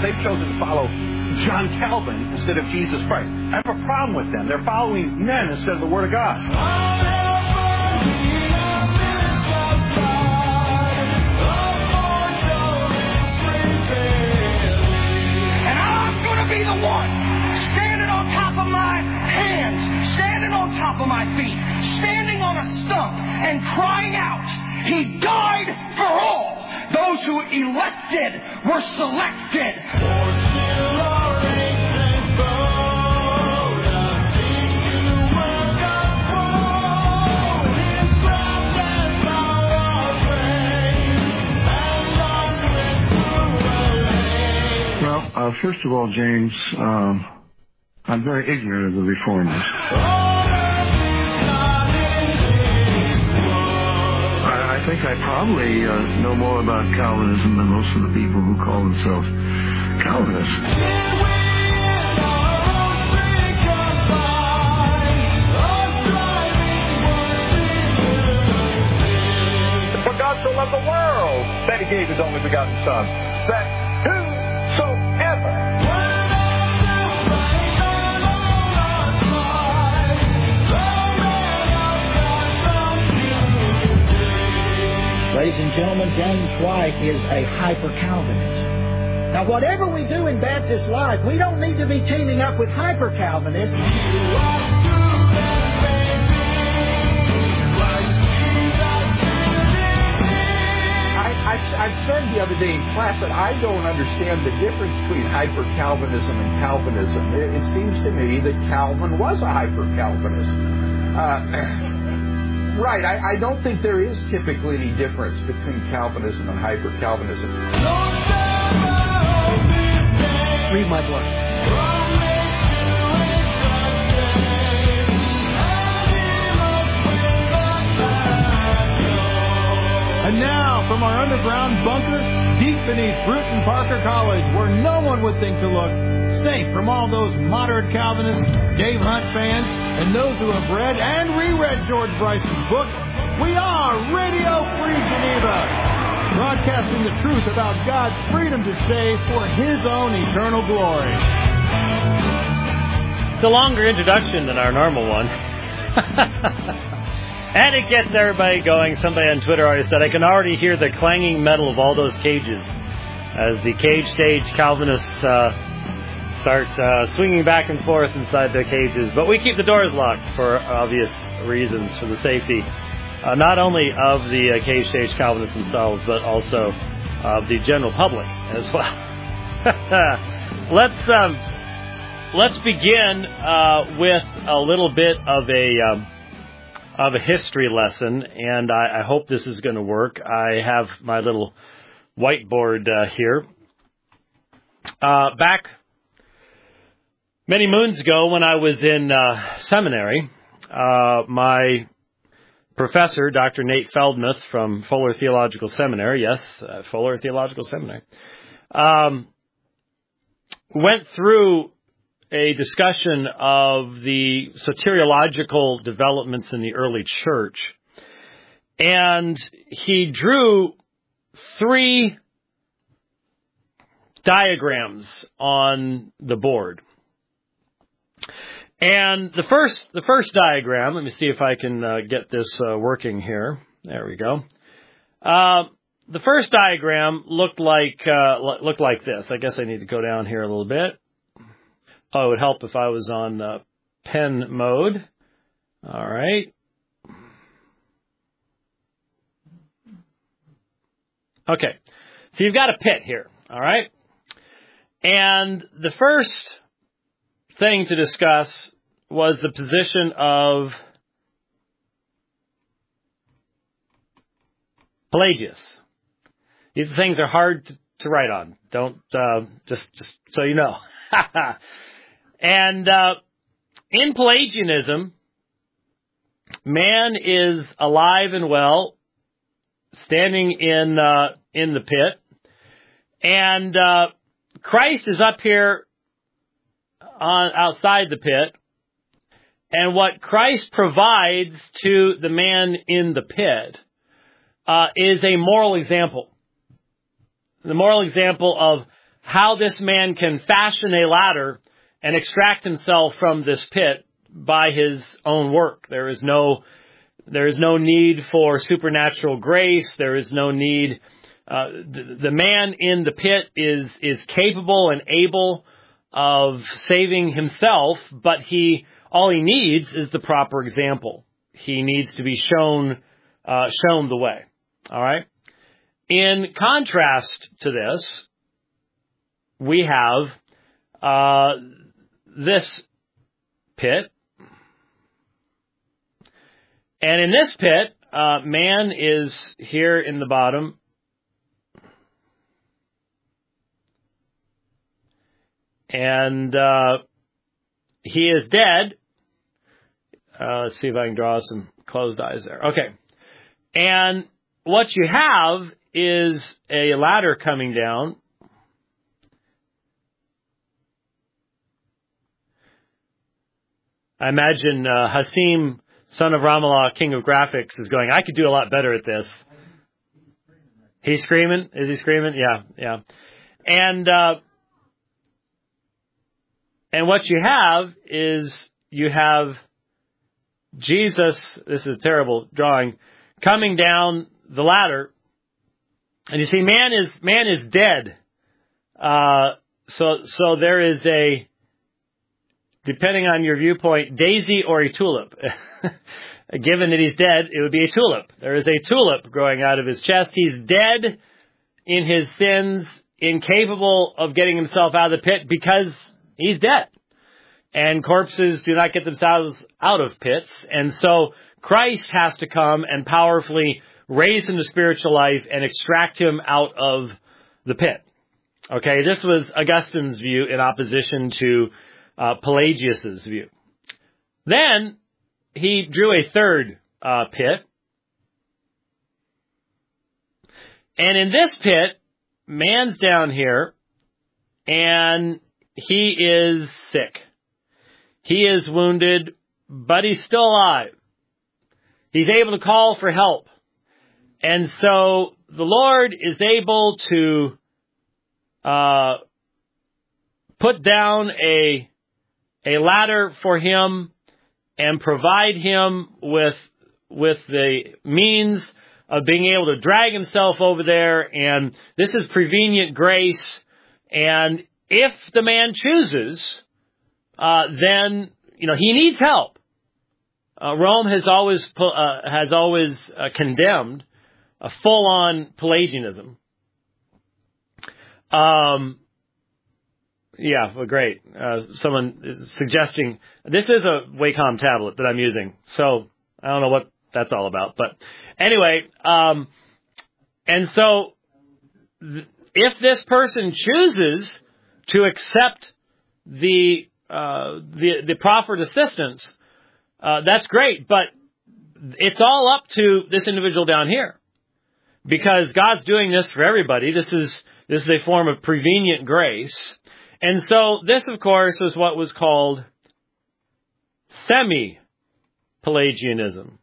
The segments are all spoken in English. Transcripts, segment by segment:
because they've chosen to follow John Calvin instead of Jesus Christ. I have a problem with them. They're following men instead of the Word of God. And I'm going to be the one standing on top of my hands, standing on top of my feet, standing on a stump and crying out, He died for all. Those who elected were selected. Well, first of all, James, I'm very ignorant of the Reformers. I think I probably know more about Calvinism than most of the people who call themselves Calvinists. For God so loved the world that He gave His only begotten Son, that whosoever. Ladies and gentlemen, James White is a hyper-Calvinist. Now, whatever we do in Baptist life, we don't need to be teaming up with hyper-Calvinists. I said the other day in class that I don't understand the difference between hyper-Calvinism and Calvinism. It seems to me that Calvin was a hyper-Calvinist. Right, I don't think there is typically any difference between Calvinism and hyper-Calvinism. Read my book. And now, from our underground bunker, deep beneath Bruton Parker College, where no one would think to look, safe from all those moderate Calvinists, Dave Hunt fans, and those who have read and reread George Bryson's book, we are Radio Free Geneva, broadcasting the truth about God's freedom to save for His own eternal glory. It's a longer introduction than our normal one. And it gets everybody going. Somebody on Twitter already said, I can already hear the clanging metal of all those cages as the cage stage Calvinists start swinging back and forth inside their cages. But we keep the doors locked for obvious reasons, for the safety, not only of the cage stage Calvinists themselves, but also of the general public as well. Let's begin with a little bit of a history lesson, and I hope this is going to work. I have my little whiteboard here. Back many moons ago when I was in seminary, my professor, Dr. Nate Feldmuth from Fuller Theological Seminary, yes, Fuller Theological Seminary, went through a discussion of the soteriological developments in the early church. And he drew 3 diagrams on the board. And the first diagram, let me see if I can get this working here. There we go. The first diagram looked like this. I guess I need to go down here a little bit. Oh, it would help if I was on pen mode. All right. Okay. So you've got a pit here. All right. And the first thing to discuss was the position of Pelagius. These things are hard to write on. Don't, just so you know. And in Pelagianism, man is alive and well, standing in the pit, and Christ is up here outside the pit. And what Christ provides to the man in the pit is a moral example. The moral example of how this man can fashion a ladder and extract himself from this pit by his own work. There is no need for supernatural grace. There is no need. The man in the pit is capable and able of saving himself, but all he needs is the proper example. He needs to be shown the way. All right. In contrast to this, we have this pit. And in this pit, man is here in the bottom. And he is dead. Let's see if I can draw some closed eyes there. Okay. And what you have is a ladder coming down. I imagine Hasim, son of Ramallah, king of graphics, is going, I could do a lot better at this. He's screaming? Is he screaming? Yeah. And what you have is you have Jesus, this is a terrible drawing, coming down the ladder. And you see, man is dead. So there is a, depending on your viewpoint, daisy or a tulip. Given that he's dead, it would be a tulip. There is a tulip growing out of his chest. He's dead in his sins, incapable of getting himself out of the pit because he's dead. And corpses do not get themselves out of pits. And so Christ has to come and powerfully raise him to spiritual life and extract him out of the pit. Okay, this was Augustine's view in opposition to Pelagius's view. Then he drew a third pit. And in this pit, man's down here, and he is sick. He is wounded, but he's still alive. He's able to call for help. And so the Lord is able to put down a ladder for him and provide him with the means of being able to drag himself over there. And this is prevenient grace. And if the man chooses, then, he needs help. Rome has always condemned a full-on Pelagianism. Yeah, well, great. Someone is suggesting, this is a Wacom tablet that I'm using, so I don't know what that's all about. But anyway, and so if this person chooses to accept the proffered assistance, that's great, but it's all up to this individual down here, because God's doing this for everybody. This is a form of prevenient grace. And so this, of course, is what was called semi-Pelagianism.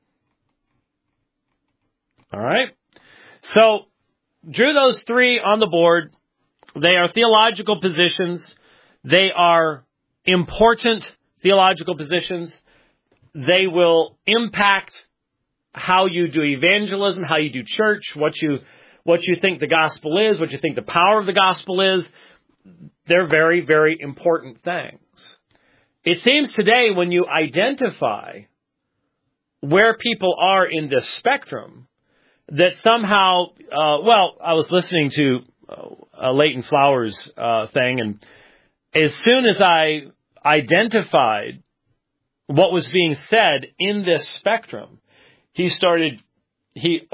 All right? So, drew those three on the board. They are theological positions. They are important theological positions. They will impact how you do evangelism, how you do church, what you think the gospel is, what you think the power of the gospel is. They're very, very important things. It seems today when you identify where people are in this spectrum, that somehow, I was listening to a Leighton Flowers thing, and as soon as I identified what was being said in this spectrum, he starts going,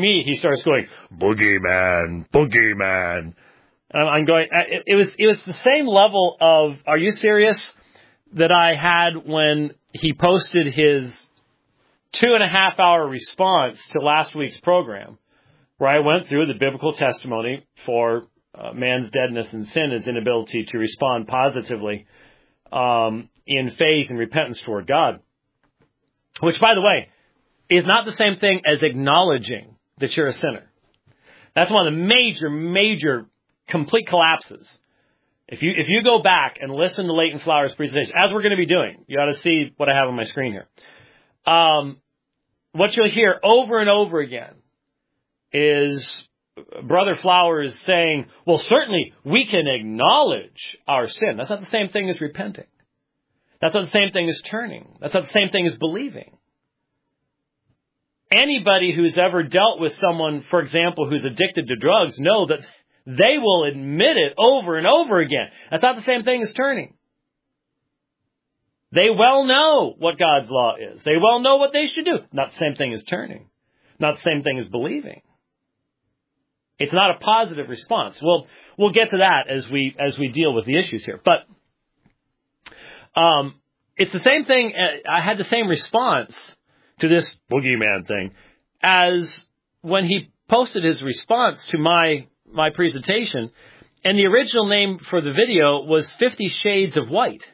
boogeyman, boogeyman. I'm going, it was the same level of, are you serious, that I had when he posted his 2.5-hour response to last week's program, where I went through the biblical testimony for man's deadness and sin, his inability to respond positively in faith and repentance toward God, which, by the way, is not the same thing as acknowledging that you're a sinner. That's one of the major complete collapses If you go back and listen to Leighton Flowers' presentation, as we're going to be doing, you ought to see what I have on my screen here. What you'll hear over and over again is Brother Flowers saying, well, certainly we can acknowledge our sin. That's not the same thing as repenting. That's not the same thing as turning. That's not the same thing as believing. Anybody who's ever dealt with someone, for example, who's addicted to drugs, know that they will admit it over and over again. That's not the same thing as turning. They well know what God's law is. They well know what they should do. Not the same thing as turning. Not the same thing as believing. It's not a positive response. We'll get to that as we deal with the issues here. But it's the same thing. I had the same response to this boogeyman thing as when he posted his response to my presentation, and the original name for the video was 50 Shades of White.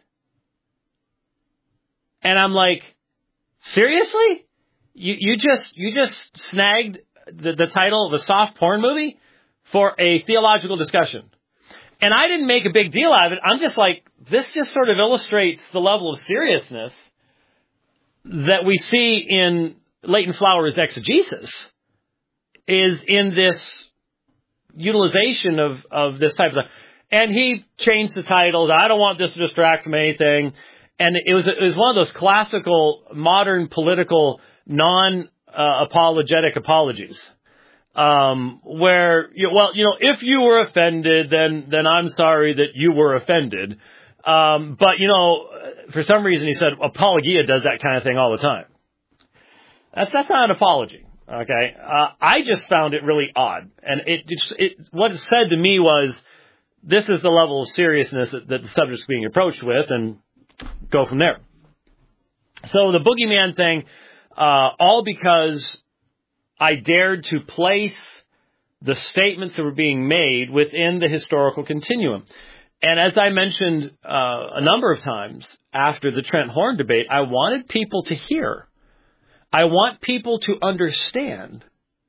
And I'm like, seriously? You just snagged the title of a soft porn movie for a theological discussion. And I didn't make a big deal out of it. I'm just like, this just sort of illustrates the level of seriousness that we see in Leighton Flowers' exegesis is in this utilization of this type of stuff. And he changed the titles. I don't want this to distract from anything. And it was one of those classical modern political non-apologetic apologies. Where, if you were offended, then I'm sorry that you were offended. But, for some reason he said apologia does that kind of thing all the time. That's not an apology. Okay. I just found it really odd. And what it said to me was, this is the level of seriousness that the subject's being approached with, and go from there. So the boogeyman thing, all because I dared to place the statements that were being made within the historical continuum. And as I mentioned a number of times after the Trent Horn debate, I wanted people to hear. I want people to understand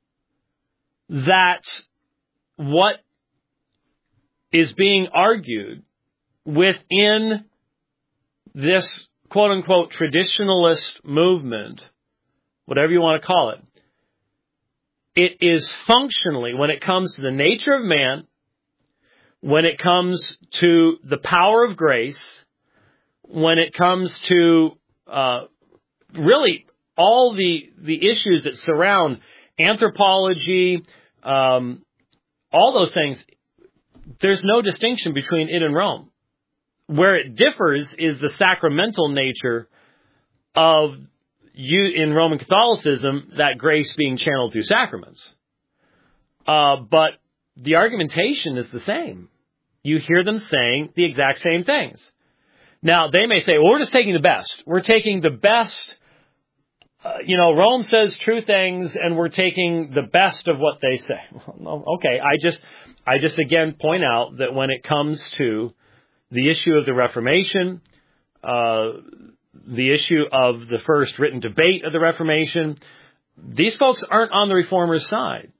that what is being argued within this quote-unquote traditionalist movement, whatever you want to call it, it is functionally, when it comes to the nature of man, when it comes to the power of grace, when it comes to really all the issues that surround anthropology, all those things, there's no distinction between it and Rome. Where it differs is the sacramental nature of in Roman Catholicism, that grace being channeled through sacraments. But the argumentation is the same. You hear them saying the exact same things. Now, they may say, well, we're just taking the best. We're taking the best. Rome says true things, and we're taking the best of what they say. Well, okay, I just again point out that when it comes to the issue of the Reformation, the issue of the first written debate of the Reformation, these folks aren't on the Reformers' side.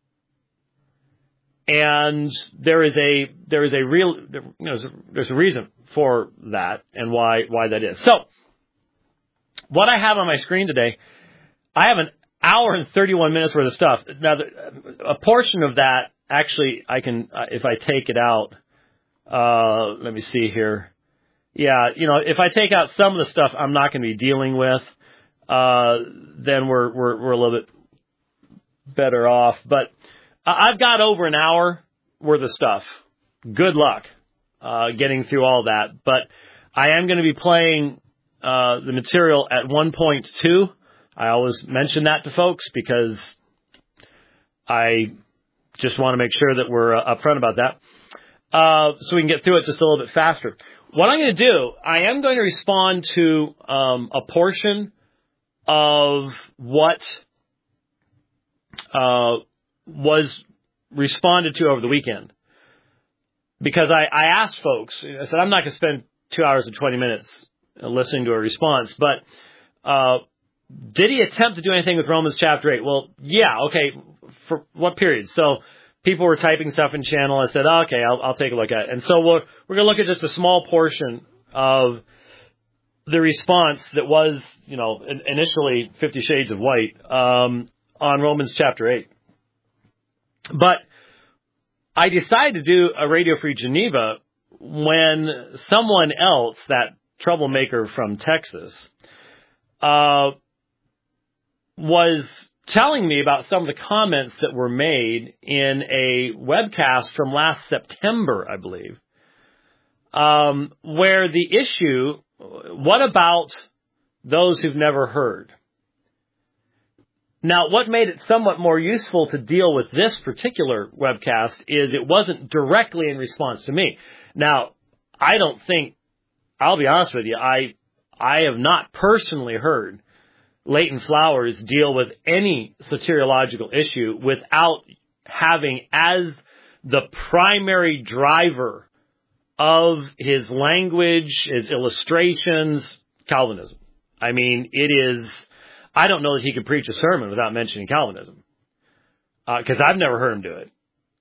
And there's a reason for that and why that is. So, what I have on my screen today, I have an hour and 31 minutes worth of stuff. Now, a portion of that, actually, I can, if I take it out, let me see here. Yeah, if I take out some of the stuff I'm not going to be dealing with, then we're a little bit better off. But I've got over an hour worth of stuff. Good luck getting through all that. But I am going to be playing the material at 1.2. I always mention that to folks because I just want to make sure that we're upfront about that. So we can get through it just a little bit faster. What I'm going to do, I am going to respond to a portion of what was responded to over the weekend. Because I asked folks, I said, I'm not going to spend 2 hours and 20 minutes listening to a response, but did he attempt to do anything with Romans chapter 8? Well, yeah, okay, for what period? So people were typing stuff in channel. I said, okay, I'll take a look at it. And so we're going to look at just a small portion of the response that was, initially 50 Shades of White on Romans chapter 8. But I decided to do a Radio Free Geneva when someone else, that troublemaker from Texas, was telling me about some of the comments that were made in a webcast from last September, I believe, where the issue, what about those who've never heard? Now, what made it somewhat more useful to deal with this particular webcast is it wasn't directly in response to me. Now, I don't think, I'll be honest with you, I have not personally heard Leighton Flowers deal with any soteriological issue without having as the primary driver of his language, his illustrations, Calvinism. I mean, I don't know that he could preach a sermon without mentioning Calvinism, because I've never heard him do it.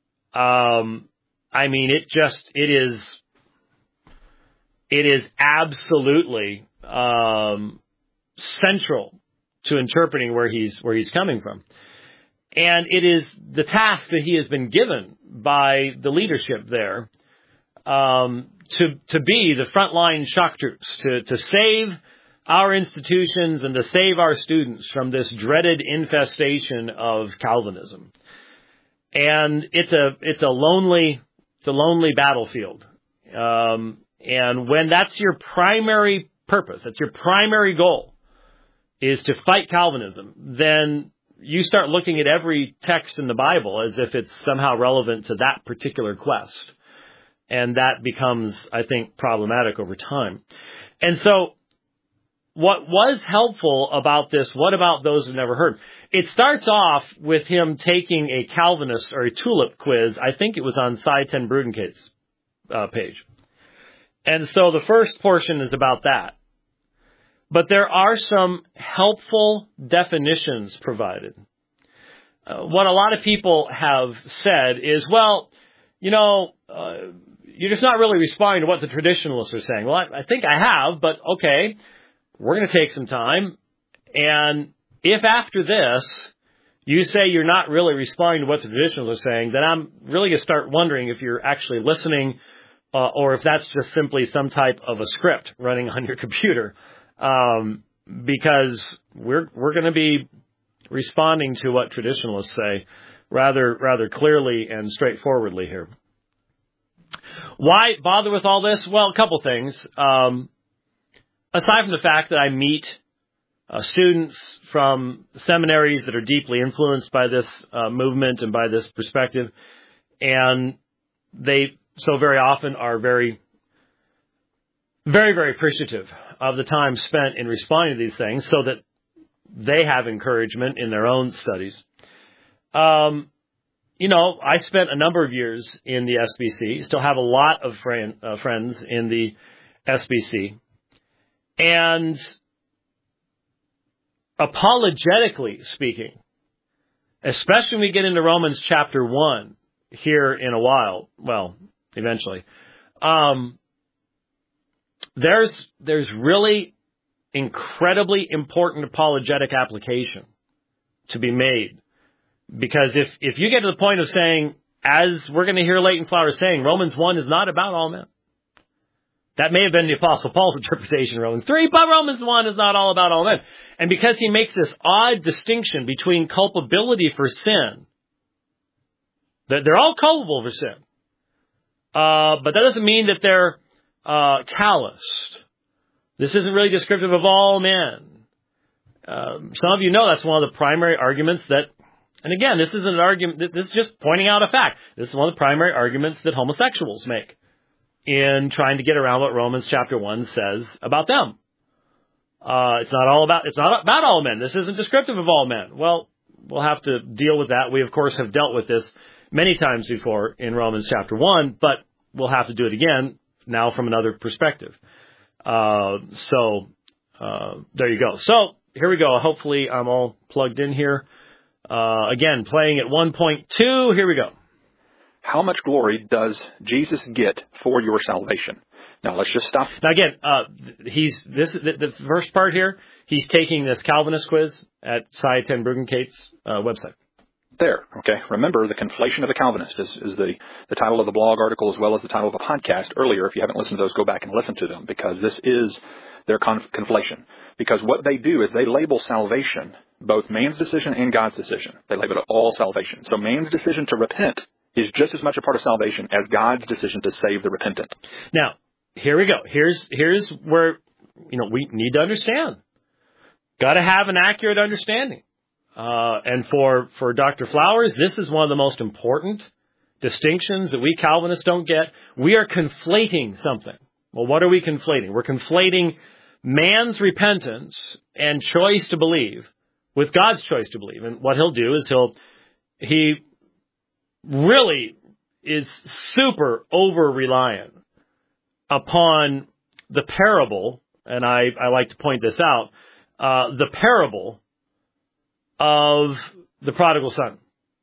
I mean, it is absolutely central to interpreting where he's coming from. And it is the task that he has been given by the leadership there, to be the frontline shock troops, to save our institutions and to save our students from this dreaded infestation of Calvinism. And it's a lonely battlefield. And when that's your primary purpose, that's your primary goal, is to fight Calvinism, then you start looking at every text in the Bible as if it's somehow relevant to that particular quest. And that becomes, I think, problematic over time. And so what was helpful about this, what about those who've never heard? It starts off with him taking a Calvinist or a tulip quiz. I think it was on Cy Ten Brudenkate's page. And so the first portion is about that. But there are some helpful definitions provided. What a lot of people have said is, well, you're just not really responding to what the traditionalists are saying. Well, I think I have, but okay, we're going to take some time. And if after this you say you're not really responding to what the traditionalists are saying, then I'm really going to start wondering if you're actually listening, or if that's just simply some type of a script running on your computer. Because we're going to be responding to what traditionalists say rather clearly and straightforwardly here. Why bother with all this? Well, a couple things. Aside from the fact that I meet students from seminaries that are deeply influenced by this movement and by this perspective, and they so very often are very, very, very appreciative of the time spent in responding to these things so that they have encouragement in their own studies. I spent a number of years in the SBC, still have a lot of friends in the SBC. And apologetically speaking, especially when we get into Romans chapter 1 here in a while, well, eventually, there's really incredibly important apologetic application to be made. Because if you get to the point of saying, as we're going to hear Leighton Flowers saying, Romans 1 is not about all men. That may have been the Apostle Paul's interpretation of Romans 3, but Romans 1 is not all about all men. And because he makes this odd distinction between culpability for sin, that they're all culpable for sin, but that doesn't mean that they're calloused. This isn't really descriptive of all men. Some of you know that's one of the primary arguments that, and again, this isn't an argument, this is just pointing out a fact. This is one of the primary arguments that homosexuals make in trying to get around what Romans chapter 1 says about them. It's not about all men. This isn't descriptive of all men. Well, we'll have to deal with that. We, of course, have dealt with this many times before in Romans chapter 1, but we'll have to do it again now from another perspective. There you go. So here we go. Hopefully I'm all plugged in here. Again, playing at 1.2. Here we go. how much glory does Jesus get for your salvation? Now, let's just stop. Now, again, the first part here, he's taking this Calvinist quiz at Cy Ten Bruggenkate's website. There, okay. Remember, the conflation of the Calvinist is the title of the blog article as well as the title of a podcast earlier. If you haven't listened to those, go back and listen to them, because this is their conflation. Because what they do is they label salvation both man's decision and God's decision. They label it all salvation. So man's decision to repent is just as much a part of salvation as God's decision to save the repentant. Now, here we go. Here's where, we need to understand. Got to have an accurate understanding. And for Dr. Flowers, this is one of the most important distinctions that we Calvinists don't get. We are conflating something. Well, what are we conflating? We're conflating man's repentance and choice to believe with God's choice to believe. And what he'll do is he really is super over-reliant upon the parable, and I like to point this out, the parable of the prodigal son.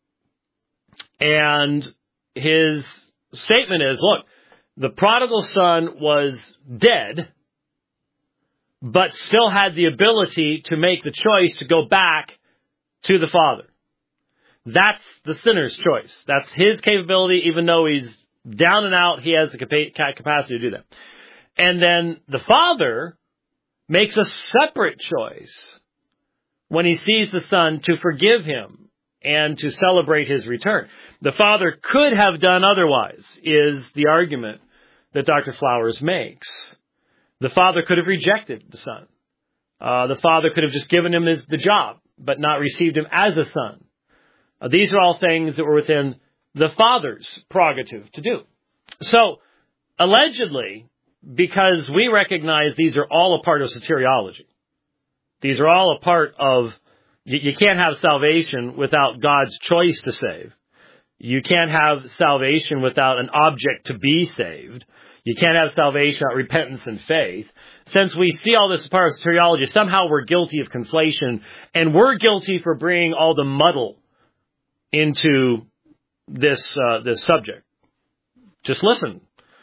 And his statement is, look, the prodigal son was dead, but still had the ability to make the choice to go back to the Father. That's the sinner's choice. That's his capability, even though he's down and out, he has the capacity to do that. And then the Father makes a separate choice when he sees the Son to forgive him and to celebrate his return. The Father could have done otherwise, is the argument that Dr. Flowers makes. The Father could have rejected the Son. The Father could have just given him the job, but not received him as a son. These are all things that were within the Father's prerogative to do. So, allegedly, because we recognize these are all a part of soteriology, these are all a part of, you can't have salvation without God's choice to save. You can't have salvation without an object to be saved. You can't have salvation without repentance and faith. Since we see all this as part of soteriology, somehow we're guilty of conflation, and we're guilty for bringing all the muddle into this subject. Just listen.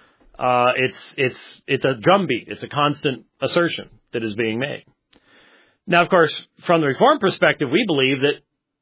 It's a drumbeat. It's a constant assertion that is being made. Now, of course, from the Reformed perspective, we believe that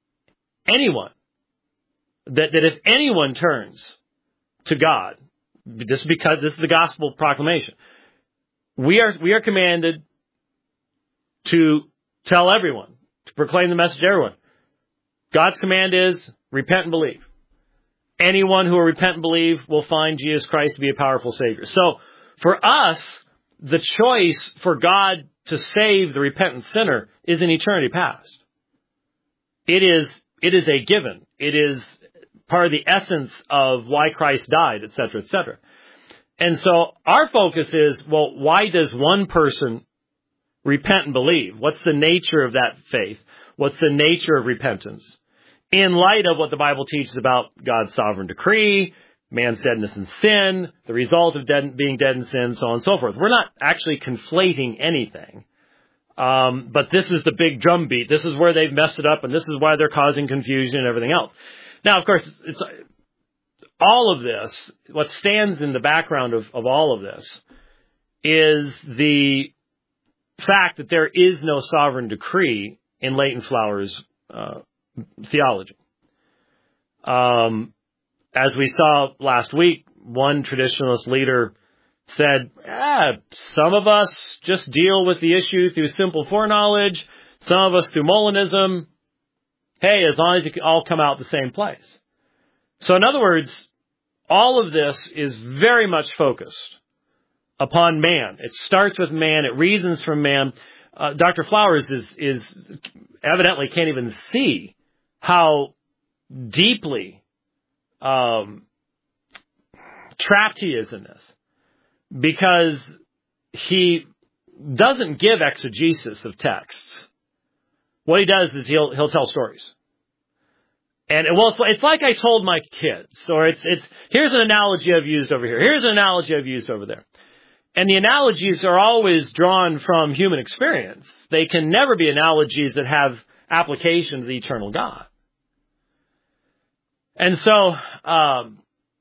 if anyone turns to God, just because this is the gospel proclamation, we are commanded to tell everyone, to proclaim the message to everyone. God's command is repent and believe. Anyone who will repent and believe will find Jesus Christ to be a powerful Savior. So, for us, the choice for God to save the repentant sinner is in eternity past. It is a given. It is part of the essence of why Christ died, etc., etc. And so our focus is, well, why does one person repent and believe? What's the nature of that faith? What's the nature of repentance? In light of what the Bible teaches about God's sovereign decree, man's deadness in sin, the result of being dead in sin, so on and so forth. We're not actually conflating anything. But this is the big drumbeat. This is where they've messed it up, and this is why they're causing confusion and everything else. Now, of course, it's all of this, what stands in the background of all of this is the fact that there is no sovereign decree in Leighton Flowers' theology. As we saw last week, one traditionalist leader said, some of us just deal with the issue through simple foreknowledge, some of us through Molinism. Hey, as long as you can all come out the same place. So in other words, all of this is very much focused upon man. It starts with man. It reasons from man. Dr. Flowers is evidently can't even see how deeply trapped he is in this, because he doesn't give exegesis of texts. What he does is he'll tell stories. And it's like I told my kids, or it's here's an analogy I've used over here. Here's an analogy I've used over there. And the analogies are always drawn from human experience. They can never be analogies that have application to the eternal God. And so,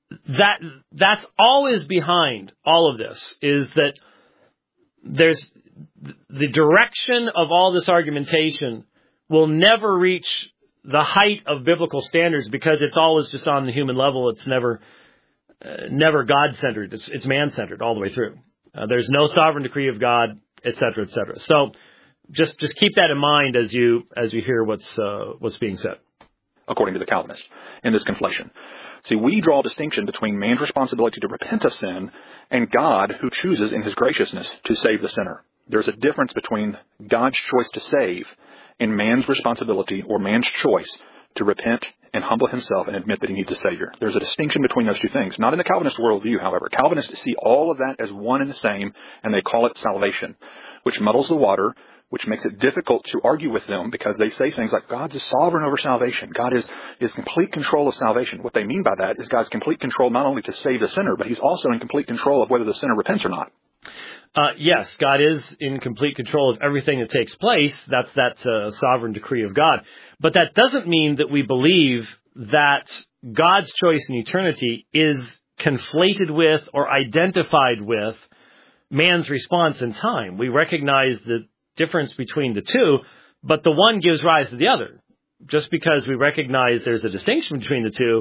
that's always behind all of this, is that there's the direction of all this argumentation will never reach the height of biblical standards because it's always just on the human level. It's never God-centered. It's man-centered all the way through. There's no sovereign decree of God, et cetera, et cetera. So just keep that in mind as you hear what's being said. According to the Calvinists, in this conflation. See, we draw a distinction between man's responsibility to repent of sin and God who chooses in his graciousness to save the sinner. There's a difference between God's choice to save and man's responsibility or man's choice to repent and humble himself and admit that he needs a Savior. There's a distinction between those two things. Not in the Calvinist worldview, however. Calvinists see all of that as one and the same, and they call it salvation, which muddles the water, which makes it difficult to argue with them because they say things like God's sovereign over salvation. God is complete control of salvation. What they mean by that is God's complete control not only to save the sinner, but he's also in complete control of whether the sinner repents or not. Yes, God is in complete control of everything that takes place. That's that sovereign decree of God. But that doesn't mean that we believe that God's choice in eternity is conflated with or identified with man's response in time. We recognize the difference between the two, but the one gives rise to the other. Just because we recognize there's a distinction between the two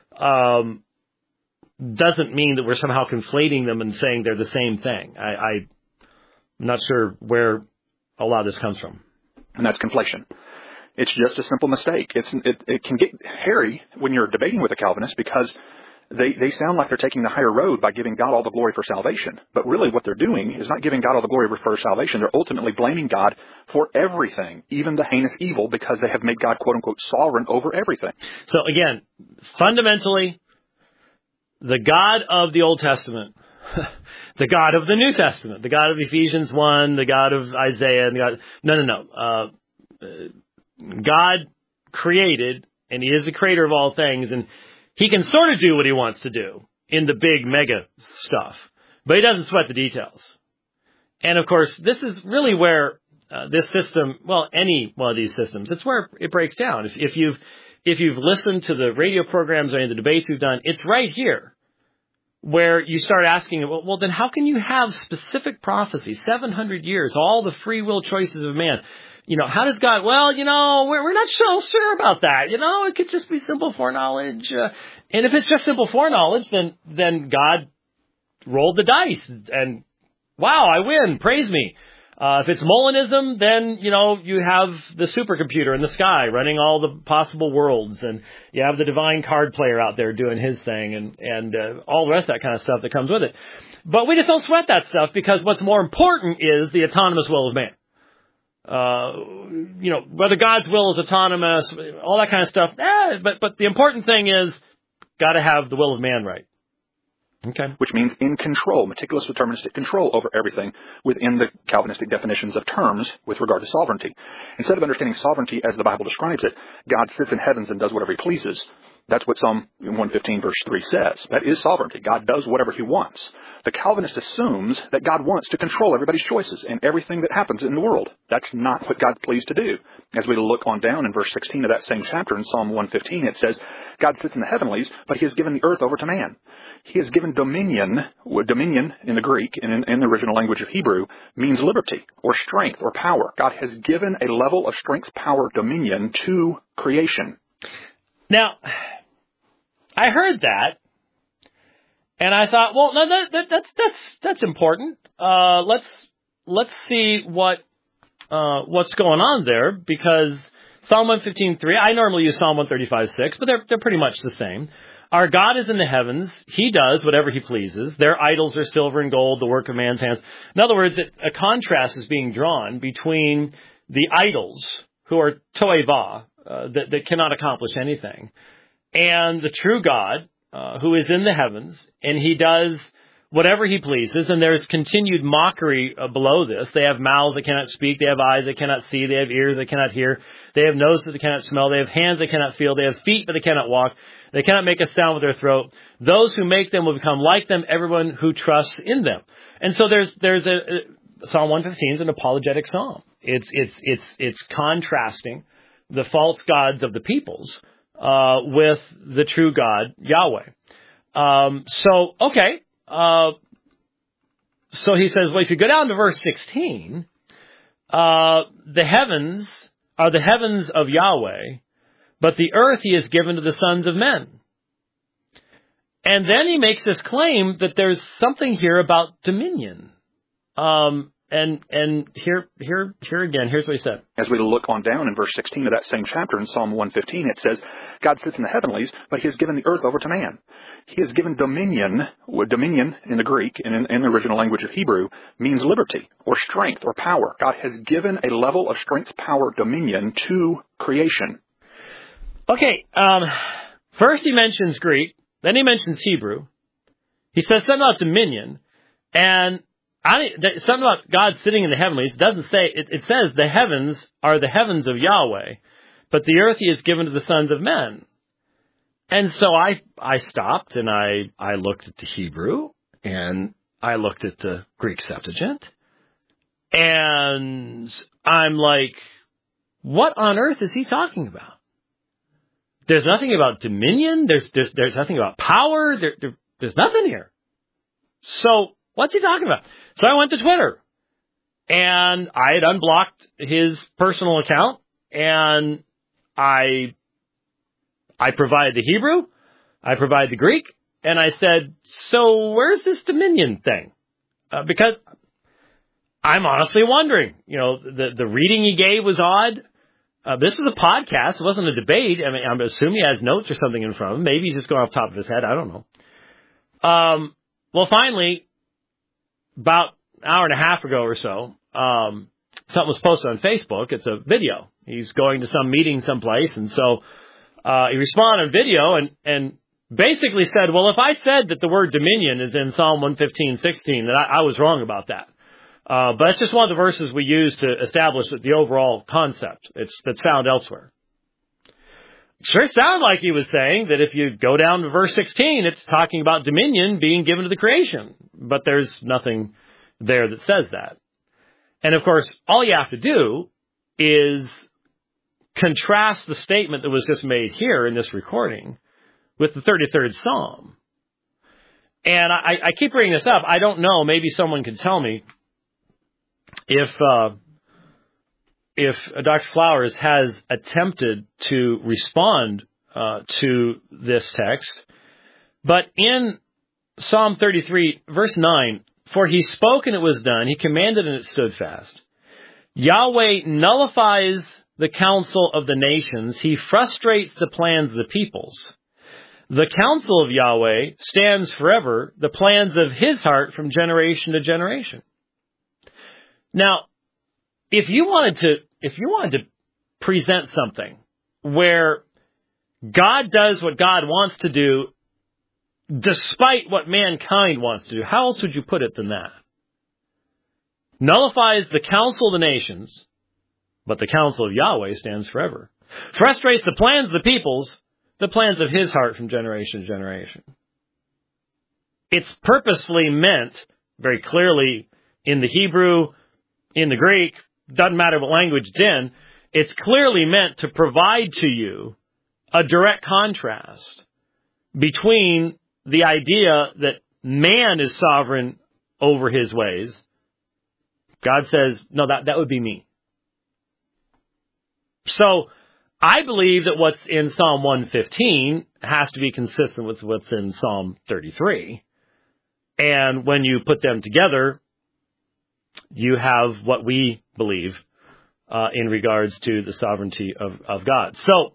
doesn't mean that we're somehow conflating them and saying they're the same thing. I'm not sure where a lot of this comes from. And that's conflation. It's just a simple mistake. It can get hairy when you're debating with a Calvinist because they sound like they're taking the higher road by giving God all the glory for salvation. But really what they're doing is not giving God all the glory for salvation. They're ultimately blaming God for everything, even the heinous evil, because they have made God, quote unquote, sovereign over everything. So again, fundamentally, the God of the Old Testament, the God of the New Testament, the God of Ephesians 1, the God of Isaiah, and the God... No. God created, and he is the creator of all things, and he can sort of do what he wants to do in the big mega stuff, but he doesn't sweat the details. And of course, this is really where this system, well, any one of these systems, it's where it breaks down. If you've listened to the radio programs or any of the debates we've done, it's right here where you start asking, well, then how can you have specific prophecy, 700 years, all the free will choices of man? How does God, we're not so sure about that. It could just be simple foreknowledge. And if it's just simple foreknowledge, then God rolled the dice and, wow, I win. Praise me. If it's Molinism, then, you have the supercomputer in the sky running all the possible worlds, and you have the divine card player out there doing his thing and all the rest of that kind of stuff that comes with it. But we just don't sweat that stuff because what's more important is the autonomous will of man. Whether God's will is autonomous, all that kind of stuff. But the important thing is got to have the will of man right. Okay. Which means in control, meticulous deterministic control over everything within the Calvinistic definitions of terms with regard to sovereignty. Instead of understanding sovereignty as the Bible describes it, God sits in heavens and does whatever he pleases. That's what Psalm 115 verse 3 says. That is sovereignty. God does whatever he wants. The Calvinist assumes that God wants to control everybody's choices and everything that happens in the world. That's not what God's pleased to do. As we look on down in verse 16 of that same chapter in Psalm 115, it says, God sits in the heavenlies, but he has given the earth over to man. He has given dominion. Dominion in the Greek and in the original language of Hebrew means liberty or strength or power. God has given a level of strength, power, dominion to creation. Now, I heard that, and I thought, well, no, that's important. Let's see what's going on there, because Psalm 115:3. I normally use Psalm 135:6, but they're pretty much the same. Our God is in the heavens; he does whatever he pleases. Their idols are silver and gold, the work of man's hands. In other words, a contrast is being drawn between the idols, who are toeva, that cannot accomplish anything, and the true God, who is in the heavens, and he does whatever he pleases. And there's continued mockery below this. They have mouths that cannot speak. They have eyes that cannot see. They have ears that cannot hear. They have noses that they cannot smell. They have hands that cannot feel. They have feet, but they cannot walk. They cannot make a sound with their throat. Those who make them will become like them, everyone who trusts in them. And so there's Psalm 115 is an apologetic psalm. It's contrasting the false gods of the peoples with the true God, Yahweh. So he says, well, if you go down to verse 16, the heavens are the heavens of Yahweh, but the earth he has given to the sons of men. And then he makes this claim that there's something here about dominion. And here again, here's what he said. As we look on down in verse 16 of that same chapter in Psalm 115, it says, God sits in the heavenlies, but he has given the earth over to man. He has given dominion. Dominion in the Greek and in the original language of Hebrew means liberty or strength or power. God has given a level of strength, power, dominion to creation. Okay, first he mentions Greek, then he mentions Hebrew. He says something about dominion, and something about God sitting in the heavenlies. It doesn't say, it says the heavens are the heavens of Yahweh, but the earth he has given to the sons of men. And so I stopped and I looked at the Hebrew and I looked at the Greek Septuagint, and I'm like, what on earth is he talking about? There's nothing about dominion. There's nothing about power. There's nothing here. So what's he talking about? So I went to Twitter, and I had unblocked his personal account, and I provided the Hebrew, I provided the Greek, and I said, so where's this dominion thing? Because I'm honestly wondering. You know, the reading he gave was odd. This is a podcast. It wasn't a debate. I mean, I'm assuming he has notes or something in front of him. Maybe he's just going off the top of his head. I don't know. Well, finally, about an hour and a half ago or so, something was posted on Facebook. It's a video. He's going to some meeting someplace, and so he responded on video and basically said, well, if I said that the word dominion is in Psalm 115:16, that I was wrong about that. But it's just one of the verses we use to establish the overall concept. That's found elsewhere. It sure sounded like he was saying that if you go down to verse 16, it's talking about dominion being given to the creation. But there's nothing there that says that. And of course, all you have to do is contrast the statement that was just made here in this recording with the 33rd Psalm. And I keep bringing this up. I don't know. Maybe someone can tell me if Dr. Flowers has attempted to respond to this text. But in Psalm 33, verse 9, for he spoke and it was done. He commanded and it stood fast. Yahweh nullifies the counsel of the nations. He frustrates the plans of the peoples. The counsel of Yahweh stands forever, the plans of his heart from generation to generation. Now, if you wanted to present something where God does what God wants to do despite what mankind wants to do, how else would you put it than that? Nullifies the counsel of the nations, but the counsel of Yahweh stands forever. Frustrates the plans of the peoples, the plans of his heart from generation to generation. It's purposefully meant, very clearly, in the Hebrew, in the Greek, doesn't matter what language it's in, it's clearly meant to provide to you a direct contrast between the idea that man is sovereign over his ways. God says, no, that would be me. So I believe that what's in Psalm 115 has to be consistent with what's in Psalm 33. And when you put them together, you have what we believe in regards to the sovereignty of God. So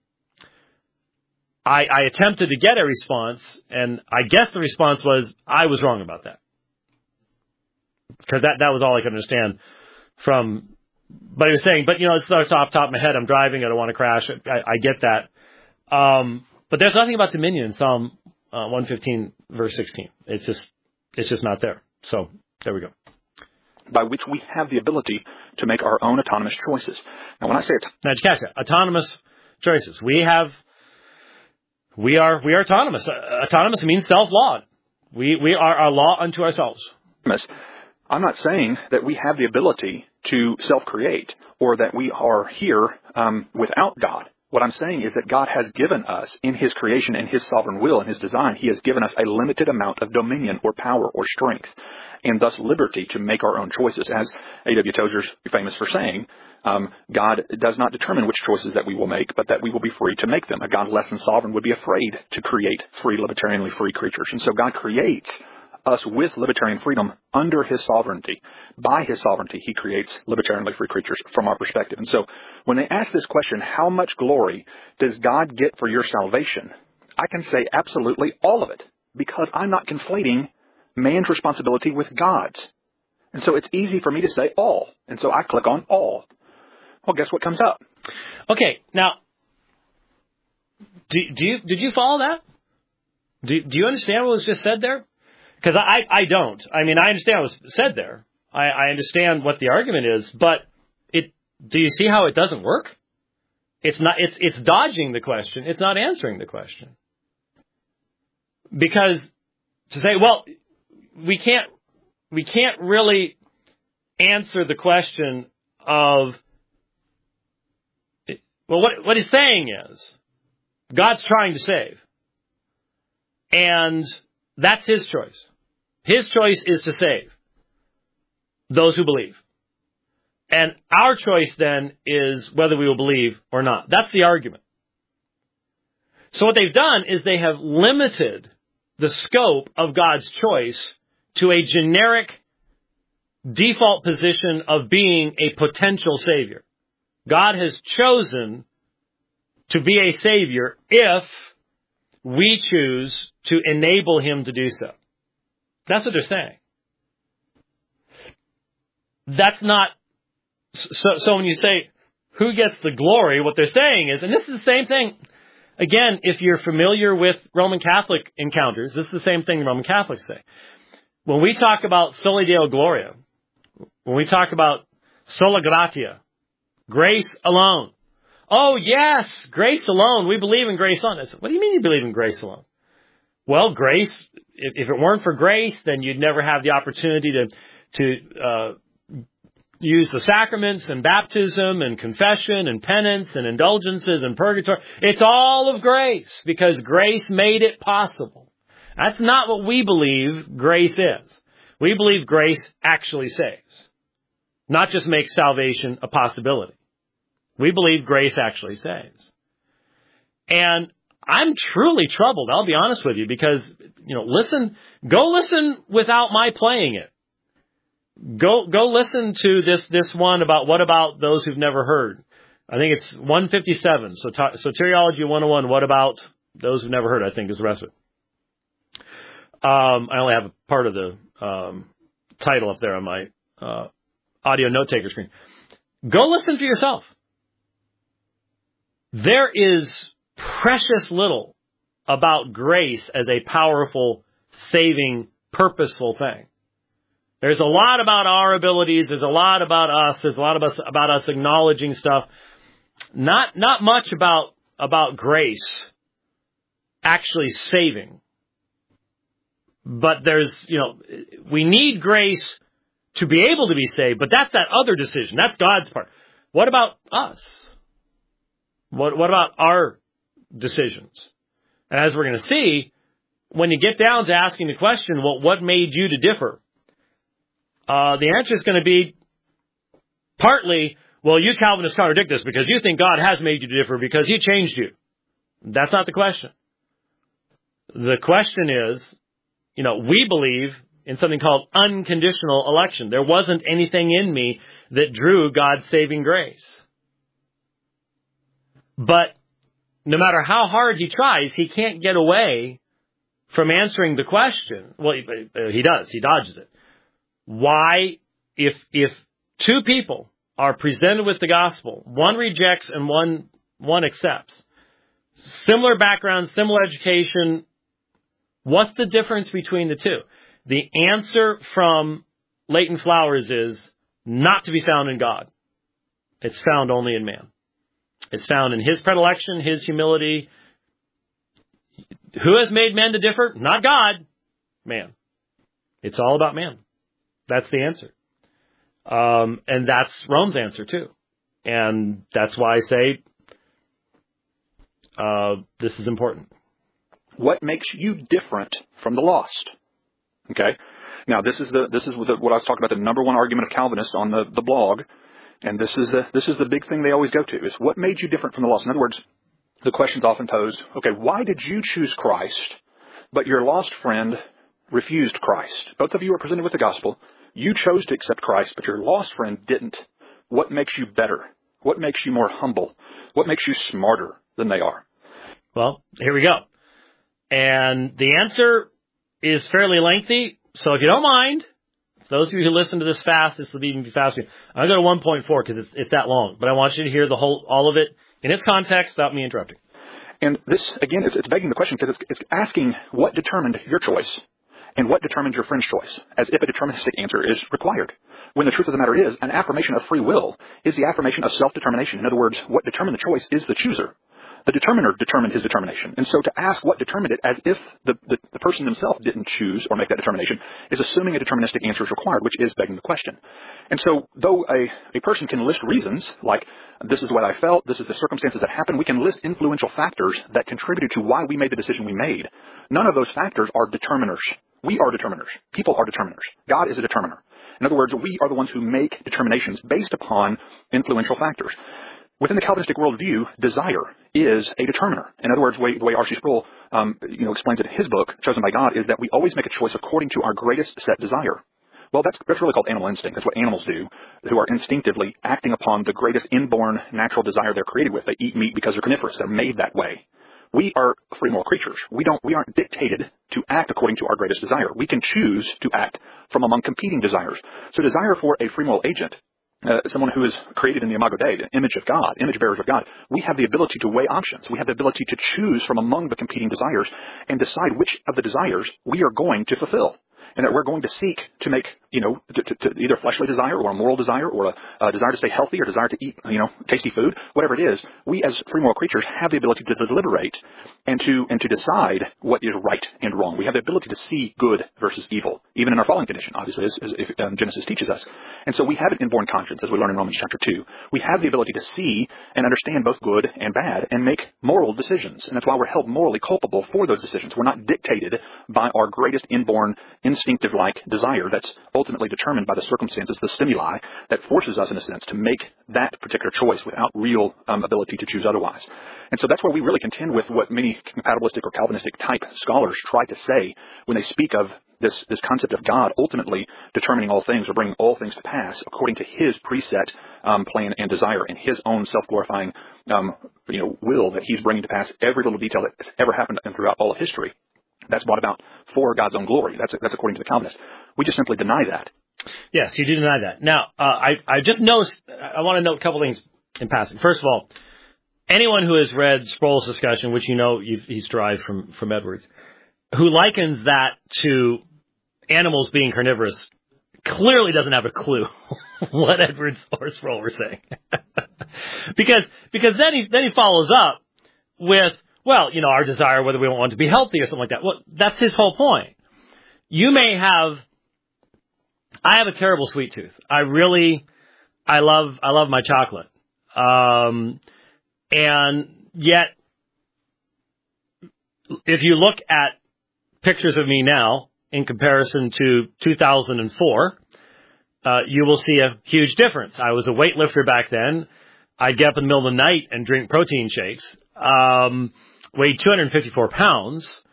I attempted to get a response, and I guess the response was, I was wrong about that. Because that was all I could understand from, but he was saying, but it's off the top of my head, I'm driving, I don't want to crash. I get that. But there's nothing about dominion in Psalm 115, verse 16. It's just not there. So there we go. By which we have the ability to make our own autonomous choices. Now, when I say now, did you catch that? Autonomous choices. We are autonomous. Autonomous means self-law. We are our law unto ourselves. I'm not saying that we have the ability to self-create or that we are here without God. What I'm saying is that God has given us, in His creation and His sovereign will and His design, He has given us a limited amount of dominion or power or strength, and thus liberty to make our own choices. As A.W. Tozer's famous for saying, God does not determine which choices that we will make, but that we will be free to make them. A God less than sovereign would be afraid to create free, libertarianly free creatures. And so God creates us with libertarian freedom under His sovereignty. By His sovereignty, He creates libertarianly free creatures from our perspective. And so when they ask this question, how much glory does God get for your salvation? I can say absolutely all of it, because I'm not conflating man's responsibility with God's. And so it's easy for me to say all. And so I click on all. Well, guess what comes up? Okay, now, did you follow that? Do you understand what was just said there? Because I don't. I mean, I understand what was said there. I understand what the argument is, but do you see how it doesn't work? It's dodging the question. It's not answering the question. Because to say, well, we can't really answer the question of, well, what he's saying is, God's trying to save. And that's His choice. His choice is to save those who believe. And our choice then is whether we will believe or not. That's the argument. So what they've done is they have limited the scope of God's choice to a generic default position of being a potential Savior. God has chosen to be a Savior if we choose to enable Him to do so. That's what they're saying. That's not, so when you say, who gets the glory, what they're saying is, and this is the same thing, again, if you're familiar with Roman Catholic encounters, this is the same thing Roman Catholics say. When we talk about Soli Deo Gloria, when we talk about Sola Gratia, grace alone. Oh, yes, grace alone. We believe in grace alone. I said, what do you mean you believe in grace alone? Well, grace, if it weren't for grace, then you'd never have the opportunity to use the sacraments and baptism and confession and penance and indulgences and purgatory. It's all of grace because grace made it possible. That's not what we believe grace is. We believe grace actually saves, not just makes salvation a possibility. We believe grace actually saves. And I'm truly troubled, I'll be honest with you, because, go listen without my playing it. Go listen to this one about what about those who've never heard. I think it's 157. Soteriology 101, what about those who've never heard, I think is the rest of it. I only have a part of the title up there on my audio note taker screen. Go listen for yourself. There is precious little about grace as a powerful, saving, purposeful thing. There's a lot about our abilities. There's a lot about us. There's a lot about us acknowledging stuff. Not much about grace actually saving. But we need grace to be able to be saved, but that's that other decision. That's God's part. What about us? What about our decisions? And as we're going to see, when you get down to asking the question, well, what made you to differ? The answer is going to be partly, well, you Calvinists contradict this because you think God has made you to differ because He changed you. That's not the question. The question is, we believe in something called unconditional election. There wasn't anything in me that drew God's saving grace. But no matter how hard he tries, he can't get away from answering the question. Well, he does. He dodges it. Why, if two people are presented with the gospel, one rejects and one accepts, similar background, similar education, what's the difference between the two? The answer from Leighton Flowers is not to be found in God. It's found only in man. It's found in his predilection, his humility. Who has made men to differ? Not God. Man. It's all about man. That's the answer. And that's Rome's answer too. And that's why I say this is important. What makes you different from the lost? Okay. Now, this is what I was talking about, the number one argument of Calvinists on the blog, and this is the big thing they always go to, is what made you different from the lost? In other words, the question's often posed, okay, why did you choose Christ, but your lost friend refused Christ? Both of you are presented with the gospel. You chose to accept Christ, but your lost friend didn't. What makes you better? What makes you more humble? What makes you smarter than they are? Well, here we go. And the answer is fairly lengthy. So if you don't mind, those of you who listen to this fast, this will even be faster. I'm going to go to 1.4 because it's that long. But I want you to hear all of it in its context without me interrupting. And this, again, it's begging the question because it's asking what determined your choice and what determined your friend's choice, as if a deterministic answer is required. When the truth of the matter is, an affirmation of free will is the affirmation of self-determination. In other words, what determined the choice is the chooser. The determiner determined his determination. And so to ask what determined it as if the person himself didn't choose or make that determination is assuming a deterministic answer is required, which is begging the question. And so though a person can list reasons, like this is what I felt, this is the circumstances that happened, we can list influential factors that contributed to why we made the decision we made. None of those factors are determiners. We are determiners. People are determiners. God is a determiner. In other words, we are the ones who make determinations based upon influential factors. Within the Calvinistic worldview, desire is a determiner. In other words, the way R.C. Sproul explains it in his book, Chosen by God, is that we always make a choice according to our greatest set desire. Well, that's really called animal instinct. That's what animals do, who are instinctively acting upon the greatest inborn natural desire they're created with. They eat meat because they're carnivorous. They're made that way. We are free moral creatures. We aren't dictated to act according to our greatest desire. We can choose to act from among competing desires. So desire for a free moral agent, someone who is created in the Imago Dei, the image of God, image bearers of God, we have the ability to weigh options. We have the ability to choose from among the competing desires and decide which of the desires we are going to fulfill. And that we're going to seek to make, to either fleshly desire or a moral desire or a desire to stay healthy or desire to eat, tasty food, whatever it is. We as free moral creatures have the ability to deliberate and to decide what is right and wrong. We have the ability to see good versus evil, even in our fallen condition, obviously, as Genesis teaches us. And so we have an inborn conscience, as we learn in Romans chapter 2. We have the ability to see and understand both good and bad and make moral decisions. And that's why we're held morally culpable for those decisions. We're not dictated by our greatest inborn instinctive-like desire that's ultimately determined by the circumstances, the stimuli that forces us, in a sense, to make that particular choice without real ability to choose otherwise. And so that's where we really contend with what many compatibilistic or Calvinistic type scholars try to say when they speak of this concept of God ultimately determining all things or bringing all things to pass according to his preset plan and desire and his own self-glorifying will that he's bringing to pass every little detail that's ever happened and throughout all of history. That's brought about for God's own glory. That's according to the Calvinists. We just simply deny that. Yes, you do deny that. Now, I just noticed, I want to note a couple things in passing. First of all, anyone who has read Sproul's discussion, which he's derived from Edwards, who likens that to animals being carnivorous, clearly doesn't have a clue what Edwards or Sproul were saying. because then he follows up with, well, our desire, whether we want to be healthy or something like that. Well, that's his whole point. I have a terrible sweet tooth. I love my chocolate. And yet, if you look at pictures of me now in comparison to 2004, you will see a huge difference. I was a weightlifter back then. I'd get up in the middle of the night and drink protein shakes. Weighed 254 pounds,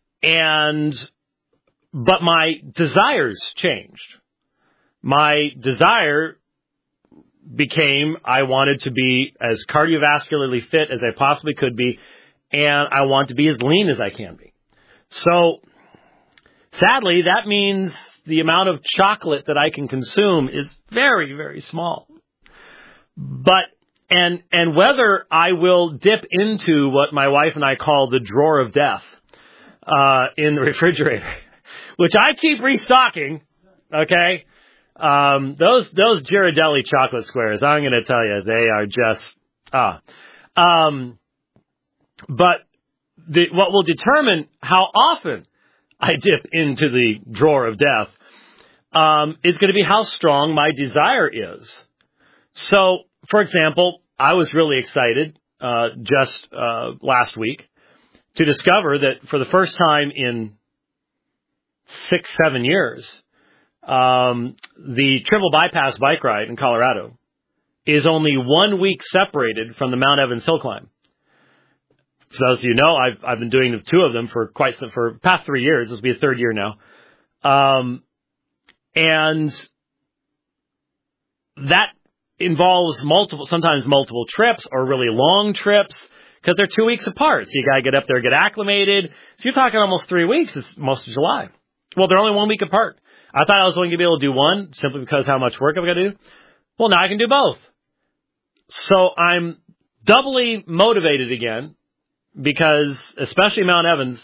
but my desires changed. My desire became I wanted to be as cardiovascularly fit as I possibly could be, and I want to be as lean as I can be. So, sadly, that means the amount of chocolate that I can consume is very, very small. But And whether I will dip into what my wife and I call the drawer of death in the refrigerator, which I keep restocking, okay? Those Ghirardelli chocolate squares, I'm going to tell you, they are just but what will determine how often I dip into the drawer of death is going to be how strong my desire is. So, for example, I was really excited just last week to discover that for the first time in 6-7 years, the triple bypass bike ride in Colorado is only 1 week separated from the Mount Evans hill climb. So as you know, I've been doing the two of them for past 3 years. This will be a third year now. And that involves sometimes multiple trips or really long trips because they're 2 weeks apart. So you got to get up there, get acclimated. So you're talking almost 3 weeks. It's most of July. Well, they're only 1 week apart. I thought I was only going to be able to do one simply because how much work I've got to do. Well, now I can do both. So I'm doubly motivated again because, especially Mount Evans,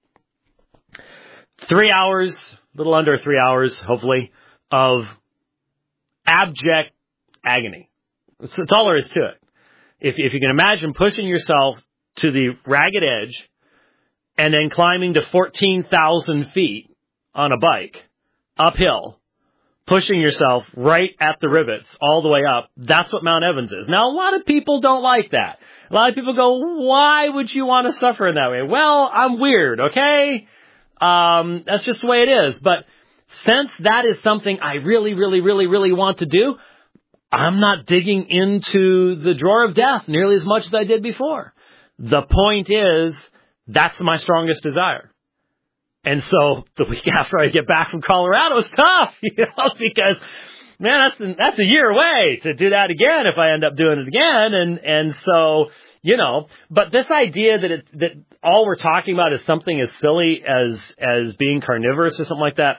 3 hours, a little under 3 hours, hopefully, of abject agony. That's all there is to it. If you can imagine pushing yourself to the ragged edge and then climbing to 14,000 feet on a bike, uphill, pushing yourself right at the rivets all the way up, that's what Mount Evans is. Now, a lot of people don't like that. A lot of people go, why would you want to suffer in that way? Well, I'm weird, okay? That's just the way it is. But since that is something I really, really, really, really want to do, I'm not digging into the drawer of death nearly as much as I did before. The point is, that's my strongest desire. And so the week after I get back from Colorado is tough, because, man, that's a year away to do that again if I end up doing it again. And so, but this idea that all we're talking about is something as silly as being carnivorous or something like that,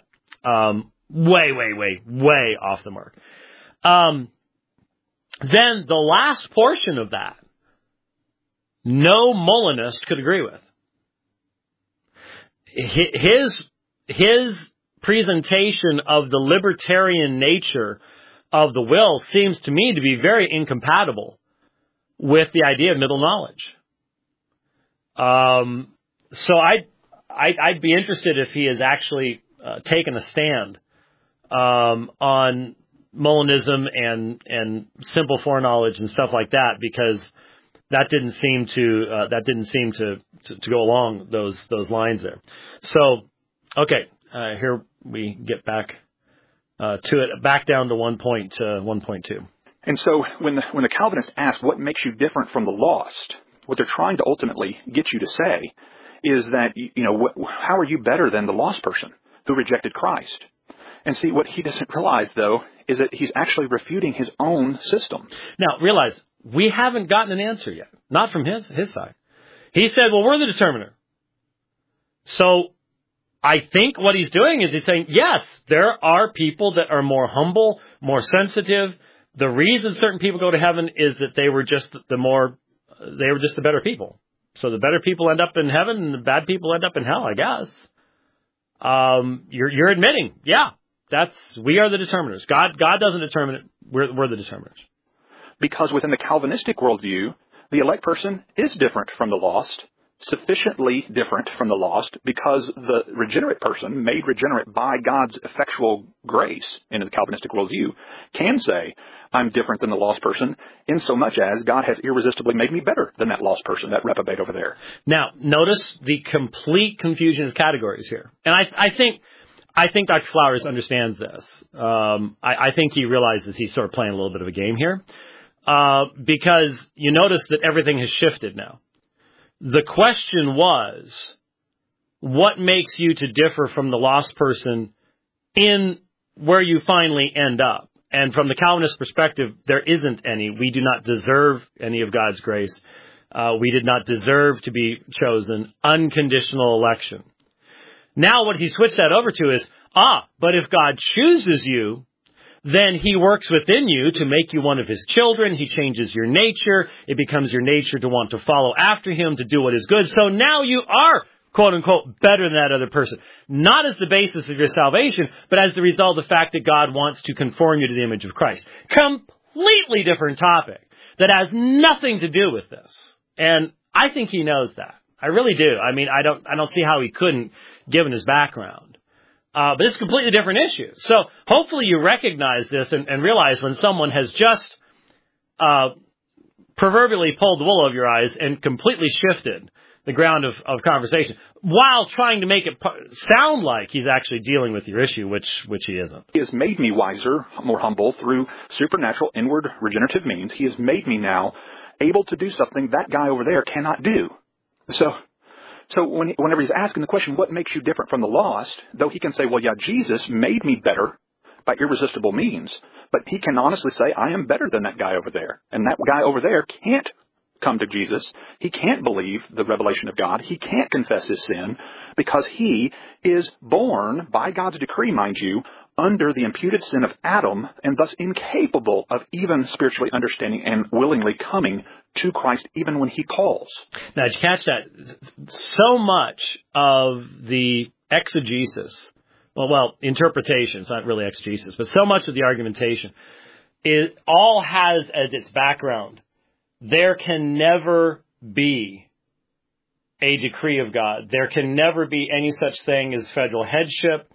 way off the mark. Then the last portion of that, no Molinist could agree with. His presentation of the libertarian nature of the will seems to me to be very incompatible with the idea of middle knowledge. So I'd be interested if he has actually taken a stand on Molinism and simple foreknowledge and stuff like that, because that didn't seem to go along those lines there. So, okay, here we get back to it, back down to 1.2. And so when the Calvinists ask what makes you different from the lost, what they're trying to ultimately get you to say is that, how are you better than the lost person who rejected Christ? And see, what he doesn't realize, though, is that he's actually refuting his own system. Now, realize, we haven't gotten an answer yet. Not from his side. He said, well, we're the determiner. So I think what he's doing is he's saying, yes, there are people that are more humble, more sensitive. The reason certain people go to heaven is that they were just the better people. So the better people end up in heaven and the bad people end up in hell, I guess. You're admitting, yeah, we are the determiners. God doesn't determine it. We're the determiners. Because within the Calvinistic worldview, the elect person is different from the lost, sufficiently different from the lost, because the regenerate person, made regenerate by God's effectual grace in the Calvinistic worldview, can say, I'm different than the lost person, in so much as God has irresistibly made me better than that lost person, that reprobate over there. Now, notice the complete confusion of categories here. And I think Dr. Flowers understands this. I think he realizes he's sort of playing a little bit of a game here. Because you notice that everything has shifted now. The question was, what makes you to differ from the lost person in where you finally end up? And from the Calvinist perspective, there isn't any. We do not deserve any of God's grace. We did not deserve to be chosen. Unconditional election. Now what he switched that over to is, but if God chooses you, then he works within you to make you one of his children. He changes your nature. It becomes your nature to want to follow after him, to do what is good. So now you are, quote unquote, better than that other person. Not as the basis of your salvation, but as the result of the fact that God wants to conform you to the image of Christ. Completely different topic that has nothing to do with this. And I think he knows that. I really do. I mean, I don't see how he couldn't, given his background. But it's a completely different issue. So hopefully you recognize this and realize when someone has just proverbially pulled the wool over your eyes and completely shifted the ground of conversation while trying to make it sound like he's actually dealing with your issue, which he isn't. He has made me wiser, more humble through supernatural inward regenerative means. He has made me now able to do something that guy over there cannot do. So whenever he's asking the question, what makes you different from the lost, though he can say, well, yeah, Jesus made me better by irresistible means, but he can honestly say, I am better than that guy over there. And that guy over there can't come to Jesus. He can't believe the revelation of God. He can't confess his sin because he is born by God's decree, mind you, under the imputed sin of Adam and thus incapable of even spiritually understanding and willingly coming to Christ even when he calls. Now, did you catch that? So much of the exegesis, interpretation, it's not really exegesis, but so much of the argumentation, it all has as its background, there can never be a decree of God. There can never be any such thing as federal headship.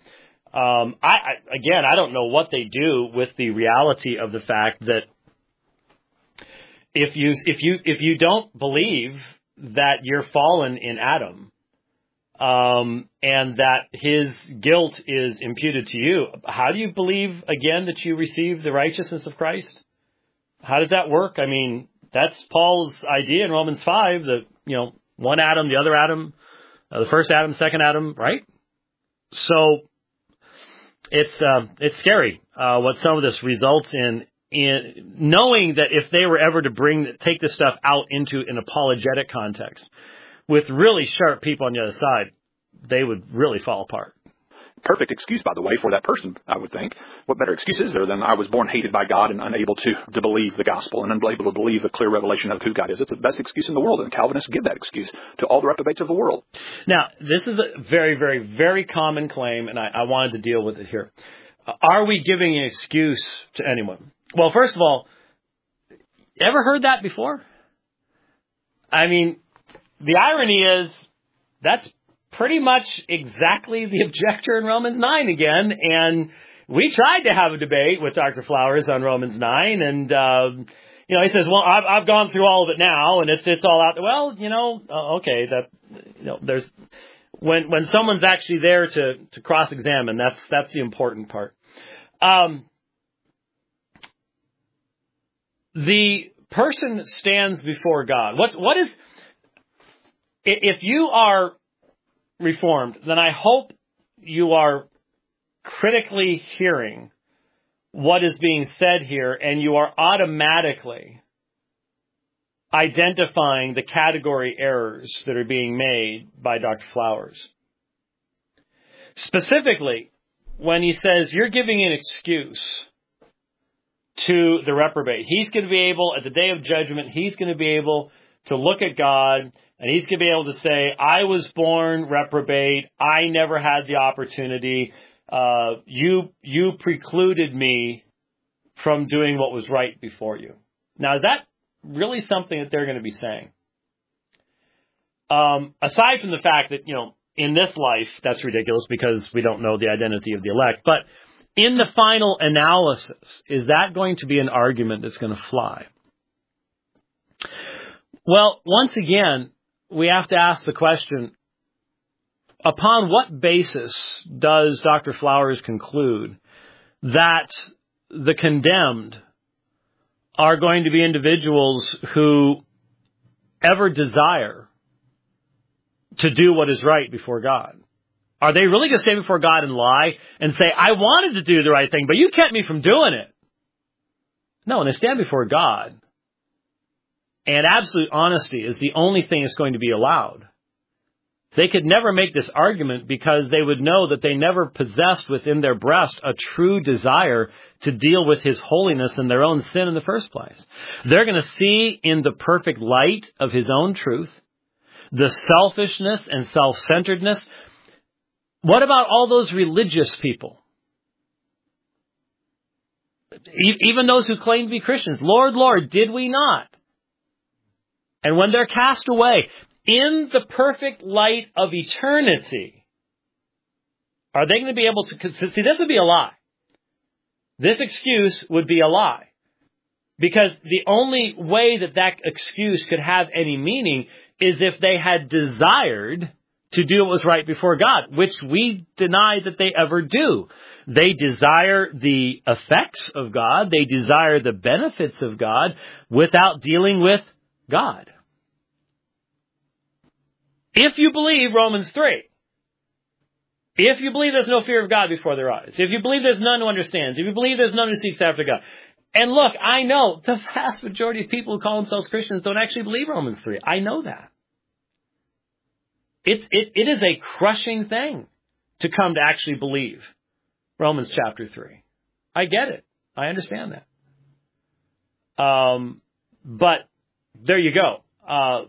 I don't know what they do with the reality of the fact that if you don't believe that you're fallen in Adam, and that his guilt is imputed to you, how do you believe again that you receive the righteousness of Christ? How does that work? I mean, that's Paul's idea in Romans 5 that, one Adam, the other Adam, the first Adam, second Adam, right? So it's scary what some of this results in knowing that if they were ever to take this stuff out into an apologetic context with really sharp people on the other side, they would really fall apart. Perfect excuse, by the way, for that person, I would think. What better excuse is there than I was born hated by God and unable to believe the gospel and unable to believe the clear revelation of who God is? It's the best excuse in the world, and Calvinists give that excuse to all the reprobates of the world. Now, this is a very, very, very common claim, and I wanted to deal with it here. Are we giving an excuse to anyone? Well, first of all, ever heard that before? I mean, the irony is that's pretty much exactly the objector in Romans 9 again. And we tried to have a debate with Dr. Flowers on Romans 9. And, he says, well, I've gone through all of it now and it's all out there. Well, okay, there's, when someone's actually there to cross-examine, that's the important part. The person stands before God. What is, if you are Reformed, then I hope you are critically hearing what is being said here, and you are automatically identifying the category errors that are being made by Dr. Flowers. Specifically, when he says you're giving an excuse to the reprobate, he's going to be able, at the day of judgment, he's going to be able to look at God and he's going to be able to say, I was born reprobate. I never had the opportunity. You precluded me from doing what was right before you. Now, is that really something that they're going to be saying? Aside from the fact that, in this life, that's ridiculous because we don't know the identity of the elect. But in the final analysis, is that going to be an argument that's going to fly? Well, once again, we have to ask the question, upon what basis does Dr. Flowers conclude that the condemned are going to be individuals who ever desire to do what is right before God? Are they really going to stand before God and lie and say, I wanted to do the right thing, but you kept me from doing it? No, when they stand before God, and absolute honesty is the only thing that's going to be allowed. They could never make this argument because they would know that they never possessed within their breast a true desire to deal with His holiness and their own sin in the first place. They're going to see in the perfect light of His own truth the selfishness and self-centeredness. What about all those religious people? Even those who claim to be Christians. Lord, Lord, did we not? And when they're cast away in the perfect light of eternity, are they going to be able to see? This would be a lie. This excuse would be a lie. Because the only way that excuse could have any meaning is if they had desired to do what was right before God, which we deny that they ever do. They desire the effects of God. They desire the benefits of God without dealing with God. If you believe Romans 3, if you believe there's no fear of God before their eyes, if you believe there's none who understands, if you believe there's none who seeks after God, and look, I know the vast majority of people who call themselves Christians don't actually believe Romans 3. I know that. It is a crushing thing to come to actually believe Romans chapter 3. I get it. I understand that. But there you go.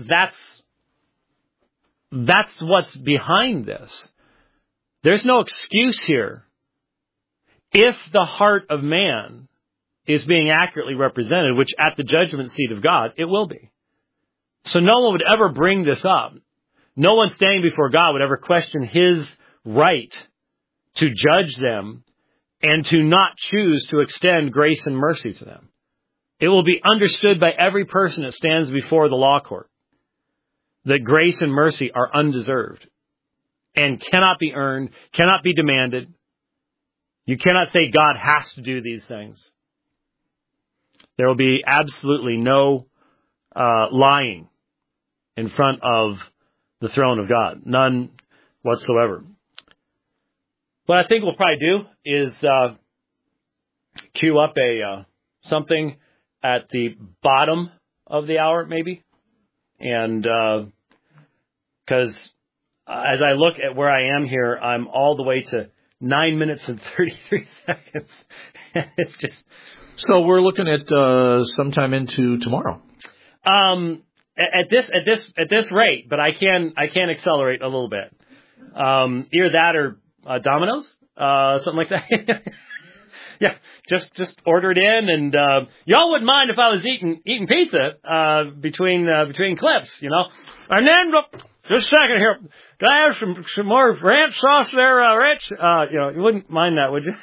That's what's behind this. There's no excuse here if the heart of man is being accurately represented, which at the judgment seat of God, it will be. So no one would ever bring this up. No one standing before God would ever question his right to judge them and to not choose to extend grace and mercy to them. It will be understood by every person that stands before the law court that grace and mercy are undeserved and cannot be earned, cannot be demanded. You cannot say God has to do these things. There will be absolutely no lying in front of the throne of God. None whatsoever. What I think we'll probably do is queue up something at the bottom of the hour, maybe. And because as I look at where I am here, I'm all the way to 9 minutes and 33 seconds. It's just... So we're looking at sometime into tomorrow. At this rate, but I can accelerate a little bit. Either that or Domino's, something like that. Yeah, just order it in, and y'all wouldn't mind if I was eating pizza between clips, you know. And then just a second here, can I have some more ranch sauce there, Rich? You wouldn't mind that, would you?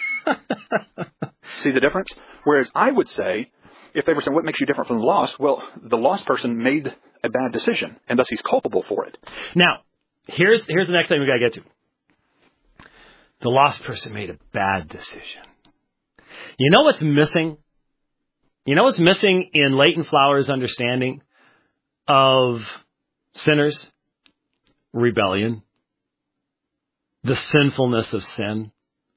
See the difference? Whereas I would say, if they were saying, what makes you different from the lost? Well, the lost person made a bad decision, and thus he's culpable for it. Now, here's the next thing we got to get to. The lost person made a bad decision. You know what's missing? You know what's missing in Leighton Flowers' understanding of sinners? Rebellion. The sinfulness of sin.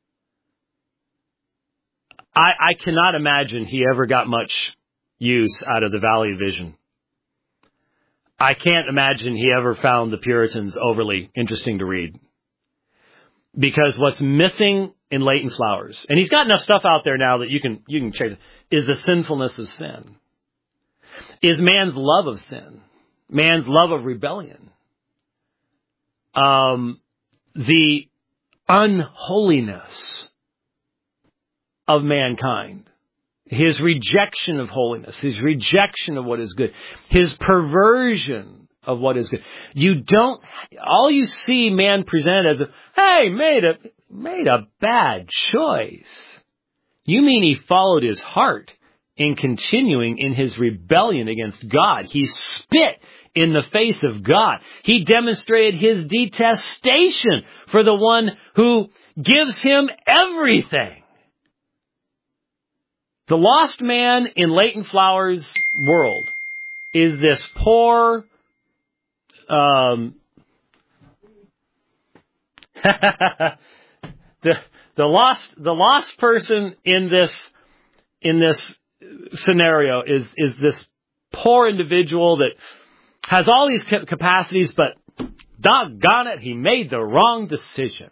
I cannot imagine he ever got much use out of the Valley of Vision. I can't imagine he ever found the Puritans overly interesting to read. Because what's missing in Leighton Flowers, and he's got enough stuff out there now that you can check, is the sinfulness of sin. Is man's love of sin. Man's love of rebellion. The unholiness of mankind, his rejection of holiness, his rejection of what is good, his perversion of what is good. All you see man present as hey, made a bad choice. You mean he followed his heart in continuing in his rebellion against God. He spit in the face of God. He demonstrated his detestation for the one who gives him everything. The lost man in Leighton Flowers' world is this poor, the lost person in this scenario is this poor individual that has all these capacities, but doggone it, he made the wrong decision.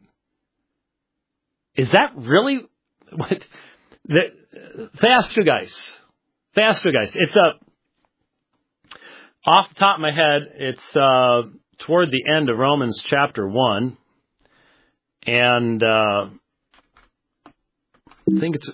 Is that really what? Theastrogais. It's off the top of my head, it's toward the end of Romans chapter 1. And I think it's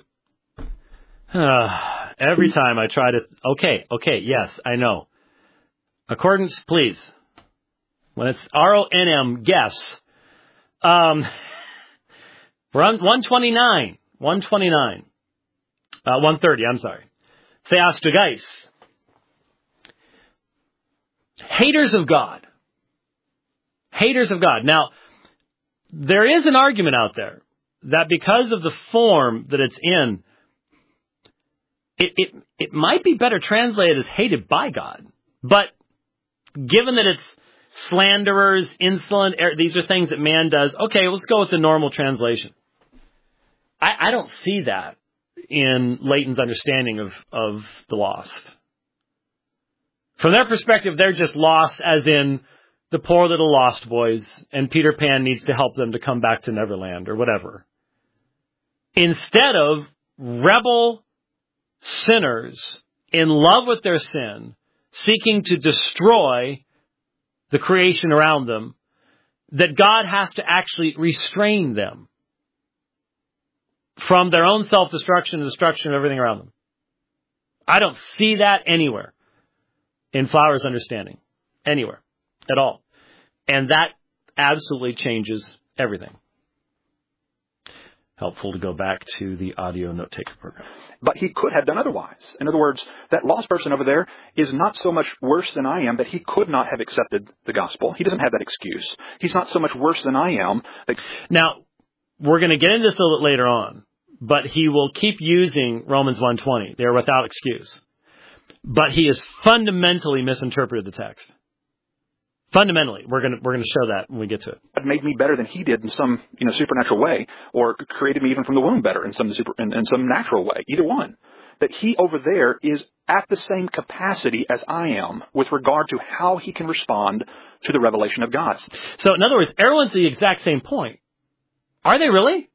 every time I try to okay, yes, I know. Accordance, please. When it's RONM, guess. We're on 129. 130, I'm sorry. theastrogais. Haters of God. Haters of God. Now, there is an argument out there that because of the form that it's in, it might be better translated as hated by God. But given that it's slanderers, insolent, these are things that man does, okay, let's go with the normal translation. I don't see that in Leighton's understanding of the lost. From their perspective, they're just lost as in the poor little lost boys, and Peter Pan needs to help them to come back to Neverland or whatever. Instead of rebel sinners in love with their sin, seeking to destroy the creation around them, that God has to actually restrain them from their own self-destruction and destruction of everything around them. I don't see that anywhere in Flower's understanding. Anywhere. At all. And that absolutely changes everything. Helpful to go back to the audio note-taker program. But he could have done otherwise. In other words, that lost person over there is not so much worse than I am that he could not have accepted the gospel. He doesn't have that excuse. He's not so much worse than I am. Now, we're going to get into this a little bit later on, but he will keep using Romans 1:20. They're without excuse. But he has fundamentally misinterpreted the text. Fundamentally, we're going to show that when we get to it. God made me better than he did in some supernatural way, or created me even from the womb better in some natural way. Either one. That he over there is at the same capacity as I am with regard to how he can respond to the revelation of God. So, in other words, everyone's the exact same point. Are they really?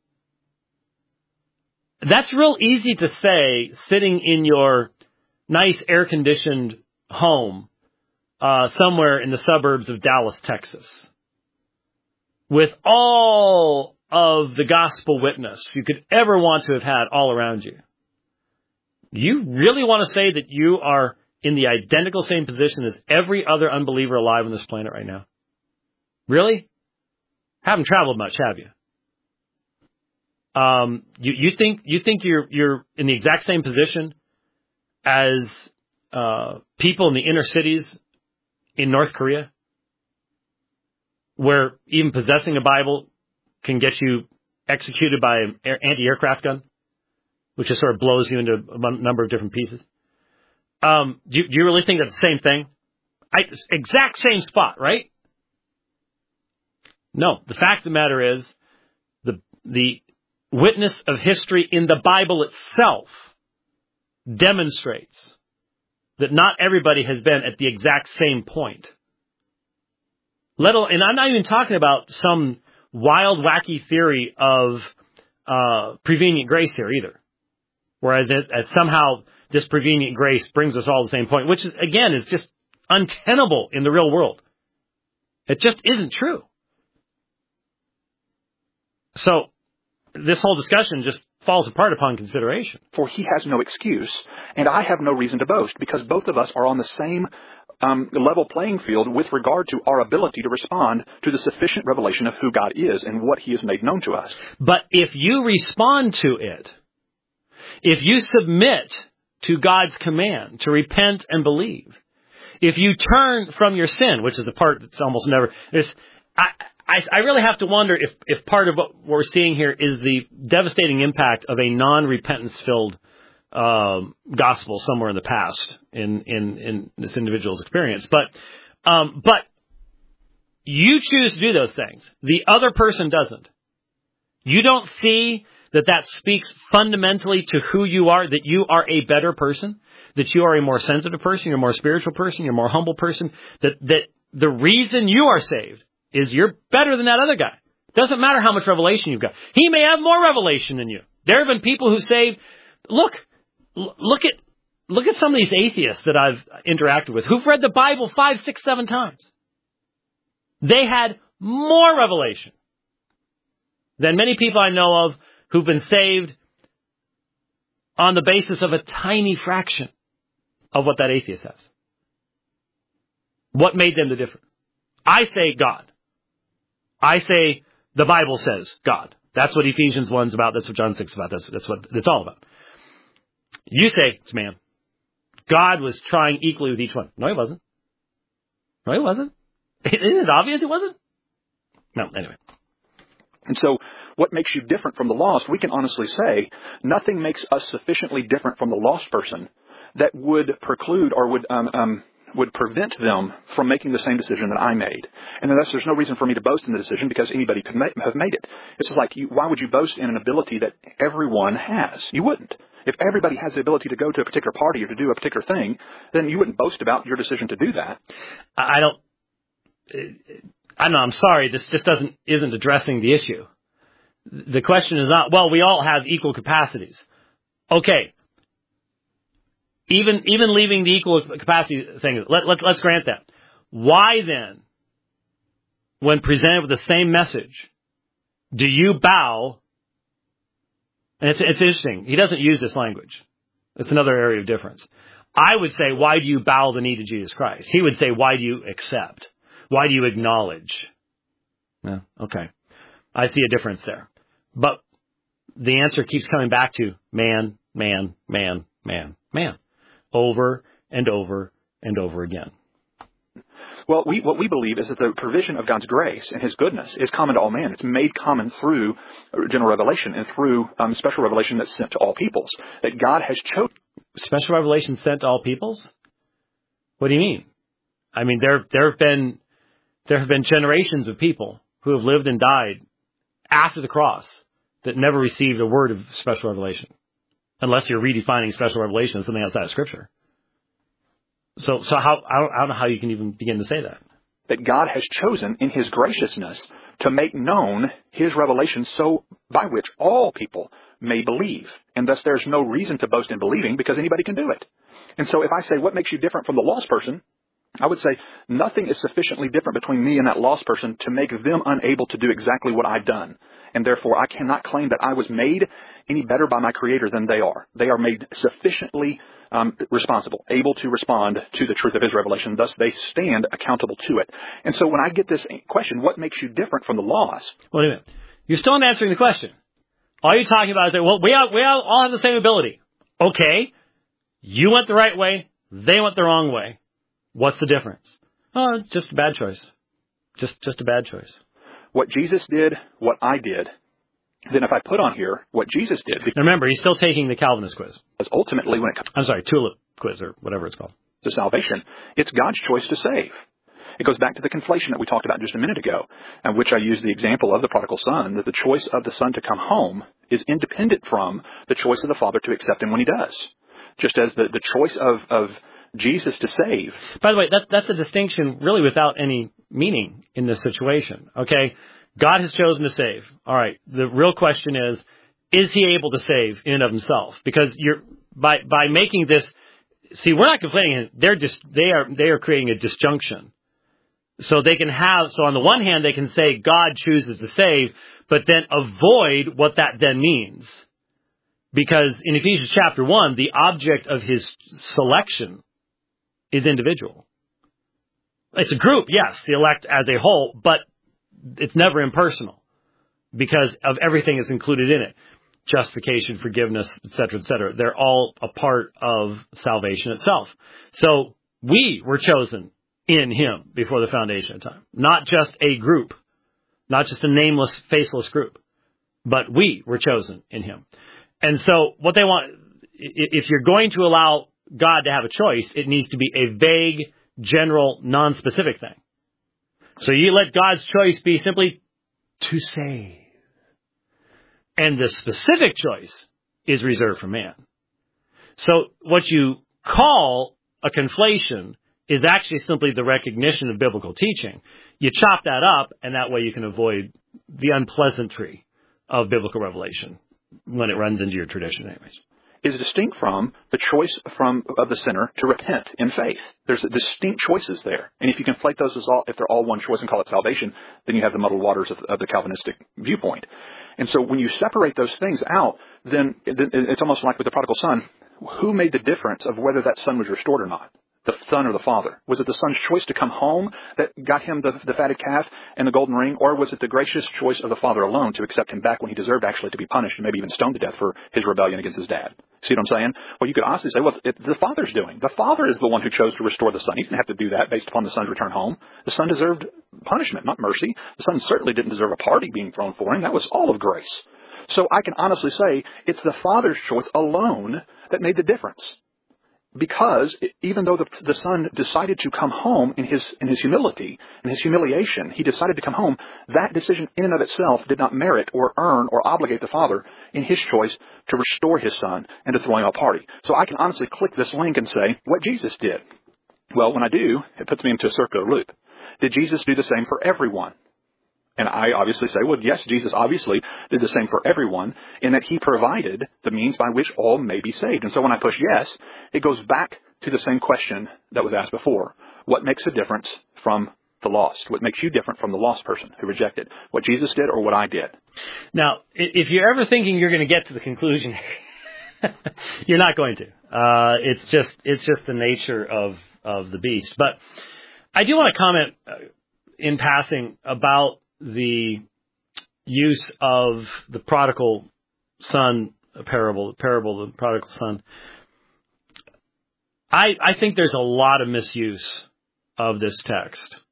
That's real easy to say sitting in your nice air-conditioned home somewhere in the suburbs of Dallas, Texas, with all of the gospel witness you could ever want to have had all around you. You really want to say that you are in the identical same position as every other unbeliever alive on this planet right now? Really? Haven't traveled much, have you? You think you're in the exact same position as people in the inner cities in North Korea, where even possessing a Bible can get you executed by an anti-aircraft gun, which just sort of blows you into a number of different pieces? Do you really think that's the same thing? Exact same spot, right? No. The fact of the matter is, the witness of history in the Bible itself demonstrates that not everybody has been at the exact same point. And I'm not even talking about some wild, wacky theory of prevenient grace here either. Whereas as somehow this prevenient grace brings us all to the same point, which is, again, is just untenable in the real world. It just isn't true. So this whole discussion just falls apart upon consideration. For he has no excuse, and I have no reason to boast, because both of us are on the same level playing field with regard to our ability to respond to the sufficient revelation of who God is and what he has made known to us. But if you respond to it, if you submit to God's command to repent and believe, if you turn from your sin, which is a part that's almost never... I really have to wonder if part of what we're seeing here is the devastating impact of a non-repentance-filled gospel somewhere in the past in this individual's experience. But you choose to do those things. The other person doesn't. You don't see that speaks fundamentally to who you are, that you are a better person, that you are a more sensitive person, you're a more spiritual person, you're a more humble person, that the reason you are saved is you're better than that other guy. Doesn't matter how much revelation you've got. He may have more revelation than you. There have been people who say, look at some of these atheists that I've interacted with who've read the Bible 5, 6, 7 times. They had more revelation than many people I know of who've been saved on the basis of a tiny fraction of what that atheist has. What made them the difference? I say God. I say the Bible says God. That's what Ephesians 1's about. That's what John 6 is about. That's what it's all about. You say it's man. God was trying equally with each one. No, he wasn't. No, he wasn't. Isn't it obvious he wasn't? No, anyway. And so what makes you different from the lost, we can honestly say, nothing makes us sufficiently different from the lost person that would preclude or would prevent them from making the same decision that I made. And thus there's no reason for me to boast in the decision because anybody could have made it. It's just like, why would you boast in an ability that everyone has? You wouldn't. If everybody has the ability to go to a particular party or to do a particular thing, then you wouldn't boast about your decision to do that. I don't know. I'm sorry. This just isn't addressing the issue. The question is not, well, we all have equal capacities. Okay. Even leaving the equal capacity thing, let's grant that. Why then, when presented with the same message, do you bow? And it's interesting. He doesn't use this language. It's another area of difference. I would say, why do you bow the knee to Jesus Christ? He would say, why do you accept? Why do you acknowledge? Yeah, okay. I see a difference there. But the answer keeps coming back to man, man, man, man, man. Over and over and over again. Well, what we believe is that the provision of God's grace and His goodness is common to all men. It's made common through general revelation and through special revelation that's sent to all peoples. That God has chosen. Special revelation sent to all peoples? What do you mean? I mean, there have been generations of people who have lived and died after the cross that never received a word of special revelation. Unless you're redefining special revelation as something outside of Scripture. So how, I don't know how you can even begin to say that. That God has chosen in His graciousness to make known His revelation so by which all people may believe. And thus there's no reason to boast in believing because anybody can do it. And so if I say, what makes you different from the lost person? I would say nothing is sufficiently different between me and that lost person to make them unable to do exactly what I've done. And therefore, I cannot claim that I was made any better by my Creator than they are. They are made sufficiently responsible, able to respond to the truth of His revelation. Thus, they stand accountable to it. And so when I get this question, what makes you different from the lost? Wait a minute. You're still not answering the question. All you're talking about is, well, we all have the same ability. Okay. You went the right way. They went the wrong way. What's the difference? Oh, it's just a bad choice. Just a bad choice. What Jesus did, what I did, then if I put on here what Jesus did... Remember, he's still taking the Calvinist quiz. Because ultimately when it comes... I'm sorry, Tulip quiz or whatever it's called. ...to salvation, it's God's choice to save. It goes back to the conflation that we talked about just a minute ago, in which I used the example of the prodigal son, that the choice of the son to come home is independent from the choice of the father to accept him when he does. Just as the choice of Jesus to save. By the way, that's a distinction really without any meaning in this situation. Okay? God has chosen to save. All right. The real question is He able to save in and of Himself? Because by making this, see, we're not complaining. They are creating a disjunction. So they can so on the one hand, they can say God chooses to save, but then avoid what that then means. Because in Ephesians chapter 1, the object of His selection is individual. It's a group, yes, the elect as a whole, but it's never impersonal because of everything that's included in it. Justification, forgiveness, etc., etc. They're all a part of salvation itself. So we were chosen in Him before the foundation of time. Not just a group, not just a nameless, faceless group, but we were chosen in Him. And so what they want, if you're going to allow God to have a choice, it needs to be a vague, general, non-specific thing. So you let God's choice be simply to save. And the specific choice is reserved for man. So what you call a conflation is actually simply the recognition of biblical teaching. You chop that up, and that way you can avoid the unpleasantry of biblical revelation when it runs into your tradition anyways. Is distinct from the choice of the sinner to repent in faith. There's distinct choices there. And if you conflate those if they're all one choice and call it salvation, then you have the muddled waters of the Calvinistic viewpoint. And so when you separate those things out, then it's almost like with the prodigal son. Who made the difference of whether that son was restored or not? The son or the father? Was it the son's choice to come home that got him the fatted calf and the golden ring? Or was it the gracious choice of the father alone to accept him back when he deserved actually to be punished and maybe even stoned to death for his rebellion against his dad? See what I'm saying? Well, you could honestly say, well, the Father's doing. The Father is the one who chose to restore the Son. He didn't have to do that based upon the Son's return home. The Son deserved punishment, not mercy. The Son certainly didn't deserve a party being thrown for him. That was all of grace. So I can honestly say it's the Father's choice alone that made the difference. Because even though the Son decided to come home in his humility, in his humiliation, he decided to come home, that decision in and of itself did not merit or earn or obligate the Father in his choice to restore his Son and to throw him a party. So I can honestly click this link and say what Jesus did. Well, when I do, it puts me into a circular loop. Did Jesus do the same for everyone? And I obviously say, well, yes, Jesus obviously did the same for everyone in that he provided the means by which all may be saved. And so when I push yes, it goes back to the same question that was asked before. What makes a difference from the lost? What makes you different from the lost person who rejected? What Jesus did or what I did? Now, if you're ever thinking you're going to get to the conclusion, you're not going to. It's just the nature of the beast. But I do want to comment in passing about the use of the prodigal son parable, the prodigal son. I think there's a lot of misuse of this text.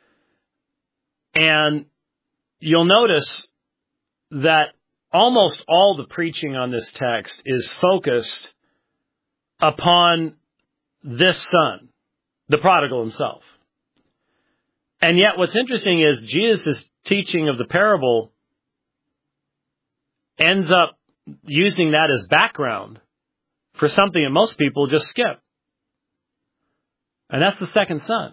And you'll notice that almost all the preaching on this text is focused upon this son, the prodigal himself. And yet what's interesting is Jesus' teaching of the parable ends up using that as background for something that most people just skip. And that's the second son.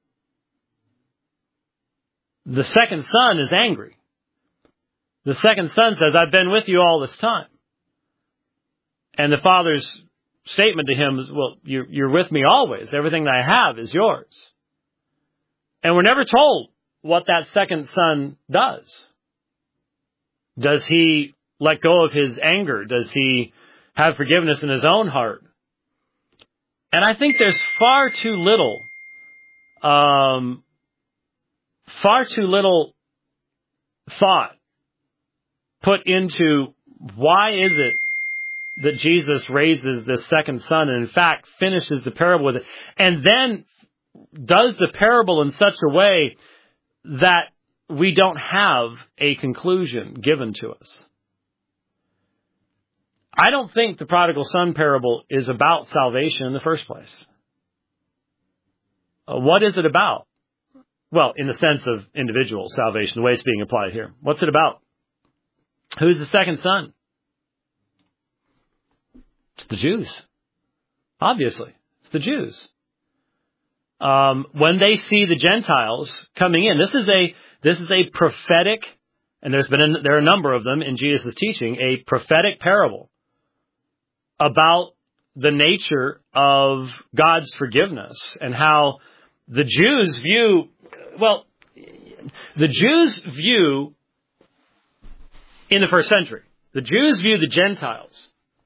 The second son is angry. The second son says, I've been with you all this time. And the father's statement to him is, well, you're with me always. Everything that I have is yours. And we're never told what that second son does. Does he let go of his anger? Does he have forgiveness in his own heart? And I think there's far too little thought put into why is it that Jesus raises the second son and in fact finishes the parable with it, and then does the parable in such a way that we don't have a conclusion given to us. I don't think the prodigal son parable is about salvation in the first place. What is it about? Well, in the sense of individual salvation, the way it's being applied here. What's it about? Who's the second son? It's the Jews. Obviously, it's the Jews. When they see the Gentiles coming in, this is a prophetic, and there are a number of them in Jesus' teaching, a prophetic parable about the nature of God's forgiveness and how the Jews view in the first century, the Jews view the Gentiles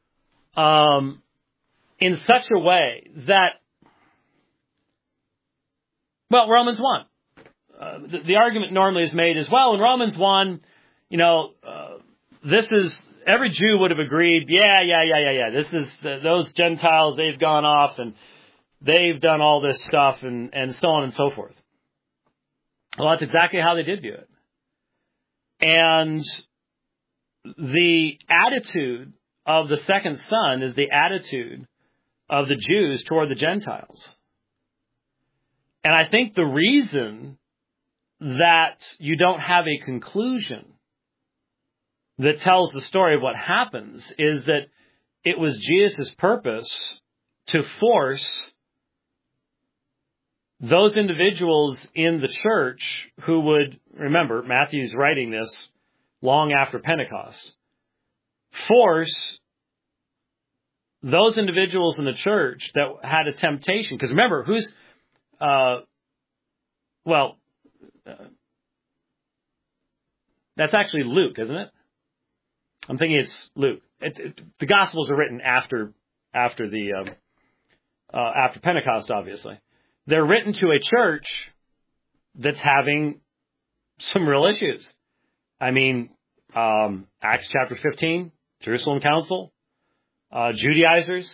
in such a way that, well, Romans 1. The argument normally is made as well. In Romans 1, this is, every Jew would have agreed, this is, those Gentiles, they've gone off and they've done all this stuff and so on and so forth. Well, that's exactly how they did view it. And the attitude of the second son is the attitude of the Jews toward the Gentiles. And I think the reason that you don't have a conclusion that tells the story of what happens is that it was Jesus' purpose to force those individuals in the church who would, remember, Matthew's writing this long after Pentecost, force those individuals in the church that had a temptation. Because remember, that's actually Luke, isn't it? I'm thinking it's Luke. The Gospels are written after Pentecost, obviously. They're written to a church that's having some real issues. I mean, Acts chapter 15, Jerusalem Council, Judaizers.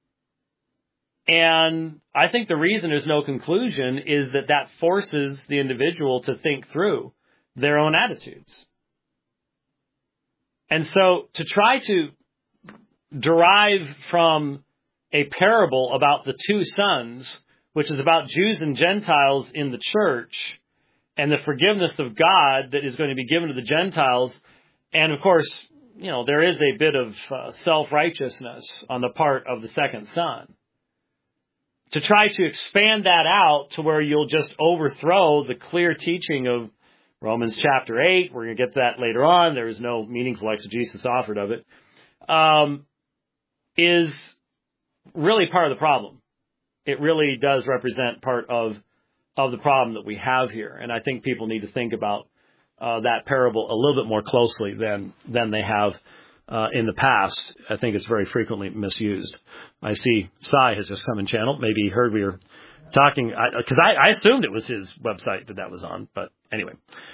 And I think the reason there's no conclusion is that forces the individual to think through their own attitudes. And so to try to derive from a parable about the two sons, which is about Jews and Gentiles in the church, and the forgiveness of God that is going to be given to the Gentiles, and of course, there is a bit of self-righteousness on the part of the second son. To try to expand that out to where you'll just overthrow the clear teaching of Romans chapter 8, we're going to get to that later on, there is no meaningful exegesis offered of it, is really part of the problem. It really does represent part of the problem that we have here. And I think people need to think about that parable a little bit more closely than they have in the past. I think it's very frequently misused. I see Sai has just come in channel. Maybe he heard we were talking, because I assumed it was his website that was on. But anyway,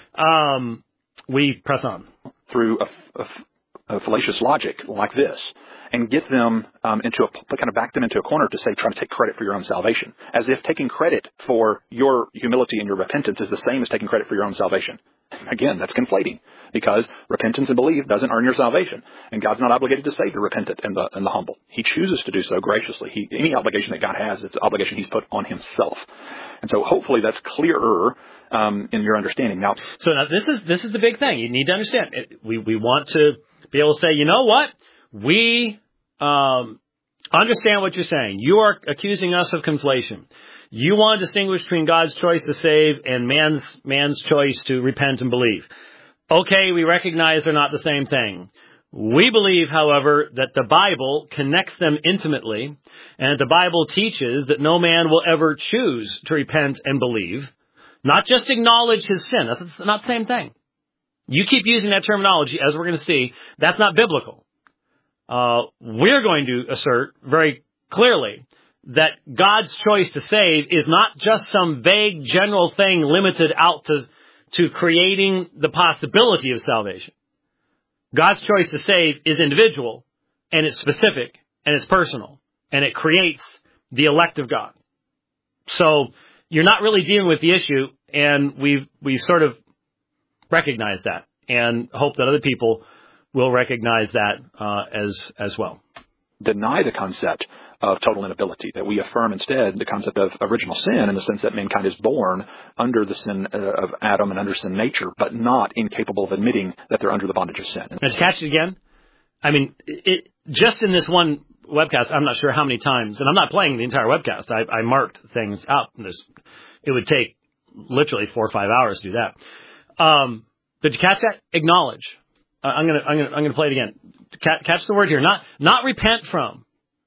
we press on. Through a fallacious logic like this, and get them kind of back them into a corner to say, try to take credit for your own salvation, as if taking credit for your humility and your repentance is the same as taking credit for your own salvation. Again, that's conflating, because repentance and belief doesn't earn your salvation, and God's not obligated to save the repentant and the humble. He chooses to do so graciously. Any obligation that God has, it's an obligation He's put on Himself, and so hopefully that's clearer in your understanding. Now this is the big thing. You need to understand. We want to be able to say, you know what, we understand what you're saying. You are accusing us of conflation. You want to distinguish between God's choice to save and man's choice to repent and believe. Okay, we recognize they're not the same thing. We believe, however, that the Bible connects them intimately, and the Bible teaches that no man will ever choose to repent and believe, not just acknowledge his sin. That's not the same thing. You keep using that terminology, as we're going to see, that's not biblical. We're going to assert very clearly that God's choice to save is not just some vague general thing limited out to creating the possibility of salvation. God's choice to save is individual, and it's specific, and it's personal, and it creates the elect of God. So you're not really dealing with the issue, and we've sort of recognized that, and hope that other people will recognize that as well. Deny the concept of total inability, that we affirm instead the concept of original sin in the sense that mankind is born under the sin of Adam and under sin nature, but not incapable of admitting that they're under the bondage of sin. Let's catch it again. I mean, just in this one webcast, I'm not sure how many times, and I'm not playing the entire webcast. I marked things out. It would take literally 4 or 5 hours to do that. Did you catch that? Acknowledge. I'm gonna play it again. Catch the word here. Not repent from.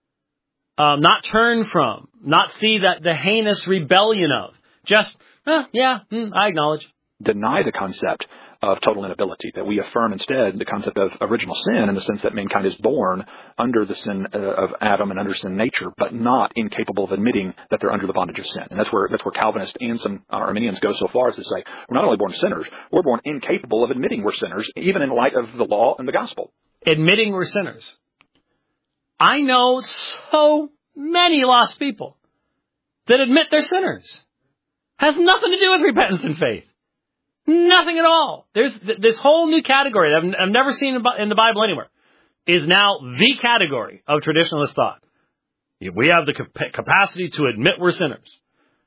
Not turn from, not see that the heinous rebellion of, just, I acknowledge. Deny the concept of total inability, that we affirm instead the concept of original sin in the sense that mankind is born under the sin of Adam and under sin nature, but not incapable of admitting that they're under the bondage of sin. And that's where Calvinists and some Arminians go so far as to say, we're not only born sinners, we're born incapable of admitting we're sinners, even in light of the law and the gospel. Admitting we're sinners. I know so many lost people that admit they're sinners. Has nothing to do with repentance and faith. Nothing at all. There's this whole new category that I've never seen in the Bible anywhere, is now the category of traditionalist thought. We have the capacity to admit we're sinners.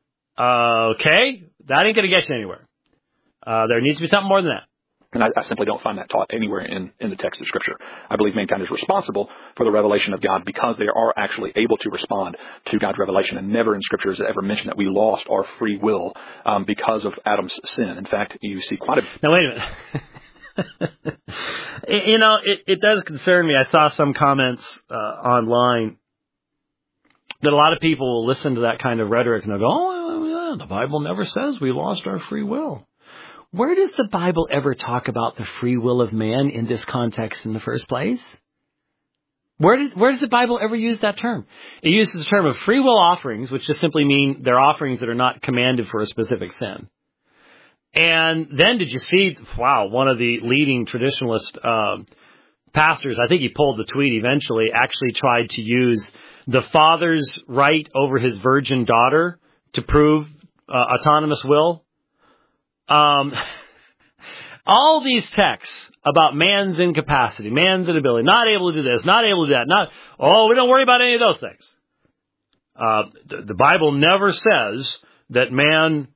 Okay, that ain't going to get you anywhere. There needs to be something more than that. And I simply don't find that taught anywhere in the text of Scripture. I believe mankind is responsible for the revelation of God because they are actually able to respond to God's revelation. And never in Scripture is it ever mentioned that we lost our free will because of Adam's sin. In fact, you see quite a... Now, wait a minute. It does concern me. I saw some comments online that a lot of people will listen to that kind of rhetoric and they'll go, oh, yeah, the Bible never says we lost our free will. Where does the Bible ever talk about the free will of man in this context in the first place? Where does the Bible ever use that term? It uses the term of free will offerings, which just simply mean they're offerings that are not commanded for a specific sin. And then did you see, one of the leading traditionalist pastors, I think he pulled the tweet eventually, actually tried to use the father's right over his virgin daughter to prove autonomous will. All these texts about man's incapacity, man's inability, not able to do this, not able to do that, we don't worry about any of those things. The Bible never says that man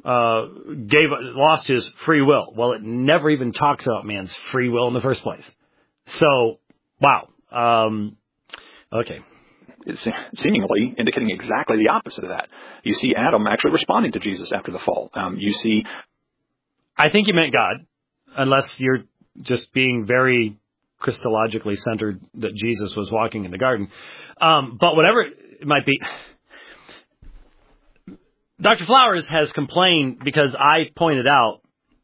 lost his free will. Well, it never even talks about man's free will in the first place. So, wow. Okay. It's seemingly indicating exactly the opposite of that. You see Adam actually responding to Jesus after the fall. You see... I think you meant God, unless you're just being very Christologically centered that Jesus was walking in the garden. But whatever it might be... Dr. Flowers has complained because I pointed out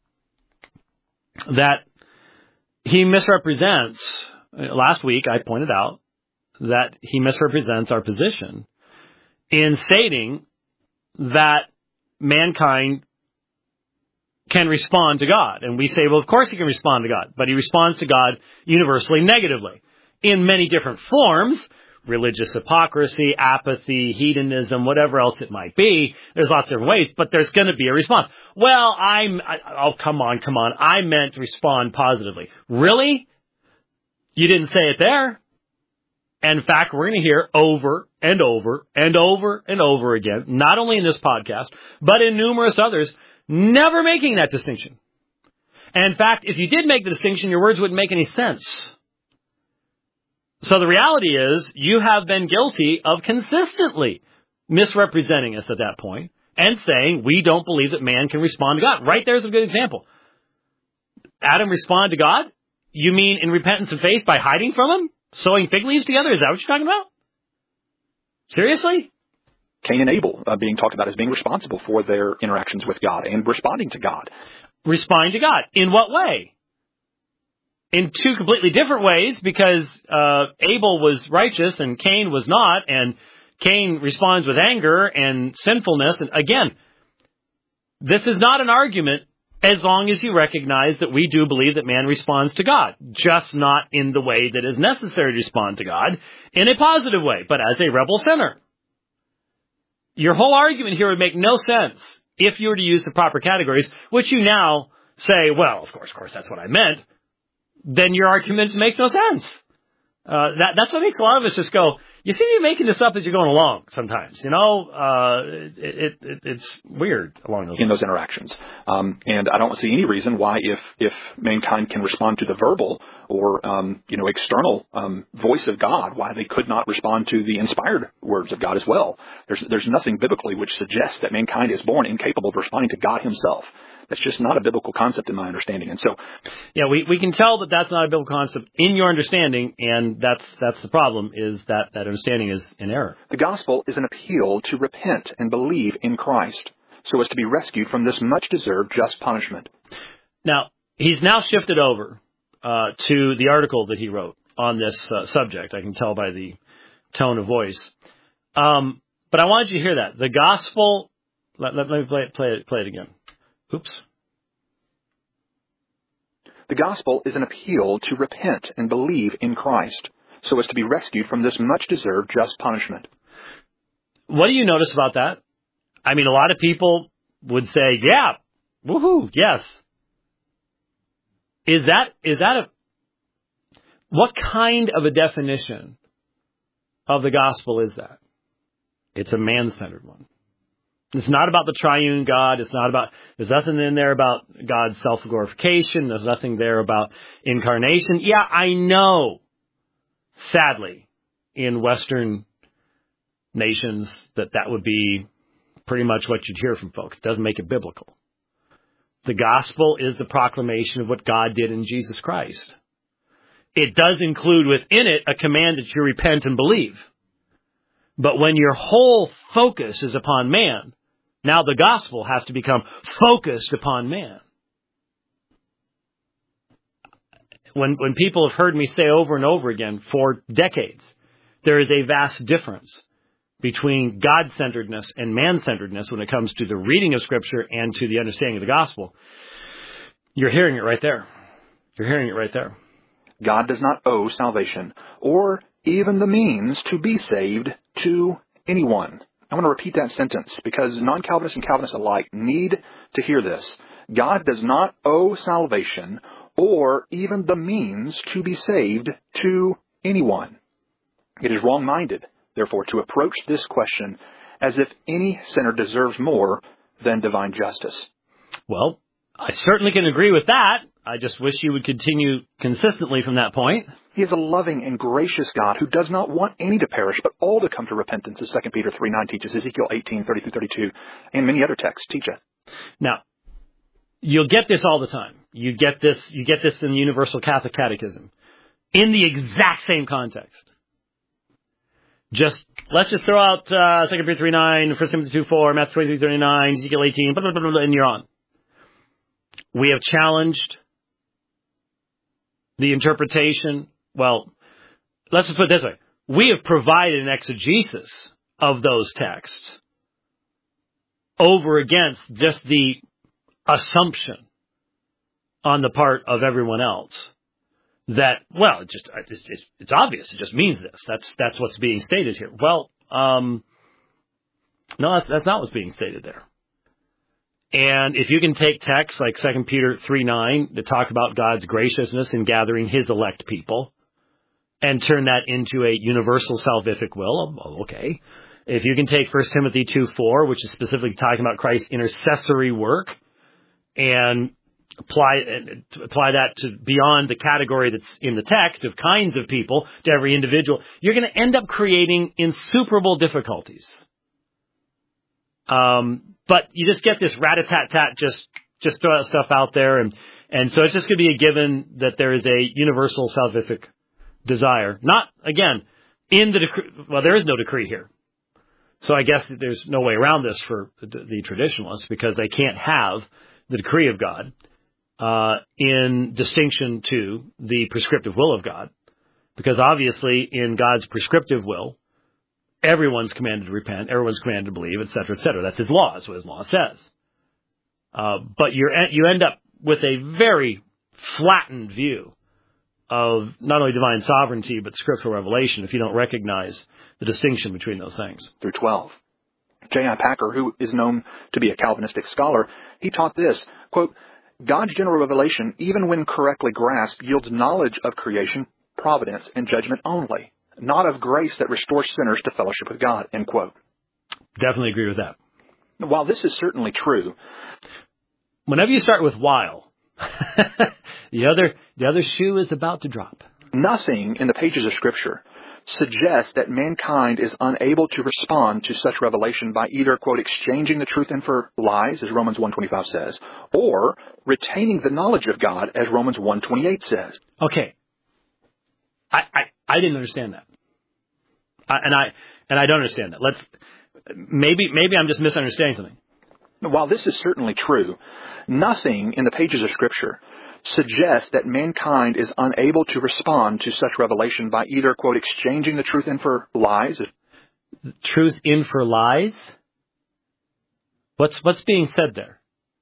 that he misrepresents, last week I pointed out that he misrepresents our position in stating that mankind can respond to God. And we say, well, of course he can respond to God, but he responds to God universally negatively in many different forms. Religious hypocrisy, apathy, hedonism, whatever else it might be. There's lots of different ways, but there's going to be a response. Well, come on. I meant respond positively. Really? You didn't say it there. In fact, we're going to hear over and over and over and over again, not only in this podcast, but in numerous others, never making that distinction. And in fact, if you did make the distinction, your words wouldn't make any sense. So the reality is you have been guilty of consistently misrepresenting us at that point and saying we don't believe that man can respond to God. Right there's a good example. Adam responded to God? You mean in repentance and faith by hiding from him? Sewing fig leaves together? Is that what you're talking about? Seriously? Cain and Abel being talked about as being responsible for their interactions with God and responding to God. Responding to God. In what way? In two completely different ways, because Abel was righteous and Cain was not, and Cain responds with anger and sinfulness. And again, this is not an argument as long as you recognize that we do believe that man responds to God, just not in the way that is necessary to respond to God, in a positive way, but as a rebel sinner. Your whole argument here would make no sense if you were to use the proper categories, which you now say, well, of course, that's what I meant. Then your argument makes no sense. That's what makes a lot of us just go, you seem to be making this up as you're going along sometimes. It's weird along those lines. In those interactions. And I don't see any reason why if mankind can respond to the verbal or, external voice of God, why they could not respond to the inspired words of God as well. There's nothing biblically which suggests that mankind is born incapable of responding to God himself. That's just not a biblical concept in my understanding. And so, yeah, we can tell that that's not a biblical concept in your understanding, and that's the problem, is that understanding is in error. The gospel is an appeal to repent and believe in Christ so as to be rescued from this much-deserved just punishment. Now, he's now shifted over to the article that he wrote on this subject. I can tell by the tone of voice. But I wanted you to hear that. The gospel, let me play it again. Oops. The gospel is an appeal to repent and believe in Christ so as to be rescued from this much-deserved just punishment. What do you notice about that? I mean, a lot of people would say, yeah, woohoo, yes. Is that what kind of a definition of the gospel is that? It's a man-centered one. It's not about the triune God. There's nothing in there about God's self-glorification. There's nothing there about incarnation. Yeah, I know, sadly, in Western nations that would be pretty much what you'd hear from folks. It doesn't make it biblical. The gospel is the proclamation of what God did in Jesus Christ. It does include within it a command that you repent and believe. But when your whole focus is upon man, now the gospel has to become focused upon man. When people have heard me say over and over again for decades, there is a vast difference between God-centeredness and man-centeredness when it comes to the reading of Scripture and to the understanding of the gospel. You're hearing it right there. God does not owe salvation or even the means to be saved to anyone. I want to repeat that sentence because non-Calvinists and Calvinists alike need to hear this. God does not owe salvation or even the means to be saved to anyone. It is wrong-minded, therefore, to approach this question as if any sinner deserves more than divine justice. Well, I certainly can agree with that. I just wish you would continue consistently from that point. He is a loving and gracious God who does not want any to perish, but all to come to repentance, as 2 Peter 3:9 teaches, Ezekiel 18:30-32, and many other texts teach it. Now, you'll get this all the time. You get this in the Universal Catholic Catechism, in the exact same context. Let's just throw out 2 Peter 3:9, 1 Timothy 2:4, Matthew 23:39, Ezekiel 18, blah, blah, blah, blah, and you're on. We have challenged the interpretation. Well, let's just put it this way. We have provided an exegesis of those texts over against just the assumption on the part of everyone else that, well, it's obvious. It just means this. That's what's being stated here. Well, no, that's not what's being stated there. And if you can take texts like 2 Peter 3:9 that talk about God's graciousness in gathering his elect people and turn that into a universal salvific will, okay. If you can take 1 Timothy 2:4, which is specifically talking about Christ's intercessory work, and apply that to beyond the category that's in the text of kinds of people to every individual, you're going to end up creating insuperable difficulties. But you just get this rat-a-tat-tat, just throw that stuff out there, and so it's just going to be a given that there is a universal salvific desire. Not, again, in the decree. Well, there is no decree here. So I guess there's no way around this for the traditionalists, because they can't have the decree of God in distinction to the prescriptive will of God. Because obviously in God's prescriptive will, everyone's commanded to repent, everyone's commanded to believe, etc., etc. That's his law. That's what his law says. But you end up with a very flattened view of not only divine sovereignty, but scriptural revelation if you don't recognize the distinction between those things. Through 12. J.I. Packer, who is known to be a Calvinistic scholar, he taught this, quote, God's general revelation, even when correctly grasped, yields knowledge of creation, providence, and judgment only, not of grace that restores sinners to fellowship with God, end quote. Definitely agree with that. While this is certainly true, whenever you start with while, the other shoe is about to drop. Nothing in the pages of Scripture suggests that mankind is unable to respond to such revelation by either, quote, exchanging the truth in for lies, as Romans 1:25 says, or retaining the knowledge of God, as Romans 1:28 says. Okay. I didn't understand that. And I don't understand that. Maybe I'm just misunderstanding something. While this is certainly true, nothing in the pages of Scripture suggests that mankind is unable to respond to such revelation by either, quote, exchanging the truth in for lies. Truth in for lies? What's being said there?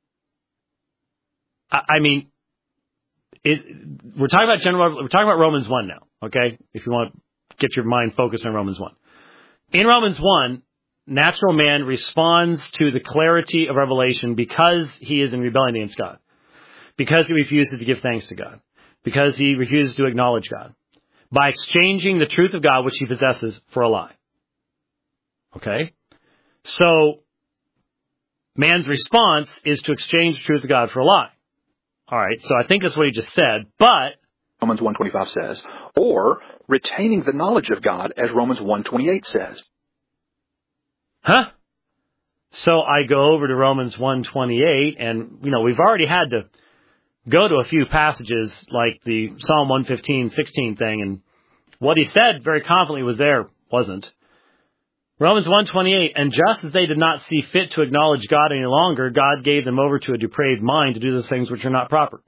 I mean, we're talking about Romans 1 now, okay? If you want to get your mind focused on Romans 1. In Romans 1, natural man responds to the clarity of revelation because he is in rebellion against God. Because he refuses to give thanks to God. Because he refuses to acknowledge God. By exchanging the truth of God, which he possesses, for a lie. Okay? So, man's response is to exchange the truth of God for a lie. Alright, so I think that's what he just said, but Romans 1:25 says, or retaining the knowledge of God, as Romans 1:28 says. Huh? So I go over to Romans 1:28, and, we've already had to go to a few passages like the Psalm 115:16 thing, and what he said very confidently was there, wasn't. Romans 1:28, and just as they did not see fit to acknowledge God any longer, God gave them over to a depraved mind to do those things which are not proper.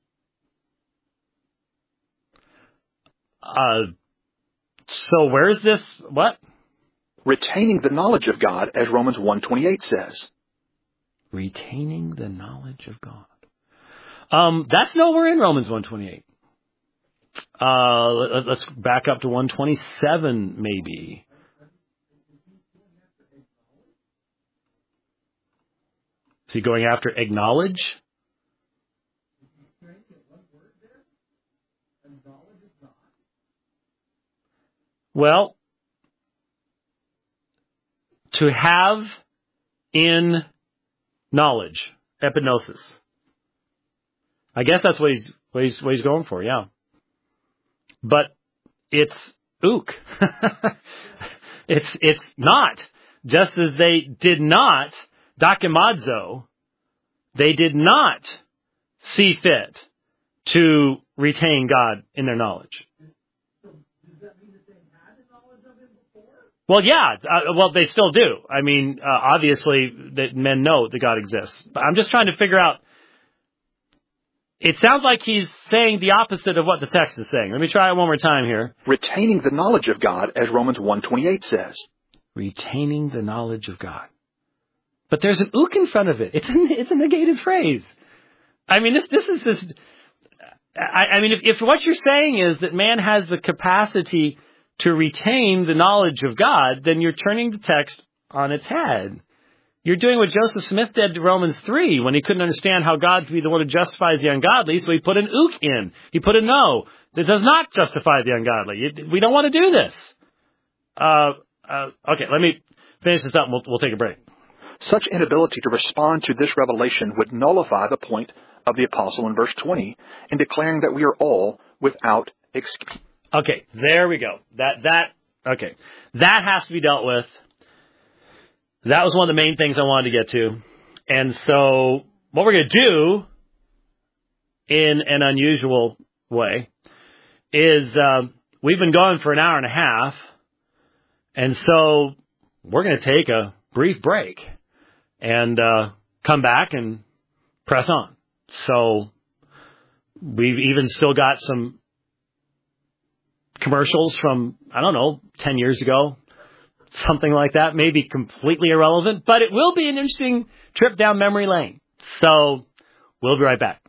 So where's this, what? Retaining the knowledge of God, as Romans 1:28 says. Retaining the knowledge of God. That's nowhere in Romans 1:28. Let's back up to 127, maybe. Is he going after acknowledge? Well, to have in knowledge, epignosis. I guess that's what he's going for, yeah. But it's ook. It's not. Just as they did not, dokimazo, they did not see fit to retain God in their knowledge. Well, yeah. Well, they still do. I mean, obviously, that men know that God exists. But I'm just trying to figure out. It sounds like he's saying the opposite of what the text is saying. Let me try it one more time here. Retaining the knowledge of God, as Romans 1:28 says. Retaining the knowledge of God. But there's an ook in front of it. It's a negative phrase. I mean, this is this. I mean, if what you're saying is that man has the capacity to retain the knowledge of God, then you're turning the text on its head. You're doing what Joseph Smith did to Romans 3 when he couldn't understand how God could be the one who justifies the ungodly, so he put an ook in. He put a no that does not justify the ungodly. We don't want to do this. Okay, let me finish this up and we'll take a break. Such inability to respond to this revelation would nullify the point of the apostle in verse 20 in declaring that we are all without excuse. Okay, there we go. Okay. That has to be dealt with. That was one of the main things I wanted to get to. And so what we're going to do in an unusual way is we've been going for an hour and a half. And so we're going to take a brief break and come back and press on. So we've even still got some commercials from, 10 years ago, something like that, maybe completely irrelevant, but it will be an interesting trip down memory lane. So we'll be right back.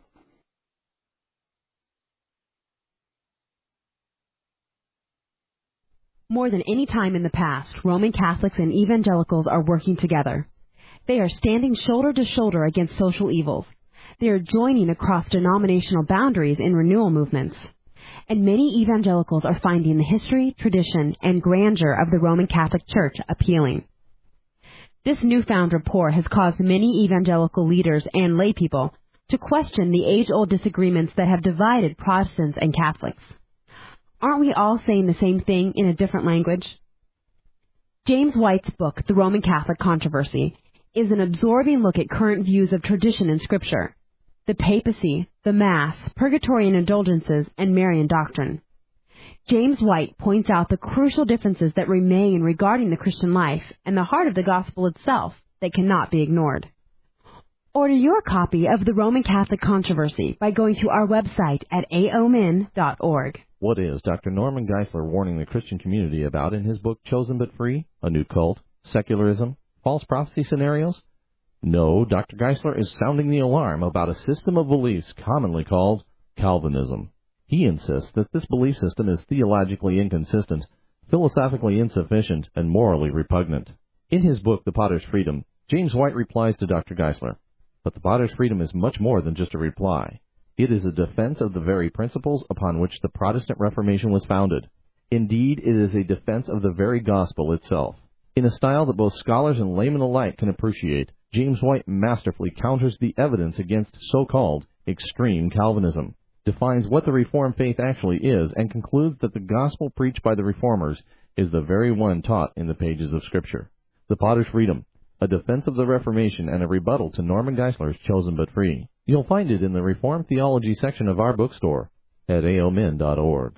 More than any time in the past, Roman Catholics and evangelicals are working together. They are standing shoulder to shoulder against social evils. They are joining across denominational boundaries in renewal movements. And many evangelicals are finding the history, tradition, and grandeur of the Roman Catholic Church appealing. This newfound rapport has caused many evangelical leaders and laypeople to question the age-old disagreements that have divided Protestants and Catholics. Aren't we all saying the same thing in a different language? James White's book, The Roman Catholic Controversy, is an absorbing look at current views of tradition and Scripture, the papacy, the Mass, purgatory and indulgences, and Marian doctrine. James White points out the crucial differences that remain regarding the Christian life and the heart of the gospel itself that cannot be ignored. Order your copy of The Roman Catholic Controversy by going to our website at aomin.org. What is Dr. Norman Geisler warning the Christian community about in his book Chosen But Free? A New Cult, Secularism, False Prophecy Scenarios? No, Dr. Geisler is sounding the alarm about a system of beliefs commonly called Calvinism. He insists that this belief system is theologically inconsistent, philosophically insufficient, and morally repugnant. In his book, The Potter's Freedom, James White replies to Dr. Geisler, but the Potter's Freedom is much more than just a reply. It is a defense of the very principles upon which the Protestant Reformation was founded. Indeed, it is a defense of the very gospel itself. In a style that both scholars and laymen alike can appreciate, James White masterfully counters the evidence against so-called extreme Calvinism, defines what the Reformed faith actually is, and concludes that the gospel preached by the Reformers is the very one taught in the pages of Scripture. The Potter's Freedom, a defense of the Reformation and a rebuttal to Norman Geisler's Chosen But Free. You'll find it in the Reformed Theology section of our bookstore at aomin.org.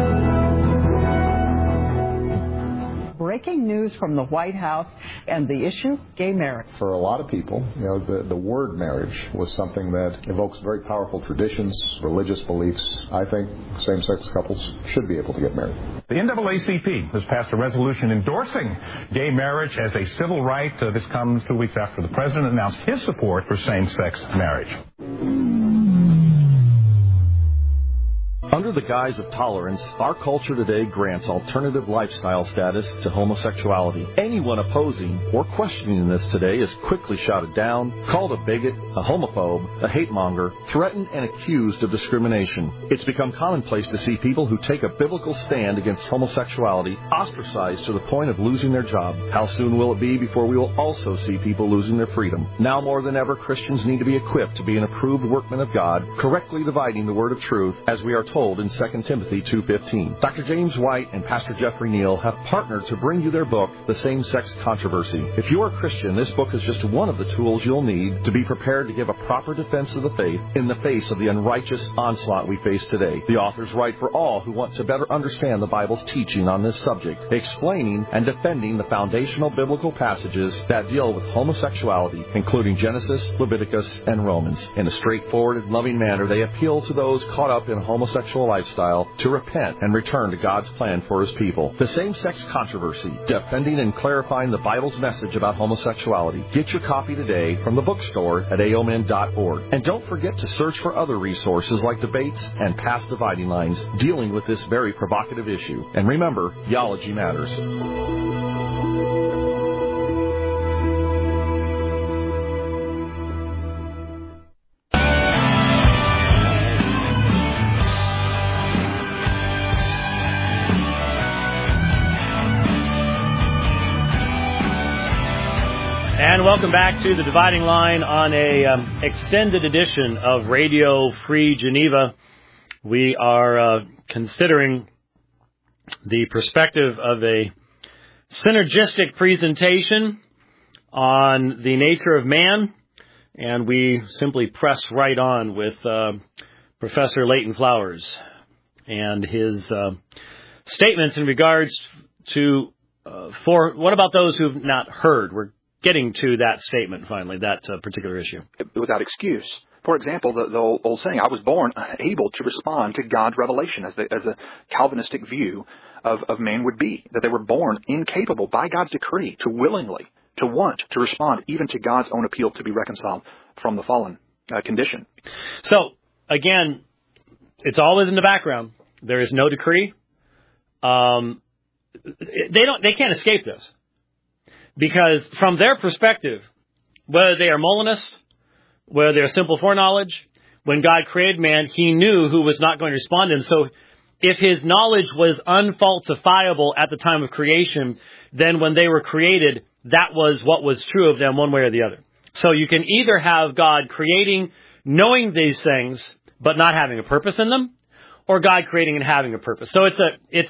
Breaking news from the White House and the issue, gay marriage. For a lot of people, the word marriage was something that evokes very powerful traditions, religious beliefs. I think same-sex couples should be able to get married. The NAACP has passed a resolution endorsing gay marriage as a civil right. This comes 2 weeks after the president announced his support for same-sex marriage. Under the guise of tolerance, our culture today grants alternative lifestyle status to homosexuality. Anyone opposing or questioning this today is quickly shouted down, called a bigot, a homophobe, a hate monger, threatened and accused of discrimination. It's become commonplace to see people who take a biblical stand against homosexuality ostracized to the point of losing their job. How soon will it be before we will also see people losing their freedom? Now more than ever, Christians need to be equipped to be an approved workman of God, correctly dividing the word of truth, as we are told in 2 Timothy 2:15. Dr. James White and Pastor Jeffrey Neal have partnered to bring you their book, The Same-Sex Controversy. If you are a Christian, this book is just one of the tools you'll need to be prepared to give a proper defense of the faith in the face of the unrighteous onslaught we face today. The authors write for all who want to better understand the Bible's teaching on this subject, explaining and defending the foundational biblical passages that deal with homosexuality, including Genesis, Leviticus, and Romans. In a straightforward and loving manner, they appeal to those caught up in homosexual lifestyle to repent and return to God's plan for His people. The Same-Sex Controversy, defending and clarifying the Bible's message about homosexuality. Get your copy today from the bookstore at aomin.org. And don't forget to search for other resources like debates and past dividing lines dealing with this very provocative issue. And remember, theology matters. And welcome back to the Dividing Line on a extended edition of Radio Free Geneva. We are considering the perspective of a synergistic presentation on the nature of man, and we simply press right on with Professor Leighton Flowers and his statements in regards to for what about those who've not heard? We're getting to that statement finally, that particular issue. Without excuse. For example, the old saying, I was born unable to respond to God's revelation, as a Calvinistic view of man would be, that they were born incapable by God's decree to willingly, to want to respond even to God's own appeal to be reconciled from the fallen condition. So, again, it's always in the background. There is no decree. They can't escape this. Because from their perspective, whether they are Molinists, whether they are simple foreknowledge, when God created man, He knew who was not going to respond to Him. So if His knowledge was unfalsifiable at the time of creation, then when they were created, that was what was true of them one way or the other. So you can either have God creating, knowing these things, but not having a purpose in them, or God creating and having a purpose. So it's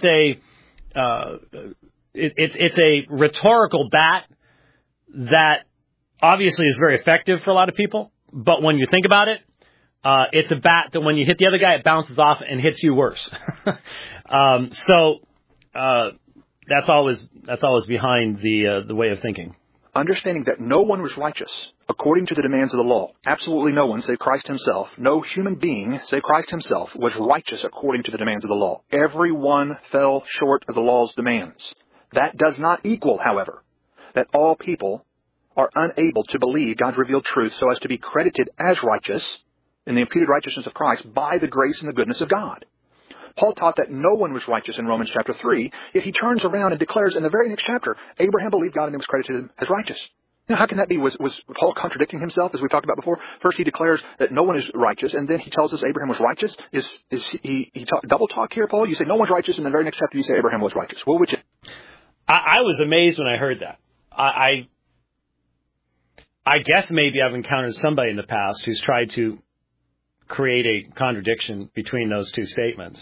a rhetorical bat that obviously is very effective for a lot of people. But when you think about it, it's a bat that when you hit the other guy, it bounces off and hits you worse. So that's always behind the way of thinking. Understanding that no one was righteous according to the demands of the law. Absolutely no one, save Christ Himself. No human being, save Christ Himself, was righteous according to the demands of the law. Everyone fell short of the law's demands. That does not equal, however, that all people are unable to believe God's revealed truth so as to be credited as righteous in the imputed righteousness of Christ by the grace and the goodness of God. Paul taught that no one was righteous in Romans chapter 3, yet he turns around and declares in the very next chapter, Abraham believed God and it was credited as righteous. Now, how can that be? Was Paul contradicting himself, as we talked about before? First, he declares that no one is righteous, and then he tells us Abraham was righteous. Is he double talk here, Paul? You say no one's righteous, and in the very next chapter you say Abraham was righteous. Well, which? I was amazed when I heard that. I guess maybe I've encountered somebody in the past who's tried to create a contradiction between those two statements.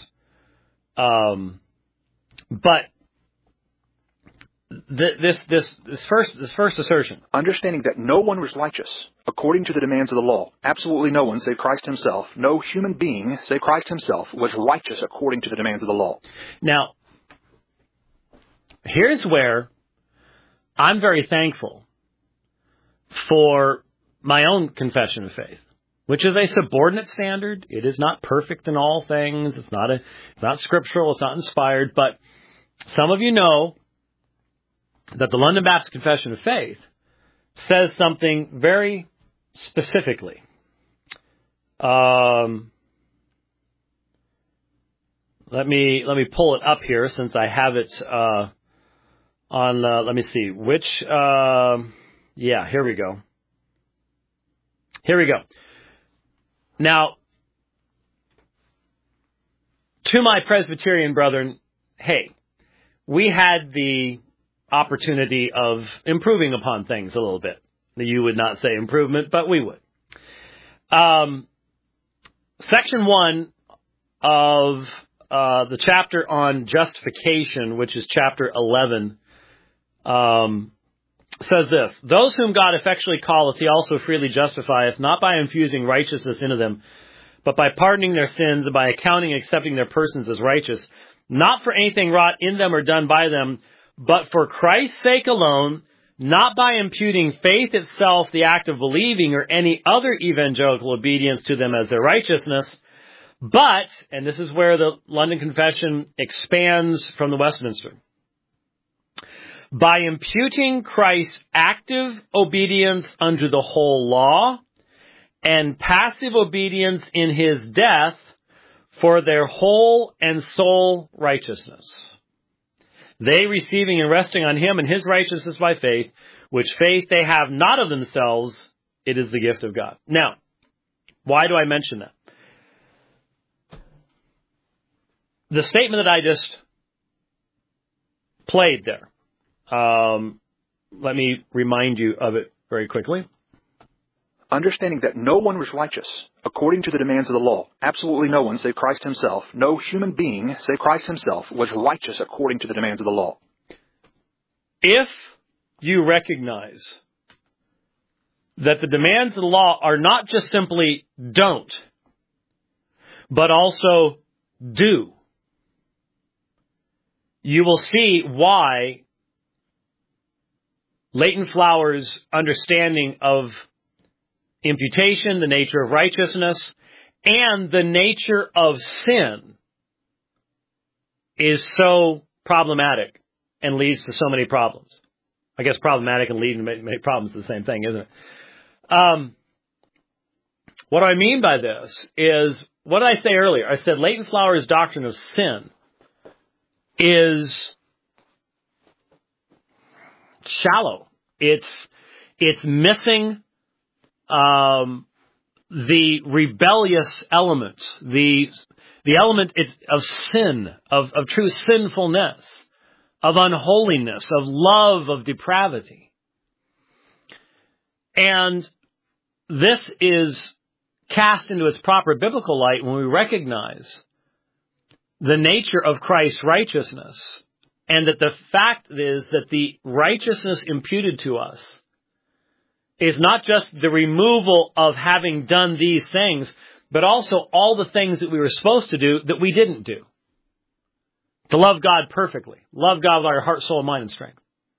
But this first assertion, understanding that no one was righteous according to the demands of the law. Absolutely no one, save Christ Himself. No human being, save Christ Himself, was righteous according to the demands of the law. Now, here's where I'm very thankful for my own confession of faith, which is a subordinate standard. It is not perfect in all things. It's not scriptural. It's not inspired. But some of you know that the London Baptist Confession of Faith says something very specifically. Let me pull it up here since I have it on. Let me see which. Yeah, here we go. Now, to my Presbyterian brethren, hey, we had the opportunity of improving upon things a little bit. You would not say improvement, but we would. Section 1 of the chapter on justification, which is chapter 11, says this: Those whom God effectually calleth, he also freely justifieth, not by infusing righteousness into them, but by pardoning their sins, and by accounting and accepting their persons as righteous, not for anything wrought in them or done by them, but for Christ's sake alone, not by imputing faith itself, the act of believing, or any other evangelical obedience to them as their righteousness, but, and this is where the London Confession expands from the Westminster, by imputing Christ's active obedience unto the whole law and passive obedience in his death for their whole and sole righteousness. They receiving and resting on him and his righteousness by faith, which faith they have not of themselves, it is the gift of God. Now, why do I mention that? The statement that I just played there, let me remind you of it very quickly. Understanding that no one was righteous according to the demands of the law. Absolutely no one save Christ himself. No human being save Christ himself was righteous according to the demands of the law. If you recognize that the demands of the law are not just simply don't, but also do, you will see why Leighton Flower's understanding of imputation, the nature of righteousness, and the nature of sin is so problematic and leads to so many problems. I guess problematic and leading to many problems is the same thing, isn't it? What I mean by this is, what did I say earlier? I said Leighton Flower's doctrine of sin is shallow. It's missing the rebellious element, the element of sin, of true sinfulness, of unholiness, of love, of depravity. And this is cast into its proper biblical light when we recognize the nature of Christ's righteousness, and that the fact is that the righteousness imputed to us is not just the removal of having done these things, but also all the things that we were supposed to do that we didn't do. To love God perfectly. Love God with our heart, soul, mind, and strength.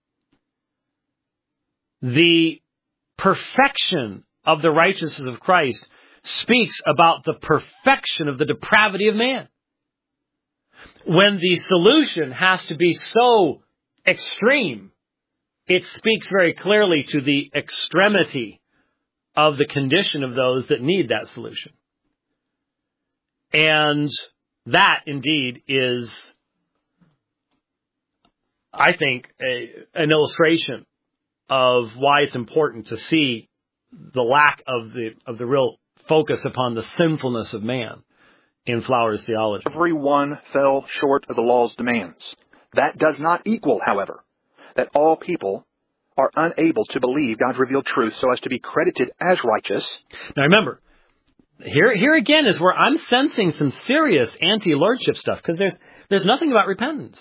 The perfection of the righteousness of Christ speaks about the perfection of the depravity of man. When the solution has to be so extreme, it speaks very clearly to the extremity of the condition of those that need that solution. And that, indeed, is, I think, an illustration of why it's important to see the lack of the real focus upon the sinfulness of man in Flower's theology. Everyone fell short of the law's demands. That does not equal, however, that all people are unable to believe God's revealed truth so as to be credited as righteous. Now remember, here again is where I'm sensing some serious anti-lordship stuff, because there's nothing about repentance.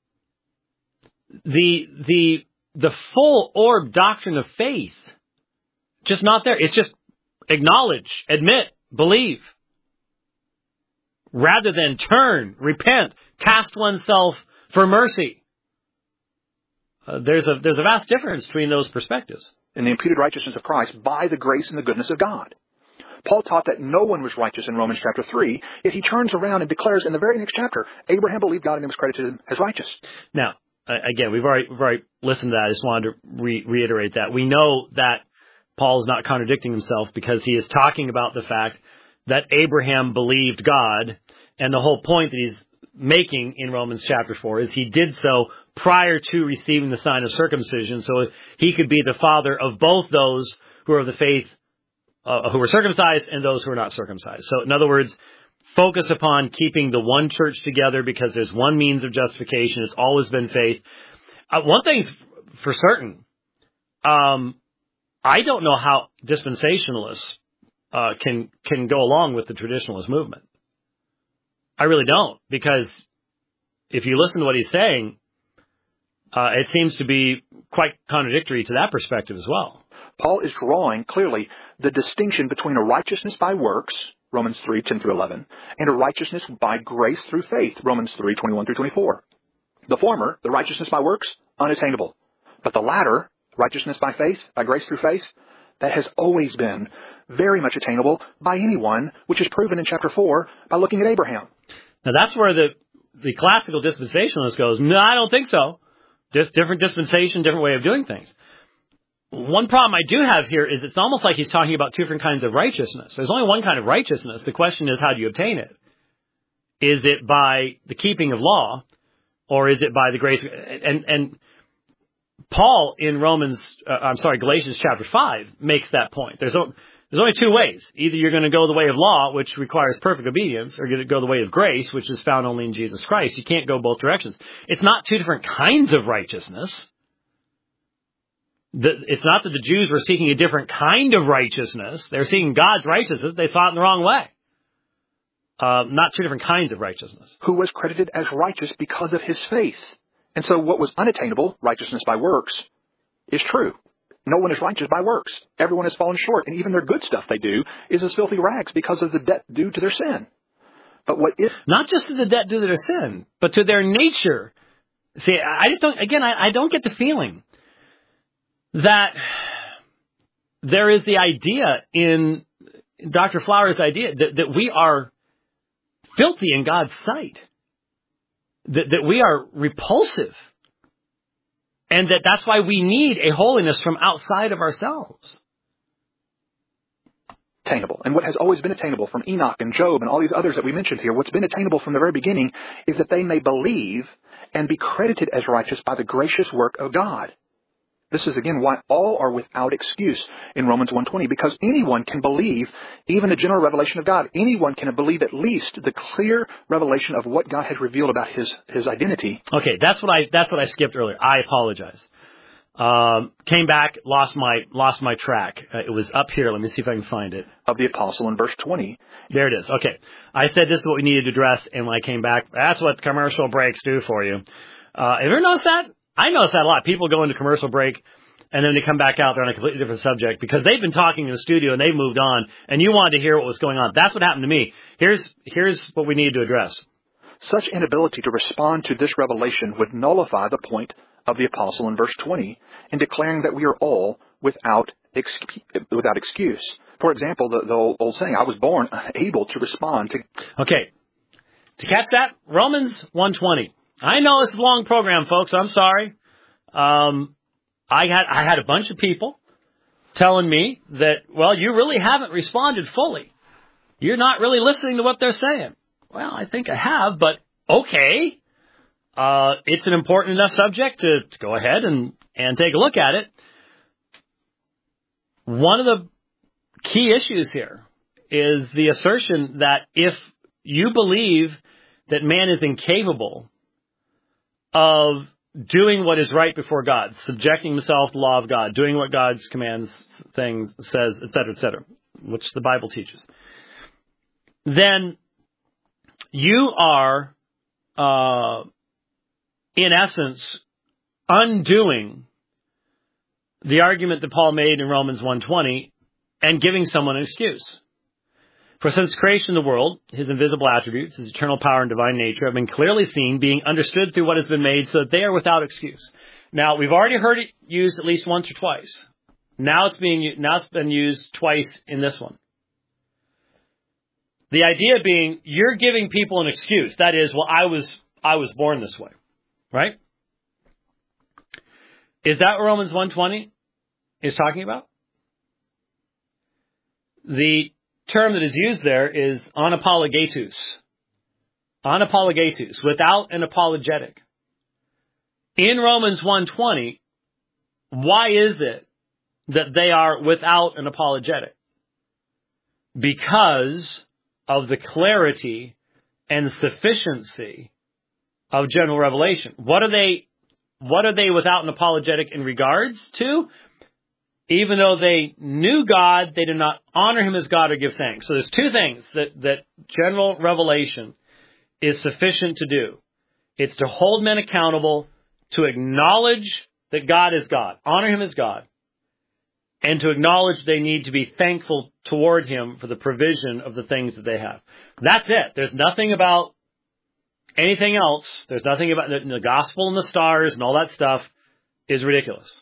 The full orb doctrine of faith, just not there. It's just acknowledge, admit, believe, rather than turn, repent, cast oneself for mercy. There's a vast difference between those perspectives. In the imputed righteousness of Christ by the grace and the goodness of God. Paul taught that no one was righteous in Romans chapter 3, yet he turns around and declares in the very next chapter, Abraham believed God and it was credited to him as righteous. Now, again, we've already listened to that. I just wanted to reiterate that. We know that Paul is not contradicting himself, because he is talking about the fact that Abraham believed God, and the whole point making in Romans chapter 4 is he did so prior to receiving the sign of circumcision, so he could be the father of both those who are of the faith, who were circumcised and those who are not circumcised. So in other words, focus upon keeping the one church together because there's one means of justification. It's always been faith. One thing's for certain. I don't know how dispensationalists can go along with the traditionalist movement. I really don't, because if you listen to what he's saying, it seems to be quite contradictory to that perspective as well. Paul is drawing clearly the distinction between a righteousness by works, Romans 3:10-11, and a righteousness by grace through faith, Romans 3:21-24. The former, the righteousness by works, unattainable. But the latter, righteousness by faith, by grace through faith, that has always been very much attainable by anyone, which is proven in chapter 4 by looking at Abraham. Now that's where the classical dispensationalist goes, no, I don't think so. Just different dispensation, different way of doing things. One problem I do have here is it's almost like he's talking about two different kinds of righteousness. There's only one kind of righteousness. The question is, how do you obtain it? Is it by the keeping of law, or is it by the grace? And Paul in Galatians chapter 5 makes that point. There's only two ways. Either you're going to go the way of law, which requires perfect obedience, or you're going to go the way of grace, which is found only in Jesus Christ. You can't go both directions. It's not two different kinds of righteousness. It's not that the Jews were seeking a different kind of righteousness. They're seeking God's righteousness. They saw it in the wrong way. Not two different kinds of righteousness. Who was credited as righteous because of his faith. And so what was unattainable, righteousness by works, is true. No one is righteous by works. Everyone has fallen short, and even their good stuff they do is as filthy rags because of the debt due to their sin. But what if... Not just to the debt due to their sin, but to their nature. See, I don't get the feeling that there is the idea in Dr. Flower's idea that we are filthy in God's sight, that we are repulsive, and that's why we need a holiness from outside of ourselves. Attainable. And what has always been attainable from Enoch and Job and all these others that we mentioned here, what's been attainable from the very beginning is that they may believe and be credited as righteous by the gracious work of God. This is, again, why all are without excuse in Romans 1:20, because anyone can believe even the general revelation of God. Anyone can believe at least the clear revelation of what God has revealed about his identity. Okay, that's what I skipped earlier. I apologize. Came back, lost my track. It was up here. Let me see if I can find it. Of the apostle in verse 20. There it is. Okay. I said this is what we needed to address, and when I came back, that's what commercial breaks do for you. Have you ever noticed that? I notice that a lot. People go into commercial break, and then they come back out. They're on a completely different subject because they've been talking in the studio and they've moved on, and you wanted to hear what was going on. That's what happened to me. Here's what we needed to address. Such inability to respond to this revelation would nullify the point of the apostle in verse 20 in declaring that we are all without excuse. For example, the old saying, I was born able to respond to... Okay. To catch that, Romans 1:20. I know this is a long program, folks. I'm sorry. I had a bunch of people telling me that, well, you really haven't responded fully. You're not really listening to what they're saying. Well, I think I have, but okay. It's an important enough subject to go ahead and take a look at it. One of the key issues here is the assertion that if you believe that man is incapable of doing what is right before God, subjecting himself to the law of God, doing what God's commands, things, says, etc., which the Bible teaches, then you are, in essence, undoing the argument that Paul made in Romans 1:20 and giving someone an excuse. For since creation of the world, his invisible attributes, his eternal power and divine nature have been clearly seen, being understood through what has been made, so that they are without excuse. Now, we've already heard it used at least once or twice. Now it's been used twice in this one. The idea being, you're giving people an excuse. That is, well, I was born this way, right? Is that what Romans 1:20 is talking about? The term that is used there is anapologetus. Unapologetus, without an apologetic. In Romans 1:20, why is it that they are without an apologetic? Because of the clarity and sufficiency of general revelation. What are they without an apologetic in regards to? Even though they knew God, they did not honor him as God or give thanks. So there's two things that general revelation is sufficient to do. It's to hold men accountable, to acknowledge that God is God, honor him as God, and to acknowledge they need to be thankful toward him for the provision of the things that they have. That's it. There's nothing about anything else. There's nothing about the gospel and the stars and all that stuff is ridiculous.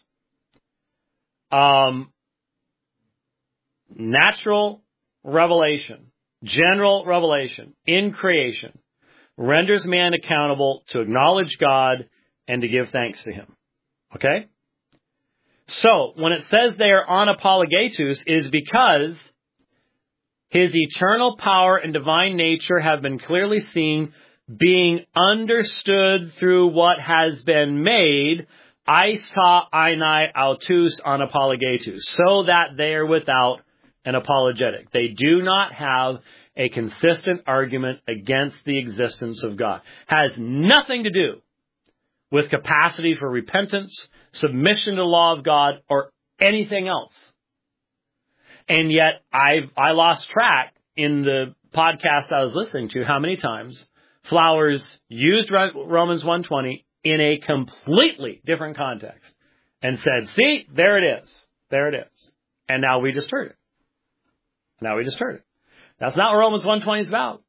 Natural revelation, general revelation in creation renders man accountable to acknowledge God and to give thanks to him. Okay? So, when it says they are unapologetus, is because his eternal power and divine nature have been clearly seen, being understood through what has been made, aista einai autus unapologetus, so that they are without an apologetic. They do not have a consistent argument against the existence of God. Has nothing to do with capacity for repentance, submission to the law of God, or anything else. And yet, I lost track in the podcast I was listening to how many times Flowers used Romans 1:20 in a completely different context and said, see, there it is. There it is. And now we just heard it. That's not what Romans 1:20 is about.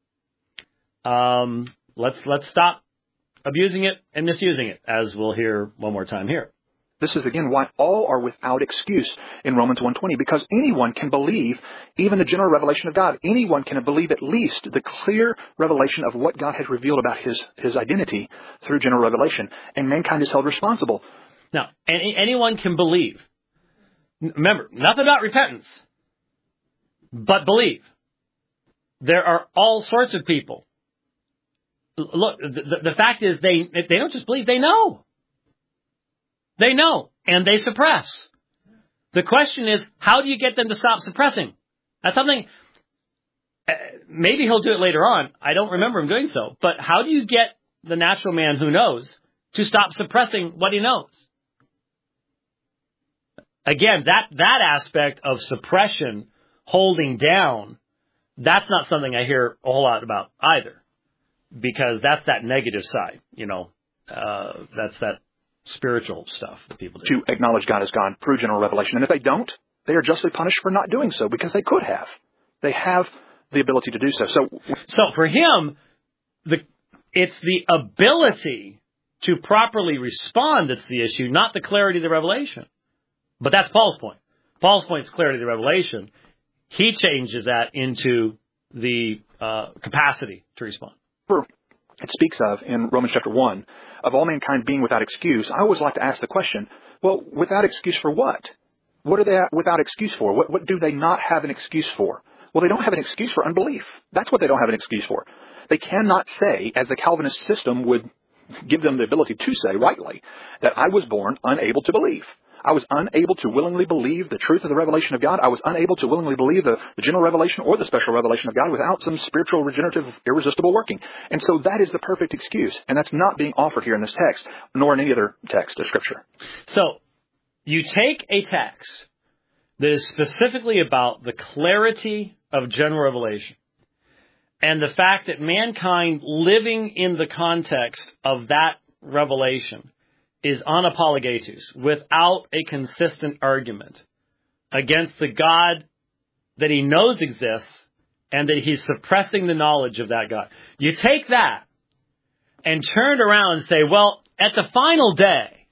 Let's stop abusing it and misusing it, as we'll hear one more time here. This is, again, why all are without excuse in Romans 1:20, because anyone can believe even the general revelation of God. Anyone can believe at least the clear revelation of what God has revealed about his identity through general revelation, and mankind is held responsible. Now, anyone can believe. Remember, nothing about repentance, but believe. There are all sorts of people. Look, the fact is they don't just believe, they know. They know, and they suppress. The question is, how do you get them to stop suppressing? That's something, maybe he'll do it later on. I don't remember him doing so. But how do you get the natural man who knows to stop suppressing what he knows? Again, that aspect of suppression, holding down, that's not something I hear a whole lot about either. Because that's that negative side, that's that spiritual stuff that people do. To acknowledge God as God through general revelation. And if they don't, they are justly punished for not doing so, because they could have. They have the ability to do so. So for him, it's the ability to properly respond that's the issue, not the clarity of the revelation. But that's Paul's point. Paul's point is clarity of the revelation. He changes that into the capacity to respond. It speaks of, in Romans chapter 1, of all mankind being without excuse. I always like to ask the question, well, without excuse for what? What are they without excuse for? What do they not have an excuse for? Well, they don't have an excuse for unbelief. That's what they don't have an excuse for. They cannot say, as the Calvinist system would give them the ability to say rightly, that I was born unable to believe. I was unable to willingly believe the truth of the revelation of God. I was unable to willingly believe the general revelation or the special revelation of God without some spiritual, regenerative, irresistible working. And so that is the perfect excuse. And that's not being offered here in this text, nor in any other text of Scripture. So you take a text that is specifically about the clarity of general revelation and the fact that mankind living in the context of that revelation is unapologetus, without a consistent argument against the God that he knows exists and that he's suppressing the knowledge of that God. You take that and turn it around and say, well, at the final day,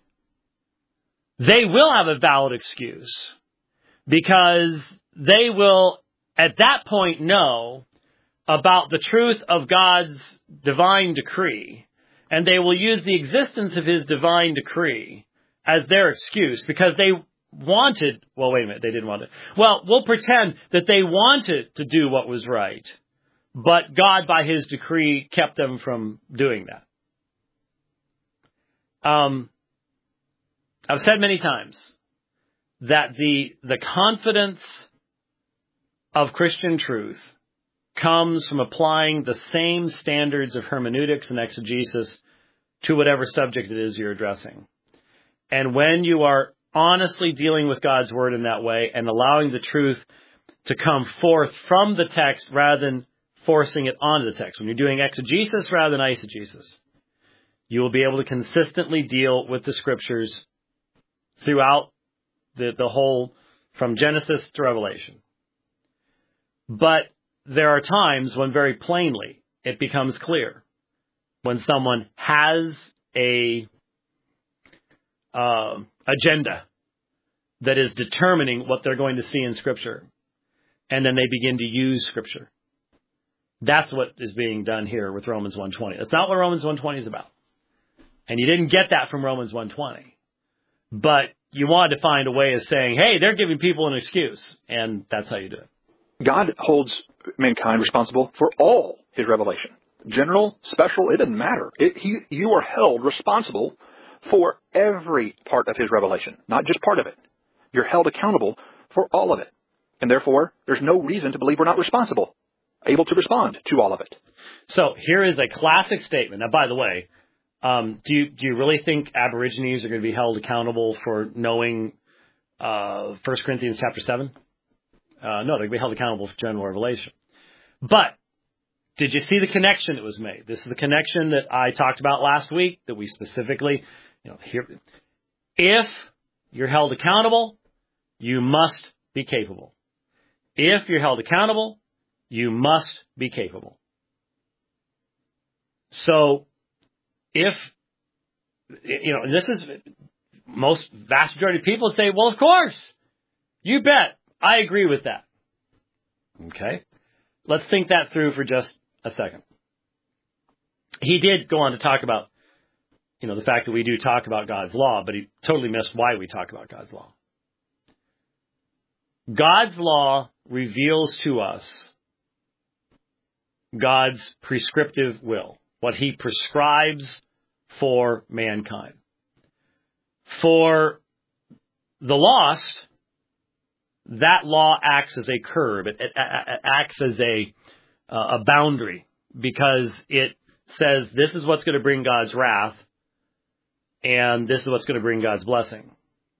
they will have a valid excuse because they will at that point know about the truth of God's divine decree. And they will use the existence of his divine decree as their excuse because they wanted, well, wait a minute, they didn't want it. Well, we'll pretend that they wanted to do what was right, But God, by his decree, kept them from doing that. I've said many times that the confidence of Christian truth comes from applying the same standards of hermeneutics and exegesis to whatever subject it is you're addressing. And when you are honestly dealing with God's word in that way and allowing the truth to come forth from the text rather than forcing it onto the text, when you're doing exegesis rather than eisegesis, you will be able to consistently deal with the scriptures throughout the whole, from Genesis to Revelation. But there are times when very plainly it becomes clear when someone has a agenda that is determining what they're going to see in Scripture, and then they begin to use Scripture. That's what is being done here with Romans 1:20. That's not what Romans 1:20 is about. And you didn't get that from Romans 1:20. But you wanted to find a way of saying, hey, they're giving people an excuse. And that's how you do it. God holds mankind responsible for all his revelation. General, special, it doesn't matter. You are held responsible for every part of his revelation, not just part of it. You're held accountable for all of it. And therefore, there's no reason to believe we're not responsible, able to respond to all of it. So here is a classic statement. Now, by the way, do you really think Aborigines are going to be held accountable for knowing 1 Corinthians chapter 7? No, they're going to be held accountable for general revelation. But did you see the connection that was made? This is the connection that I talked about last week, that we specifically, here. If you're held accountable, you must be capable. If you're held accountable, you must be capable. So, if, and this is, vast majority of people say, well, of course, you bet, I agree with that. Okay, let's think that through for just a second. He did go on to talk about, the fact that we do talk about God's law, but he totally missed why we talk about God's law. God's law reveals to us God's prescriptive will, what he prescribes for mankind. For the lost, that law acts as a curb. It acts as a boundary, because it says this is what's going to bring God's wrath, and this is what's going to bring God's blessing.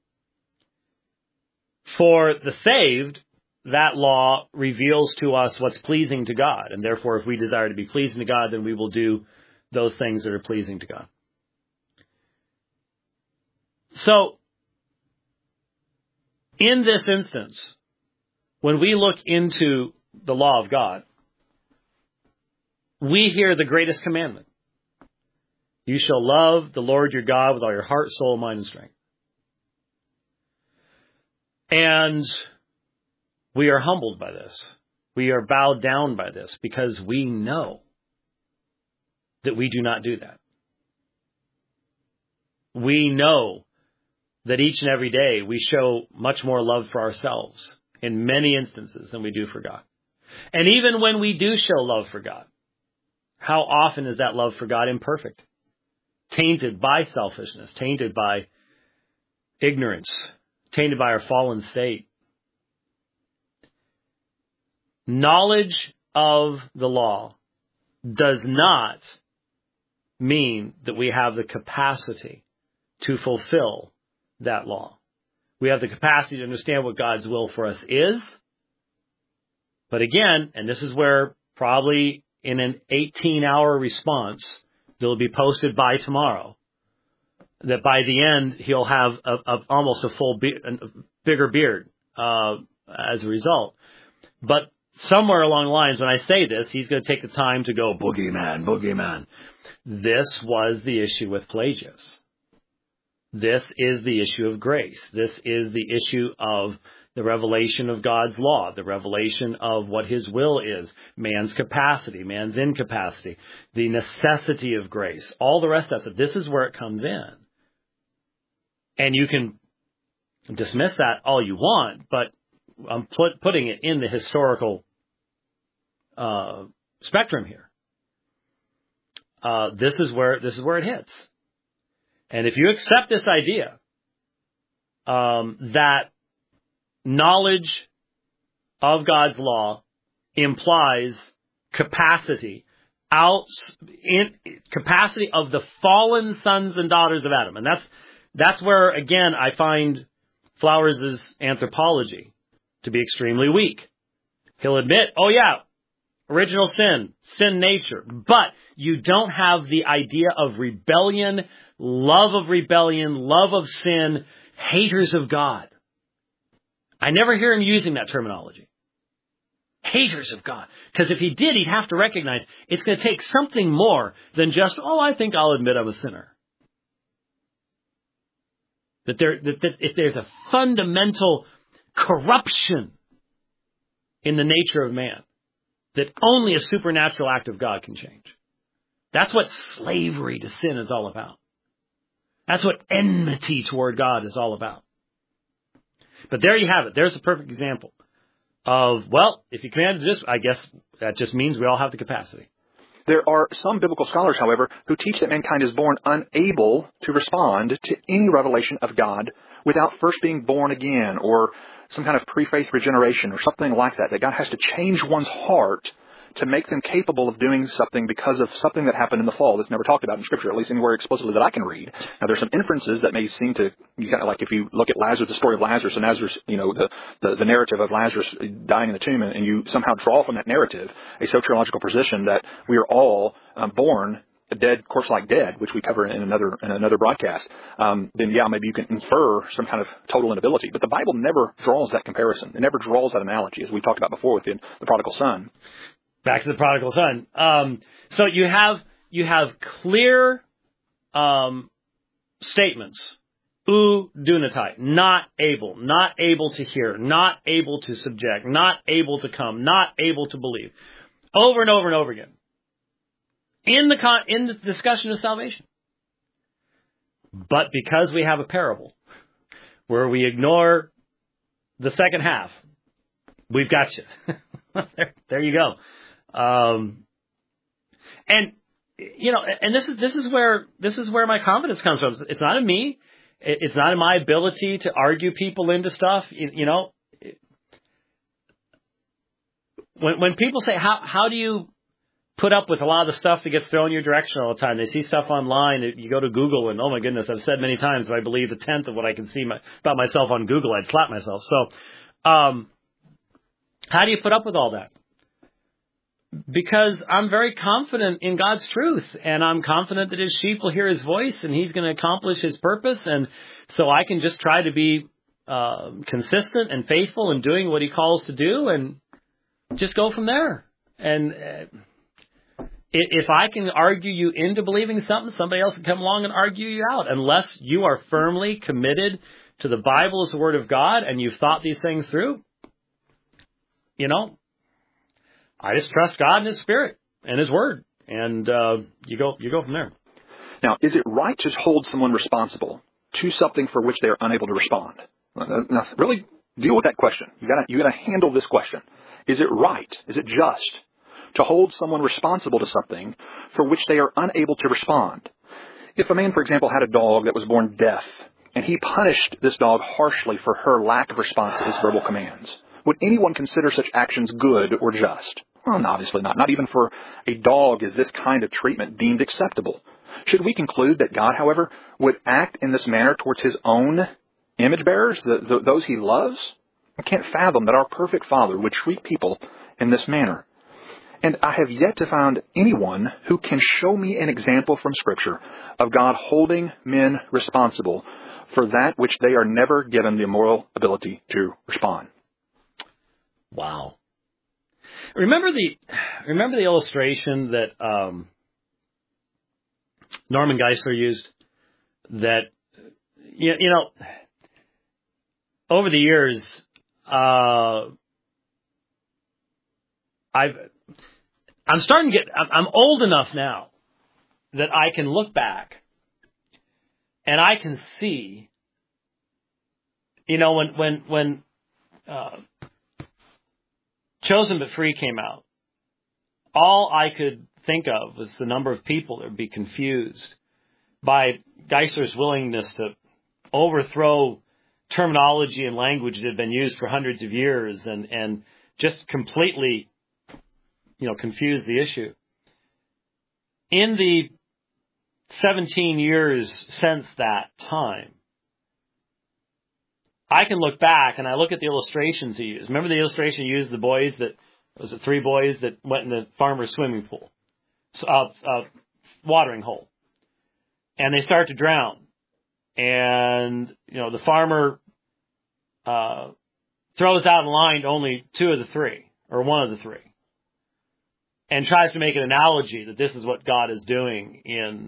For the saved, that law reveals to us what's pleasing to God, and therefore if we desire to be pleasing to God, then we will do those things that are pleasing to God. So, in this instance, when we look into the law of God, we hear the greatest commandment. You shall love the Lord your God with all your heart, soul, mind, and strength. And we are humbled by this. We are bowed down by this, because we know that we do not do that. We know that each and every day we show much more love for ourselves in many instances than we do for God. And even when we do show love for God, how often is that love for God imperfect, tainted by selfishness, tainted by ignorance, tainted by our fallen state? Knowledge of the law does not mean that we have the capacity to fulfill that law. We have the capacity to understand what God's will for us is. But again, and this is where probably in an 18-hour response that will be posted by tomorrow, that by the end he'll have almost a bigger beard as a result. But somewhere along the lines, when I say this, he's going to take the time to go, boogeyman, boogeyman. This was the issue with Pelagius. This is the issue of grace. This is the issue of the revelation of God's law, the revelation of what his will is, man's capacity, man's incapacity, the necessity of grace, all the rest of it. This is where it comes in. And you can dismiss that all you want, but I'm putting it in the historical spectrum here. This is where it hits. And if you accept this idea that knowledge of God's law implies capacity capacity of the fallen sons and daughters of Adam, and that's where again I find Flowers' anthropology to be extremely weak. He'll admit, oh yeah, original sin nature, but you don't have the idea of rebellion, love of sin, haters of God. I never hear him using that terminology. Haters of God. Because if he did, he'd have to recognize it's going to take something more than just, I think I'll admit I'm a sinner. That if there's a fundamental corruption in the nature of man, that only a supernatural act of God can change. That's what slavery to sin is all about. That's what enmity toward God is all about. But there you have it. There's a perfect example of, if you commanded this, I guess that just means we all have the capacity. There are some biblical scholars, however, who teach that mankind is born unable to respond to any revelation of God without first being born again, or some kind of pre-faith regeneration or something like that. That God has to change one's heart to make them capable of doing something because of something that happened in the fall that's never talked about in Scripture, at least anywhere explicitly that I can read. Now, there's some inferences that may seem to, like if you look at Lazarus, the story of Lazarus, and Lazarus, the narrative of Lazarus dying in the tomb, and you somehow draw from that narrative a soteriological position that we are all born dead, corpse-like dead, which we cover in another broadcast, then maybe you can infer some kind of total inability. But the Bible never draws that comparison. It never draws that analogy, as we talked about before with the prodigal son. Back to the prodigal son. So you have clear statements. Dunatai, not able to hear, not able to subject, not able to come, not able to believe, over and over and over again. In the discussion of salvation. But because we have a parable where we ignore the second half, we've got you. there you go. And this is where my confidence comes from. It's not in me. It's not in my ability to argue people into stuff. When people say, how do you put up with a lot of the stuff that gets thrown your direction all the time? They see stuff online. You go to Google, and oh my goodness, I've said many times, if I believed a tenth of what I can see about myself on Google, I'd slap myself. So, how do you put up with all that? Because I'm very confident in God's truth, and I'm confident that His sheep will hear His voice, and He's going to accomplish His purpose, and so I can just try to be consistent and faithful in doing what He calls to do, and just go from there. And if I can argue you into believing something, somebody else can come along and argue you out, unless you are firmly committed to the Bible as the Word of God, and you've thought these things through. I just trust God and His Spirit and His Word, and you go from there. Now, is it right to hold someone responsible to something for which they are unable to respond? Now, really deal with that question. You got to handle this question. Is it right? Is it just to hold someone responsible to something for which they are unable to respond? If a man, for example, had a dog that was born deaf, and he punished this dog harshly for her lack of response to his verbal commands, would anyone consider such actions good or just? Well, obviously not. Not even for a dog is this kind of treatment deemed acceptable. Should we conclude that God, however, would act in this manner towards His own image bearers, those He loves? I can't fathom that our perfect Father would treat people in this manner. And I have yet to find anyone who can show me an example from Scripture of God holding men responsible for that which they are never given the moral ability to respond. Wow. Remember the illustration that Norman Geisler used? That over the years, I'm starting to I'm old enough now that I can look back and I can see, when Chosen but Free came out, all I could think of was the number of people that would be confused by Geisler's willingness to overthrow terminology and language that had been used for hundreds of years and just completely, confuse the issue. In the 17 years since that time, I can look back and I look at the illustrations he used. Remember the illustration he used, three boys that went in the farmer's swimming pool, watering hole, and they start to drown. And, the farmer throws out a line to only two of the three, or one of the three, and tries to make an analogy that this is what God is doing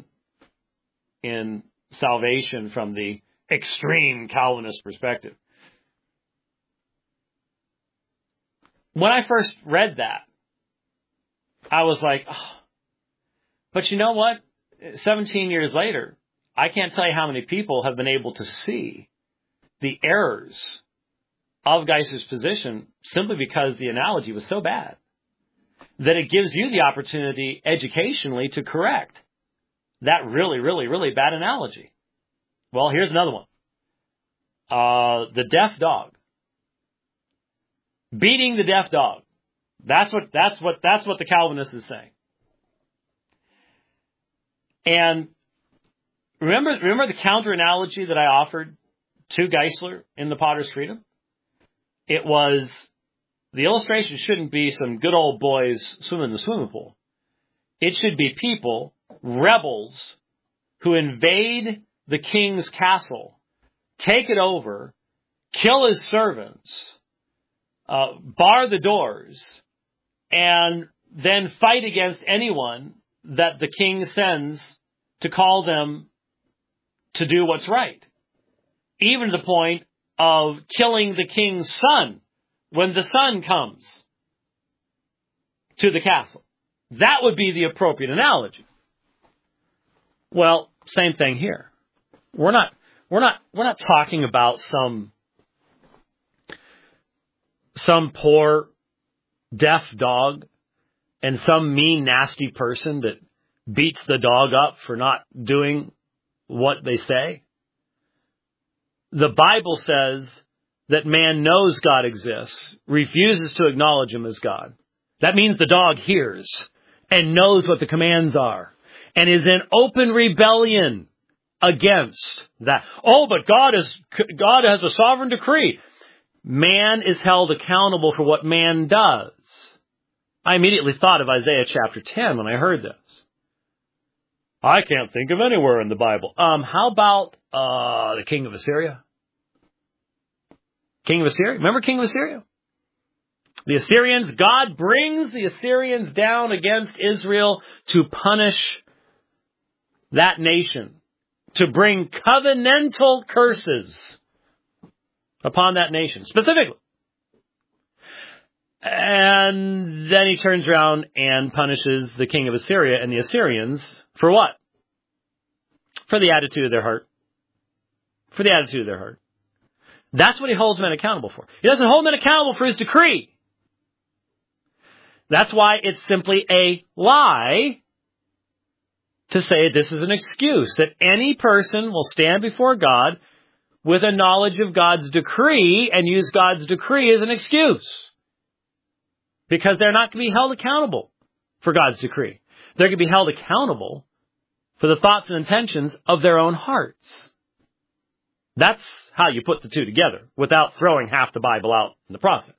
in salvation from the extreme Calvinist perspective. When I first read that, I was like, oh. But you know what? 17 years later, I can't tell you how many people have been able to see the errors of Geisler's position simply because the analogy was so bad that it gives you the opportunity educationally to correct that really, really, really bad analogy. Well, here's another one. The deaf dog. Beating the deaf dog. That's what the Calvinist is saying. And remember the counter analogy that I offered to Geisler in The Potter's Freedom? It was, the illustration shouldn't be some good old boys swimming in the swimming pool. It should be people, rebels, who invade the king's castle, take it over, kill his servants, bar the doors, and then fight against anyone that the king sends to call them to do what's right. Even to the point of killing the king's son when the son comes to the castle. That would be the appropriate analogy. Well, same thing here. We're not talking about some poor deaf dog and some mean, nasty person that beats the dog up for not doing what they say. The Bible says that man knows God exists, refuses to acknowledge him as God. That means the dog hears and knows what the commands are and is in open rebellion against that. Oh, but God has a sovereign decree. Man is held accountable for what man does. I immediately thought of Isaiah chapter 10 when I heard this. I can't think of anywhere in the Bible. How about the king of Assyria? King of Assyria? Remember King of Assyria? The Assyrians, God brings the Assyrians down against Israel to punish that nation, to bring covenantal curses upon that nation, specifically. And then he turns around and punishes the king of Assyria and the Assyrians for what? For the attitude of their heart. For the attitude of their heart. That's what he holds men accountable for. He doesn't hold men accountable for his decree. That's why it's simply a lie to say this is an excuse, that any person will stand before God with a knowledge of God's decree and use God's decree as an excuse. Because they're not going to be held accountable for God's decree. They're going to be held accountable for the thoughts and intentions of their own hearts. That's how you put the two together without throwing half the Bible out in the process.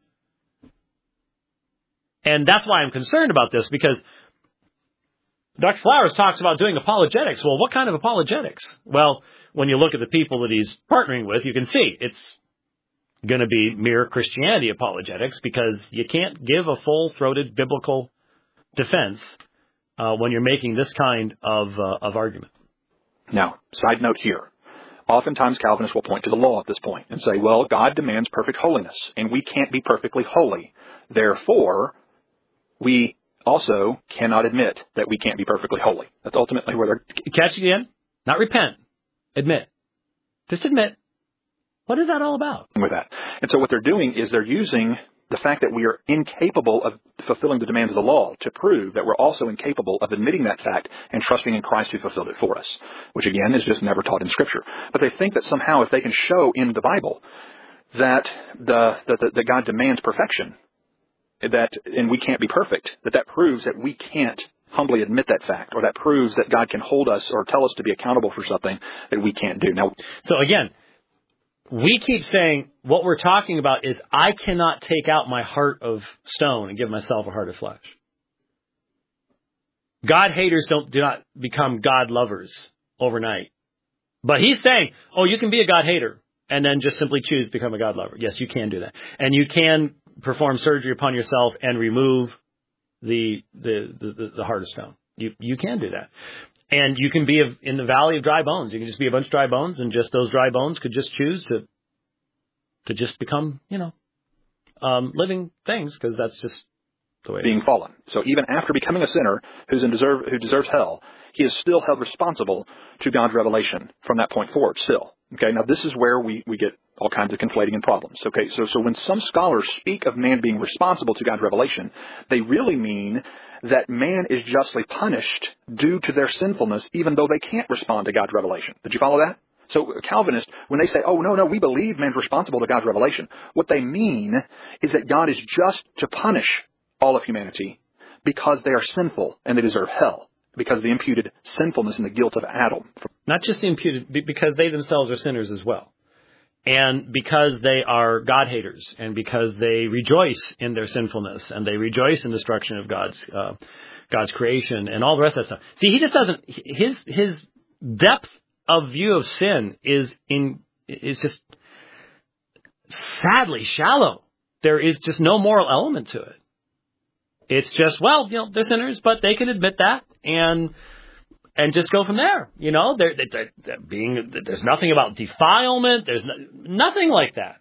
And that's why I'm concerned about this, because Dr. Flowers talks about doing apologetics. Well, what kind of apologetics? Well, when you look at the people that he's partnering with, you can see it's going to be mere Christianity apologetics, because you can't give a full-throated biblical defense when you're making this kind of argument. Now, side note here. Oftentimes Calvinists will point to the law at this point and say, well, God demands perfect holiness, and we can't be perfectly holy. Therefore, we also cannot admit that we can't be perfectly holy. That's ultimately where they're... Catch it again? Not repent. Admit. Just admit. What is that all about? With that. And so what they're doing is they're using the fact that we are incapable of fulfilling the demands of the law to prove that we're also incapable of admitting that fact and trusting in Christ who fulfilled it for us, which again is just never taught in Scripture. But they think that somehow if they can show in the Bible that that God demands perfection, and we can't be perfect, that proves that we can't humbly admit that fact, or that proves that God can hold us or tell us to be accountable for something that we can't do. Now, so again, we keep saying what we're talking about is I cannot take out my heart of stone and give myself a heart of flesh. God haters do not become God lovers overnight. But he's saying, oh, you can be a God hater and then just simply choose to become a God lover. Yes, you can do that. And you can perform surgery upon yourself and remove the heart of stone. You can do that. And you can be in the valley of dry bones. You can just be a bunch of dry bones, and just those dry bones could just choose to just become, living things, because that's just the way it is. Being fallen. So even after becoming a sinner who deserves hell, he is still held responsible to God's revelation from that point forward still. Okay, now this is where we get all kinds of conflating and problems. Okay, so when some scholars speak of man being responsible to God's revelation, they really mean that man is justly punished due to their sinfulness, even though they can't respond to God's revelation. Did you follow that? So Calvinists, when they say, oh, no, we believe man's responsible to God's revelation, what they mean is that God is just to punish all of humanity because they are sinful and they deserve hell, because of the imputed sinfulness and the guilt of Adam. Not just the imputed, because they themselves are sinners as well. And because they are God haters, and because they rejoice in their sinfulness, and they rejoice in the destruction of God's creation, and all the rest of that stuff. See, he just doesn't. His depth of view of sin is just sadly shallow. There is just no moral element to it. It's just, well, they're sinners, but they can admit that and just go from there. There's nothing about defilement. There's nothing like that.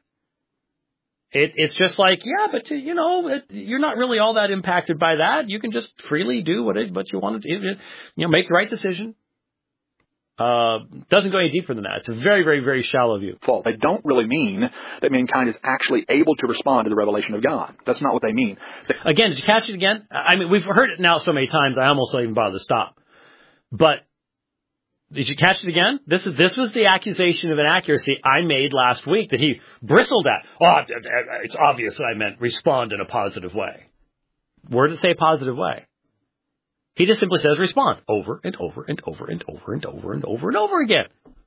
It's just like, yeah, but you're not really all that impacted by that. You can just freely do what you want to do. Make the right decision. Doesn't go any deeper than that. It's a very, very, very shallow view. They don't really mean that mankind is actually able to respond to the revelation of God. That's not what they mean. Again, did you catch it again? I mean, we've heard it now so many times, I almost don't even bother to stop. But did you catch it again? This was the accusation of inaccuracy I made last week that he bristled at. Oh, it's obvious that I meant respond in a positive way. Where did it say positive way? He just simply says respond over and over and over and over and over and over and over again.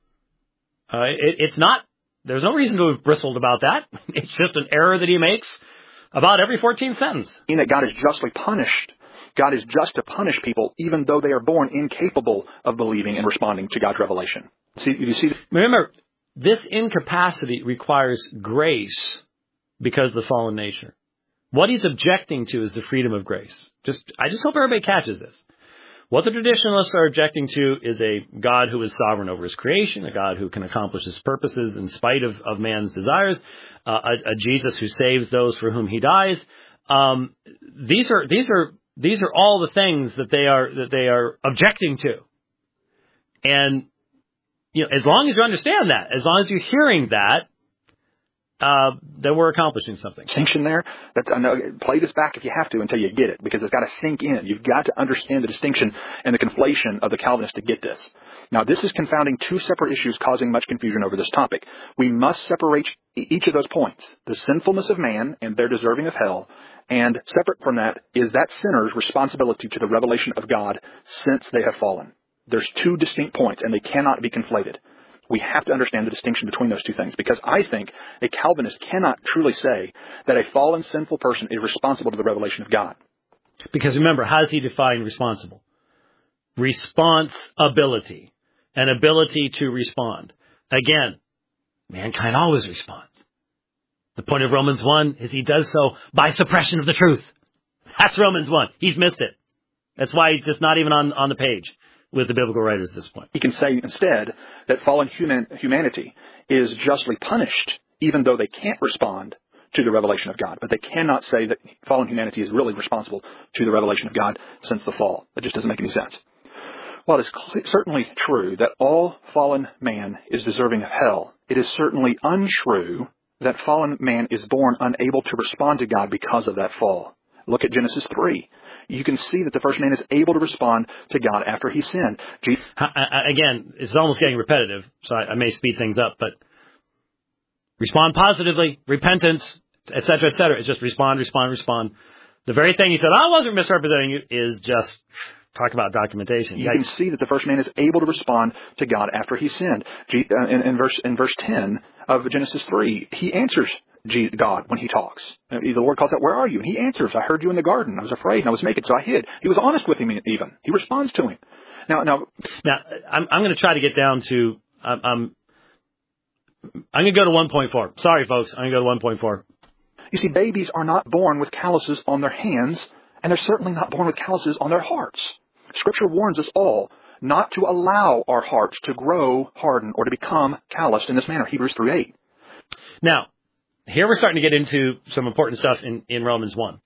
It's not, there's no reason to have bristled about that. It's just an error that he makes about every 14th sentence. In that God is justly punished. God is just to punish people even though they are born incapable of believing and responding to God's revelation. You see? Remember, this incapacity requires grace because of the fallen nature. What he's objecting to is the freedom of grace. I just hope everybody catches this. What the traditionalists are objecting to is a God who is sovereign over his creation, a God who can accomplish his purposes in spite of man's desires, a Jesus who saves those for whom he dies. These are all the things that they are objecting to. And as long as you understand that, as long as you're hearing that, then we're accomplishing something. Distinction there. Play this back if you have to until you get it, because it's got to sink in. You've got to understand the distinction and the conflation of the Calvinists to get this. Now, this is confounding two separate issues causing much confusion over this topic. We must separate each of those points. The sinfulness of man and their deserving of hell, and separate from that is that sinner's responsibility to the revelation of God since they have fallen. There's two distinct points, and they cannot be conflated. We have to understand the distinction between those two things, because I think a Calvinist cannot truly say that a fallen, sinful person is responsible to the revelation of God. Because remember, how does he define responsible? Responsibility. An ability to respond. Again, mankind always responds. The point of Romans 1 is he does so by suppression of the truth. That's Romans 1. He's missed it. That's why it's just not even on the page with the biblical writers at this point. He can say instead that fallen humanity is justly punished, even though they can't respond to the revelation of God. But they cannot say that fallen humanity is really responsible to the revelation of God since the fall. That just doesn't make any sense. While it is certainly true that all fallen man is deserving of hell, it is certainly untrue that fallen man is born unable to respond to God because of that fall. Look at Genesis 3. You can see that the first man is able to respond to God after he sinned. Again, it's almost getting repetitive, so I may speed things up, but respond positively, repentance, etc., etc. It's just respond. The very thing he said, I wasn't misrepresenting you, is just talk about documentation. You can see that the first man is able to respond to God after he sinned. In verse 10 of Genesis 3, he answers God when he talks. The Lord calls out, where are you? And he answers, I heard you in the garden. I was afraid and I was naked, so I hid. He was honest with him even. He responds to him. Now, I'm going to try to get down to, I'm going to go to 1.4. Sorry, folks. I'm going to go to 1.4. You see, babies are not born with calluses on their hands, and they're certainly not born with calluses on their hearts. Scripture warns us all not to allow our hearts to grow hardened or to become calloused in this manner. Hebrews 3:8. Now, here we're starting to get into some important stuff in Romans 1.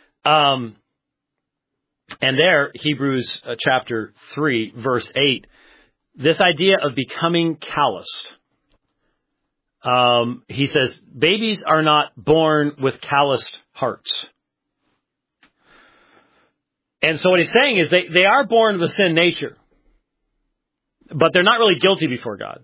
And there, Hebrews chapter 3, verse 8, this idea of becoming calloused. He says, babies are not born with calloused hearts. And so what he's saying is they are born with a sin nature, but they're not really guilty before God.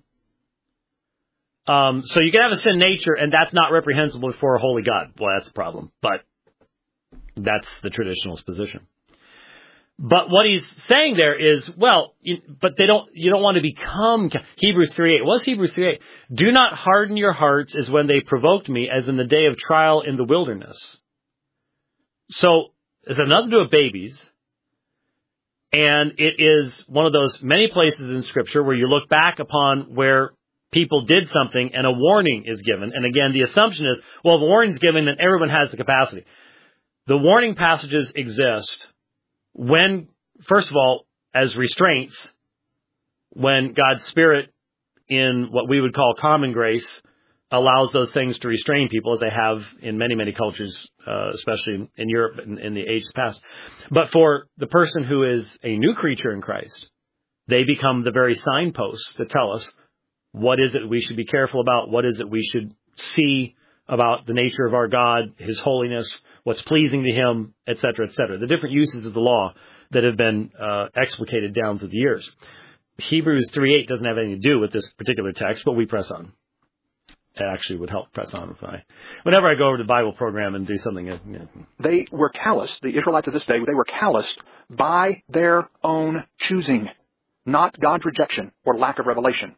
So you can have a sin nature, and that's not reprehensible before a holy God. Well, that's a problem, but that's the traditionalist position. But what he's saying there is, you don't want to become, Hebrews 3:8. What's Hebrews 3:8? Do not harden your hearts as when they provoked me, as in the day of trial in the wilderness. So, it's nothing to do with babies. And it is one of those many places in Scripture where you look back upon where people did something and a warning is given. And again, the assumption is, well, if a warning is given, then everyone has the capacity. The warning passages exist when, first of all, as restraints, when God's Spirit, in what we would call common grace, allows those things to restrain people, as they have in many, many cultures, especially in Europe in the ages past. But for the person who is a new creature in Christ, they become the very signposts that tell us what is it we should be careful about, what is it we should see about the nature of our God, His holiness, what's pleasing to Him, etc., etc. The different uses of the law that have been explicated down through the years. Hebrews 3:8 doesn't have anything to do with this particular text, but we press on. It actually would help press on whenever I go over to the Bible program and do something. They were calloused. The Israelites of this day, they were calloused by their own choosing, not God's rejection or lack of revelation.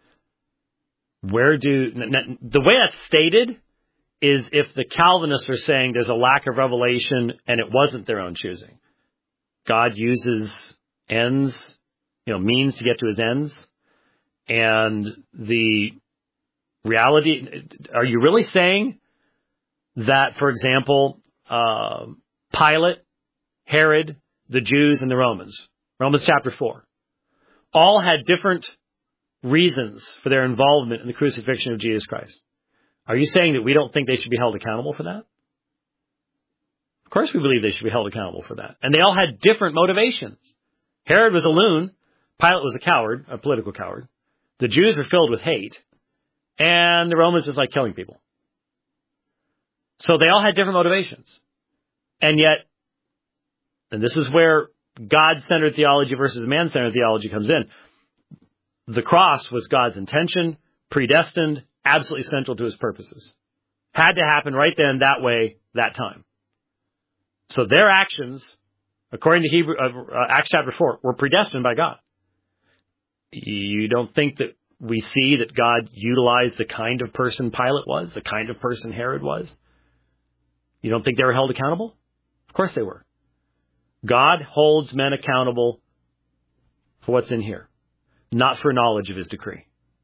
The way that's stated is if the Calvinists are saying there's a lack of revelation and it wasn't their own choosing. God uses ends, means to get to His ends, and the reality, are you really saying that, for example, Pilate, Herod, the Jews, and the Romans, Romans chapter 4, all had different reasons for their involvement in the crucifixion of Jesus Christ? Are you saying that we don't think they should be held accountable for that? Of course we believe they should be held accountable for that. And they all had different motivations. Herod was a loon. Pilate was a coward, a political coward. The Jews were filled with hate. And the Romans just like killing people. So they all had different motivations. And yet, and this is where God-centered theology versus man-centered theology comes in. The cross was God's intention, predestined, absolutely central to His purposes. Had to happen right then, that way, that time. So their actions, according to Acts chapter 4, were predestined by God. You don't think that we see that God utilized the kind of person Pilate was, the kind of person Herod was? You don't think they were held accountable? Of course they were. God holds men accountable for what's in here, not for knowledge of His decree.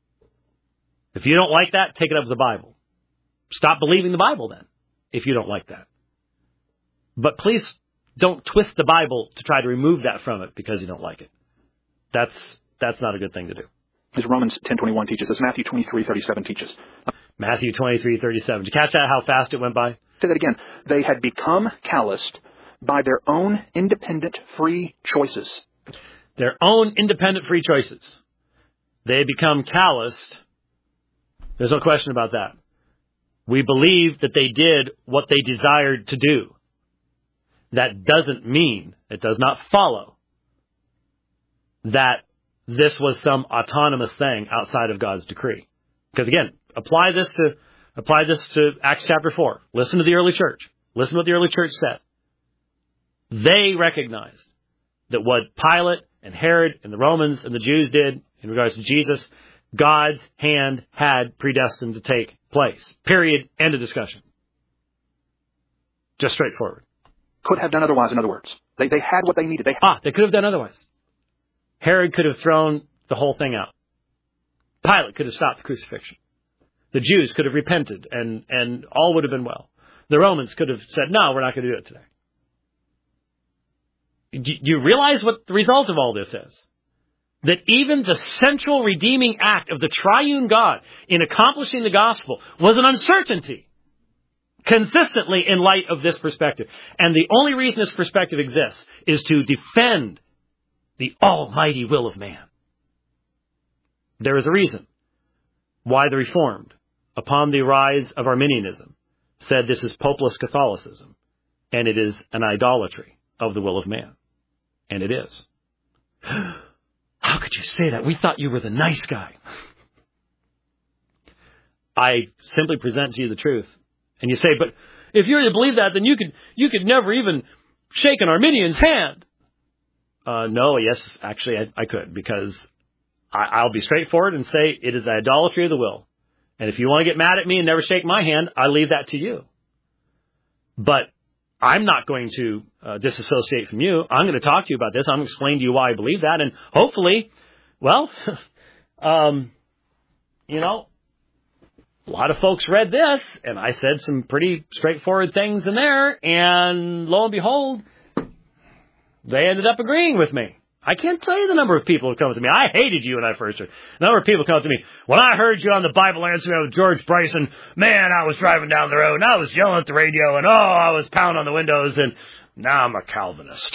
If you don't like that, take it up with the Bible. Stop believing the Bible then, if you don't like that. But please don't twist the Bible to try to remove that from it because you don't like it. That's not a good thing to do. As Romans 10:21 teaches us, Matthew 23:37 teaches. Matthew 23:37. Did you catch that, how fast it went by? Say that again. They had become calloused by their own independent free choices. Their own independent free choices. They had become calloused. There's no question about that. We believe that they did what they desired to do. That doesn't mean, it does not follow, that this was some autonomous thing outside of God's decree. Because again, apply this to Acts chapter 4. Listen to the early church. Listen to what the early church said. They recognized that what Pilate and Herod and the Romans and the Jews did in regards to Jesus, God's hand had predestined to take place. Period. End of discussion. Just straightforward. Could have done otherwise, in other words. They had what they needed. They could have done otherwise. Herod could have thrown the whole thing out. Pilate could have stopped the crucifixion. The Jews could have repented, and all would have been well. The Romans could have said, no, we're not going to do it today. Do you realize what the result of all this is? That even the central redeeming act of the triune God in accomplishing the gospel was an uncertainty, consistently in light of this perspective. And the only reason this perspective exists is to defend the almighty will of man. There is a reason why the Reformed, upon the rise of Arminianism, said this is popeless Catholicism, and it is an idolatry of the will of man. And it is. How could you say that? We thought you were the nice guy. I simply present to you the truth. And you say, but if you're to believe that, then you could never even shake an Arminian's hand. No, yes, actually I could, because I'll be straightforward and say it is the idolatry of the will. And if you want to get mad at me and never shake my hand, I leave that to you. But I'm not going to disassociate from you. I'm going to talk to you about this. I'm going to explain to you why I believe that. And hopefully, well, a lot of folks read this, and I said some pretty straightforward things in there, and lo and behold, they ended up agreeing with me. I can't tell you the number of people who come to me. I hated you when I first heard. The number of people come to me. When I heard you on the Bible Answer with George Bryson, man, I was driving down the road, and I was yelling at the radio, and I was pounding on the windows, and now I'm a Calvinist.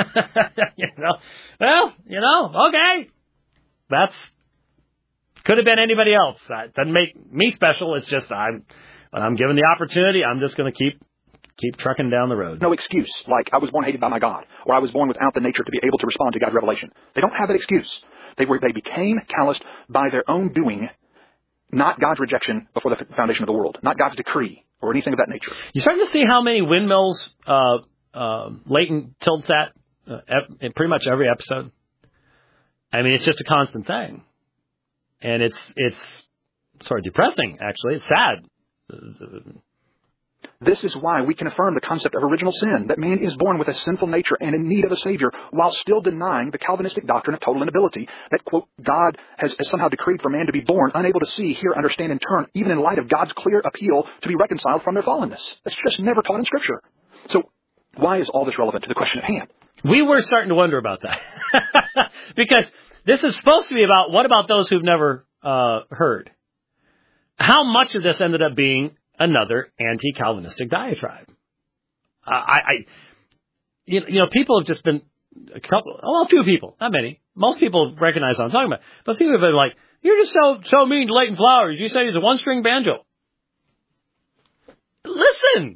Okay. That's could have been anybody else. That doesn't make me special. It's just when I'm given the opportunity, I'm just going to keep trucking down the road. No excuse, like I was born hated by my God, or I was born without the nature to be able to respond to God's revelation. They don't have that excuse. They became calloused by their own doing, not God's rejection before the foundation of the world, not God's decree or anything of that nature. You starting to see how many windmills Leighton tilts at in pretty much every episode? I mean, it's just a constant thing. And it's sort of depressing, actually. It's sad. This is why we can affirm the concept of original sin, that man is born with a sinful nature and in need of a Savior, while still denying the Calvinistic doctrine of total inability, that, quote, God has somehow decreed for man to be born, unable to see, hear, understand, and turn, even in light of God's clear appeal to be reconciled from their fallenness. That's just never taught in Scripture. So why is all this relevant to the question at hand? We were starting to wonder about that. Because this is supposed to be about, what about those who've never heard? How much of this ended up being another anti-Calvinistic diatribe? People have just been a few people, not many. Most people recognize what I'm talking about. But people have been like, you're just so mean to Leighton Flowers. You said he's a one-string banjo. Listen.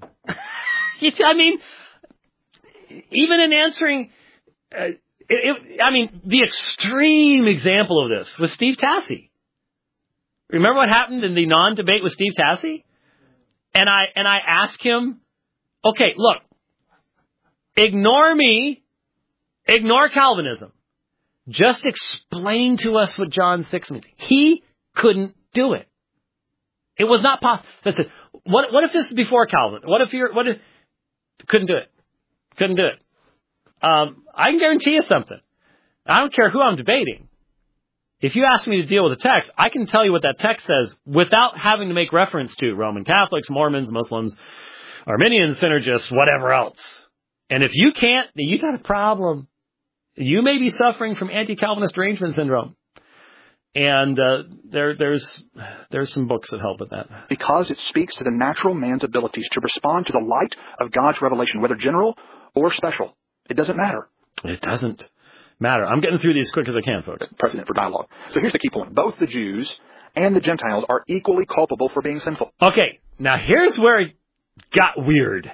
Even in answering, the extreme example of this was Steve Tassie. Remember what happened in the non-debate with Steve Tassie? And I asked him, okay, look, ignore me, ignore Calvinism. Just explain to us what John 6 means. He couldn't do it. It was not possible. So I said, what if this is before Calvin? Couldn't do it. Couldn't do it. I can guarantee you something. I don't care who I'm debating. If you ask me to deal with a text, I can tell you what that text says without having to make reference to Roman Catholics, Mormons, Muslims, Arminians, synergists, whatever else. And if you can't, you got a problem. You may be suffering from anti-Calvinist derangement syndrome. And there's some books that help with that. Because it speaks to the natural man's abilities to respond to the light of God's revelation, whether general or special. It doesn't matter. It doesn't matter. I'm getting through these as quick as I can, folks. Precedent for dialogue. So here's the key point. Both the Jews and the Gentiles are equally culpable for being sinful. Okay, now here's where it got weird.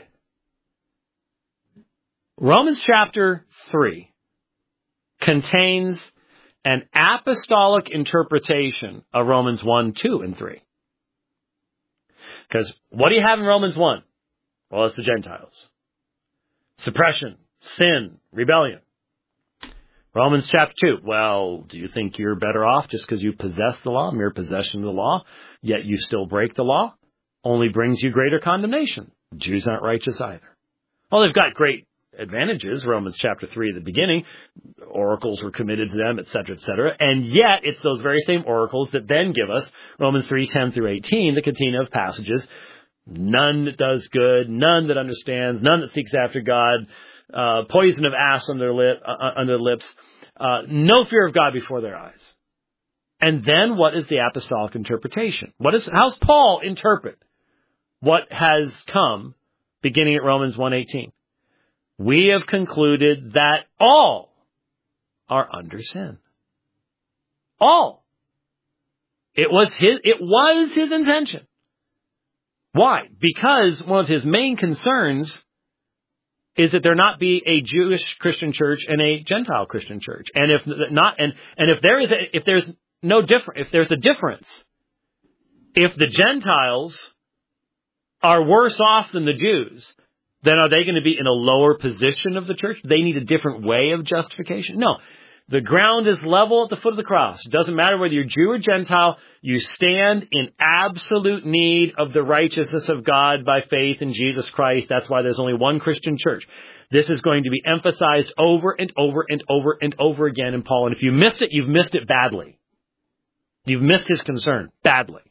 Romans chapter 3 contains an apostolic interpretation of Romans 1, 2, and 3. Because what do you have in Romans 1? Well, it's the Gentiles. Suppression, sin, rebellion. Romans chapter 2. Well, do you think you're better off just because you possess the law, mere possession of the law, yet you still break the law? Only brings you greater condemnation. Jews aren't righteous either. Well, they've got great advantages. Romans chapter 3 at the beginning, oracles were committed to them, etc., and yet it's those very same oracles that then give us Romans 3:10 through 18, the catena of passages. None that does good, none that understands, none that seeks after God, poison of asp under their lips, no fear of God before their eyes. And then what is the apostolic interpretation? How's Paul interpret what has come beginning at Romans 1:18? We have concluded that all are under sin. All. It was his intention. Why? Because one of his main concerns is that there not be a Jewish Christian church and a Gentile Christian church. And if not, and if there's a difference, if the Gentiles are worse off than the Jews, then are they going to be in a lower position of the church? They need a different way of justification? No. The ground is level at the foot of the cross. It doesn't matter whether you're Jew or Gentile. You stand in absolute need of the righteousness of God by faith in Jesus Christ. That's why there's only one Christian church. This is going to be emphasized over and over and over and over again in Paul. And if you missed it, you've missed it badly. You've missed his concern badly.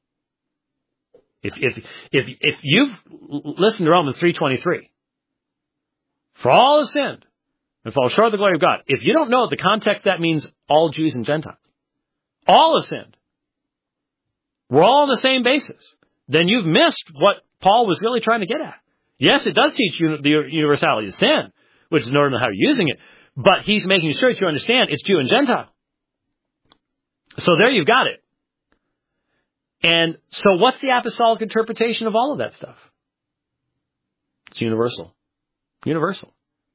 If you've listened to Romans 3:23, for all have sinned and fall short of the glory of God. If you don't know the context, that means all Jews and Gentiles. All have sinned. We're all on the same basis. Then you've missed what Paul was really trying to get at. Yes, it does teach you the universality of sin, which is normally how you're using it. But he's making sure that you understand it's Jew and Gentile. So there you've got it. And so what's the apostolic interpretation of all of that stuff? It's universal. Universal.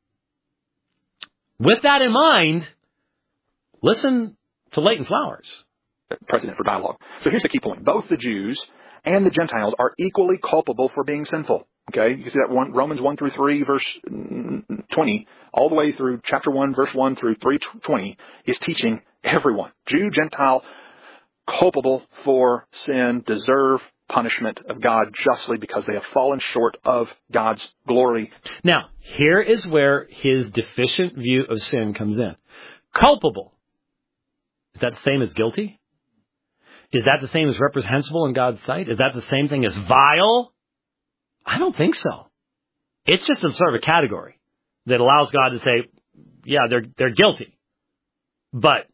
With that in mind, listen to Leighton Flowers. Precedent for dialogue. So here's the key point. Both the Jews and the Gentiles are equally culpable for being sinful. Okay? You can see that one, Romans 1 through 3, verse 20, all the way through chapter 1, verse 1 through 3:20 is teaching everyone, Jew, Gentile, culpable for sin, deserve punishment of God justly because they have fallen short of God's glory. Now, here is where his deficient view of sin comes in. Culpable. Is that the same as guilty? Is that the same as reprehensible in God's sight? Is that the same thing as vile? I don't think so. It's just a sort of a category that allows God to say, yeah, they're guilty. But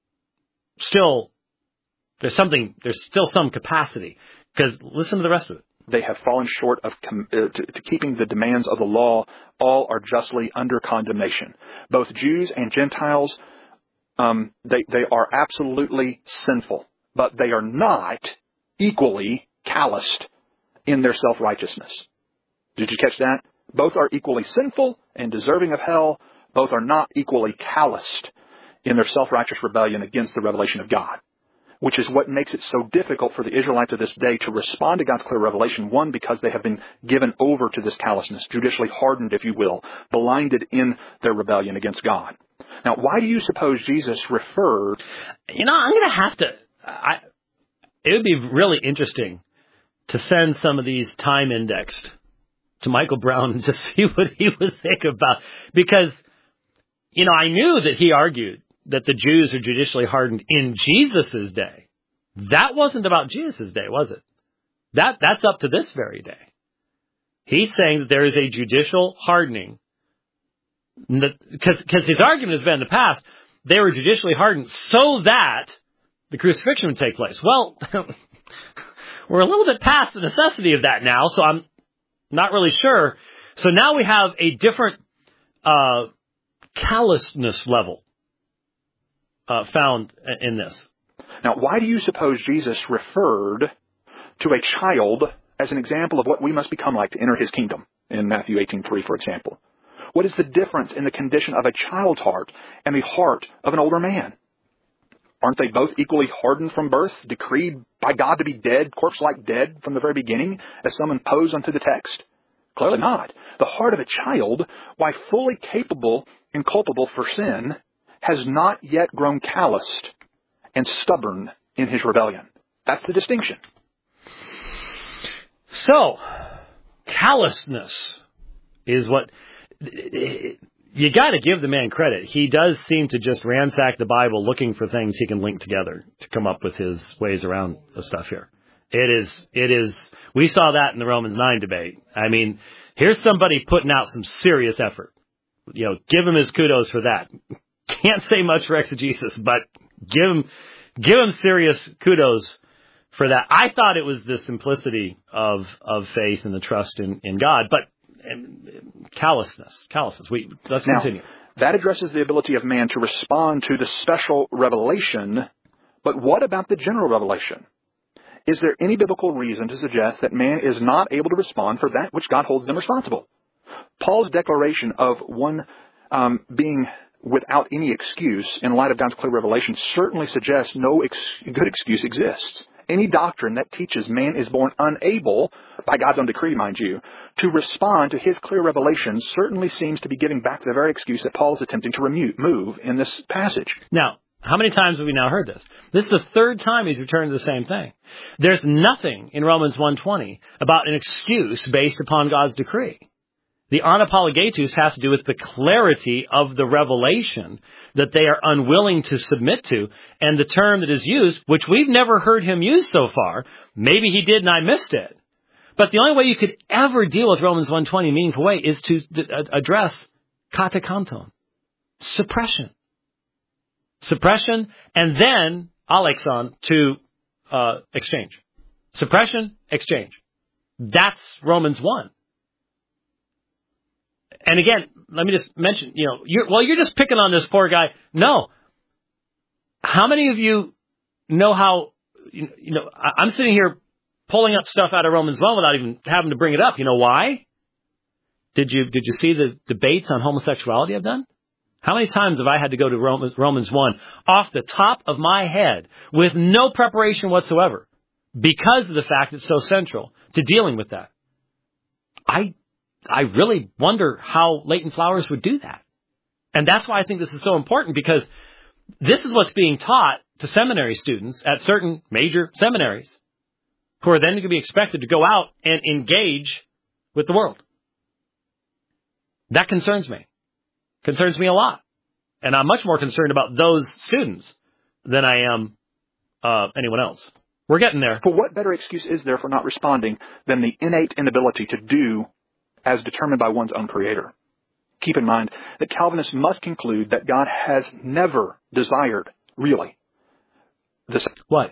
still, there's still some capacity. Because listen to the rest of it. They have fallen short of to keeping the demands of the law. All are justly under condemnation. Both Jews and Gentiles, they are absolutely sinful, but they are not equally calloused in their self-righteousness. Did you catch that? Both are equally sinful and deserving of hell. Both are not equally calloused in their self-righteous rebellion against the revelation of God, which is what makes it so difficult for the Israelites of this day to respond to God's clear revelation. One, because they have been given over to this callousness, judicially hardened, if you will, blinded in their rebellion against God. Now, why do you suppose Jesus referred... I'm going to have to... It would be really interesting to send some of these time indexed to Michael Brown and to see what he would think about. Because, I knew that he argued that the Jews are judicially hardened in Jesus' day. That wasn't about Jesus' day, was it? That's up to this very day. He's saying that there is a judicial hardening. Because his argument has been in the past, they were judicially hardened so that the crucifixion would take place. Well, we're a little bit past the necessity of that now, so I'm not really sure. So now we have a different callousness level found in this. Now, why do you suppose Jesus referred to a child as an example of what we must become like to enter his kingdom in Matthew 18:3, for example? What is the difference in the condition of a child's heart and the heart of an older man? Aren't they both equally hardened from birth, decreed by God to be dead, corpse-like dead from the very beginning, as some impose unto the text? Clearly not. The heart of a child, while fully capable and culpable for sin, has not yet grown calloused and stubborn in his rebellion. That's the distinction. So, callousness is what... You got to give the man credit. He does seem to just ransack the Bible looking for things he can link together to come up with his ways around the stuff here. It is, we saw that in the Romans 9 debate. I mean, here's somebody putting out some serious effort. You know, give him his kudos for that. Can't say much for exegesis, but give him serious kudos for that. I thought it was the simplicity of faith and the trust in God, but callousness. Let's continue. That addresses the ability of man to respond to the special revelation, but what about the general revelation? Is there any biblical reason to suggest that man is not able to respond for that which God holds them responsible? Paul's declaration of one being without any excuse in light of God's clear revelation certainly suggests no good excuse exists. Any doctrine that teaches man is born unable, by God's own decree, mind you, to respond to his clear revelation certainly seems to be giving back the very excuse that Paul is attempting to remove in this passage. Now, how many times have we now heard this? This is the third time he's returned to the same thing. There's nothing in Romans 1:20 about an excuse based upon God's decree. The anapologetus has to do with the clarity of the revelation that they are unwilling to submit to. And the term that is used, which we've never heard him use so far, maybe he did and I missed it. But the only way you could ever deal with Romans 1:20 in a meaningful way is to address katakanton, suppression. Suppression, and then alexon, to exchange. Suppression, exchange. That's Romans 1. And again, let me just mention, you're just picking on this poor guy. No. How many of you know how, I'm sitting here pulling up stuff out of Romans 1 without even having to bring it up. You know why? Did you see the debates on homosexuality I've done? How many times have I had to go to Romans 1 off the top of my head with no preparation whatsoever because of the fact it's so central to dealing with that? I really wonder how Leighton Flowers would do that. And that's why I think this is so important, because this is what's being taught to seminary students at certain major seminaries who are then going to be expected to go out and engage with the world. That concerns me. Concerns me a lot. And I'm much more concerned about those students than I am anyone else. We're getting there. For what better excuse is there for not responding than the innate inability to do as determined by one's own Creator? Keep in mind that Calvinists must conclude that God has never desired, really, this. What?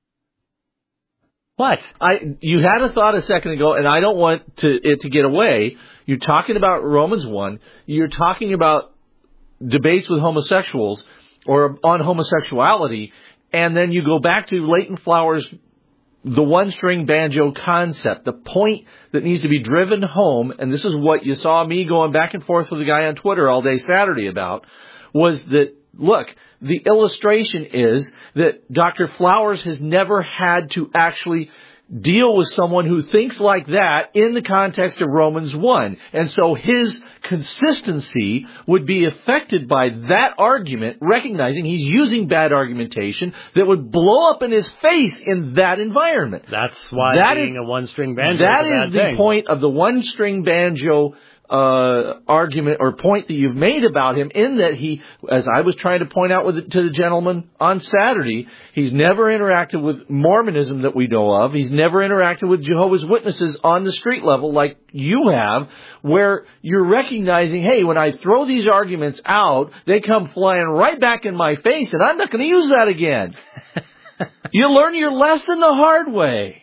You had a thought a second ago, and I don't want it to get away. You're talking about Romans 1. You're talking about debates with homosexuals or on homosexuality, and then you go back to Leighton Flowers' the one-string banjo concept, the point that needs to be driven home, and this is what you saw me going back and forth with a guy on Twitter all day Saturday about, was that, look, the illustration is that Dr. Flowers has never had to actually deal with someone who thinks like that in the context of Romans 1. And so his consistency would be affected by that argument, recognizing he's using bad argumentation that would blow up in his face in that environment. That's why being a one-string banjo that is a bad is the thing. point of the one-string banjo argument or point that you've made about him, in that he, as I was trying to point out to the gentleman on Saturday, he's never interacted with Mormonism that we know of. He's never interacted with Jehovah's Witnesses on the street level like you have, where you're recognizing, hey, when I throw these arguments out, they come flying right back in my face, and I'm not going to use that again. You learn your lesson the hard way.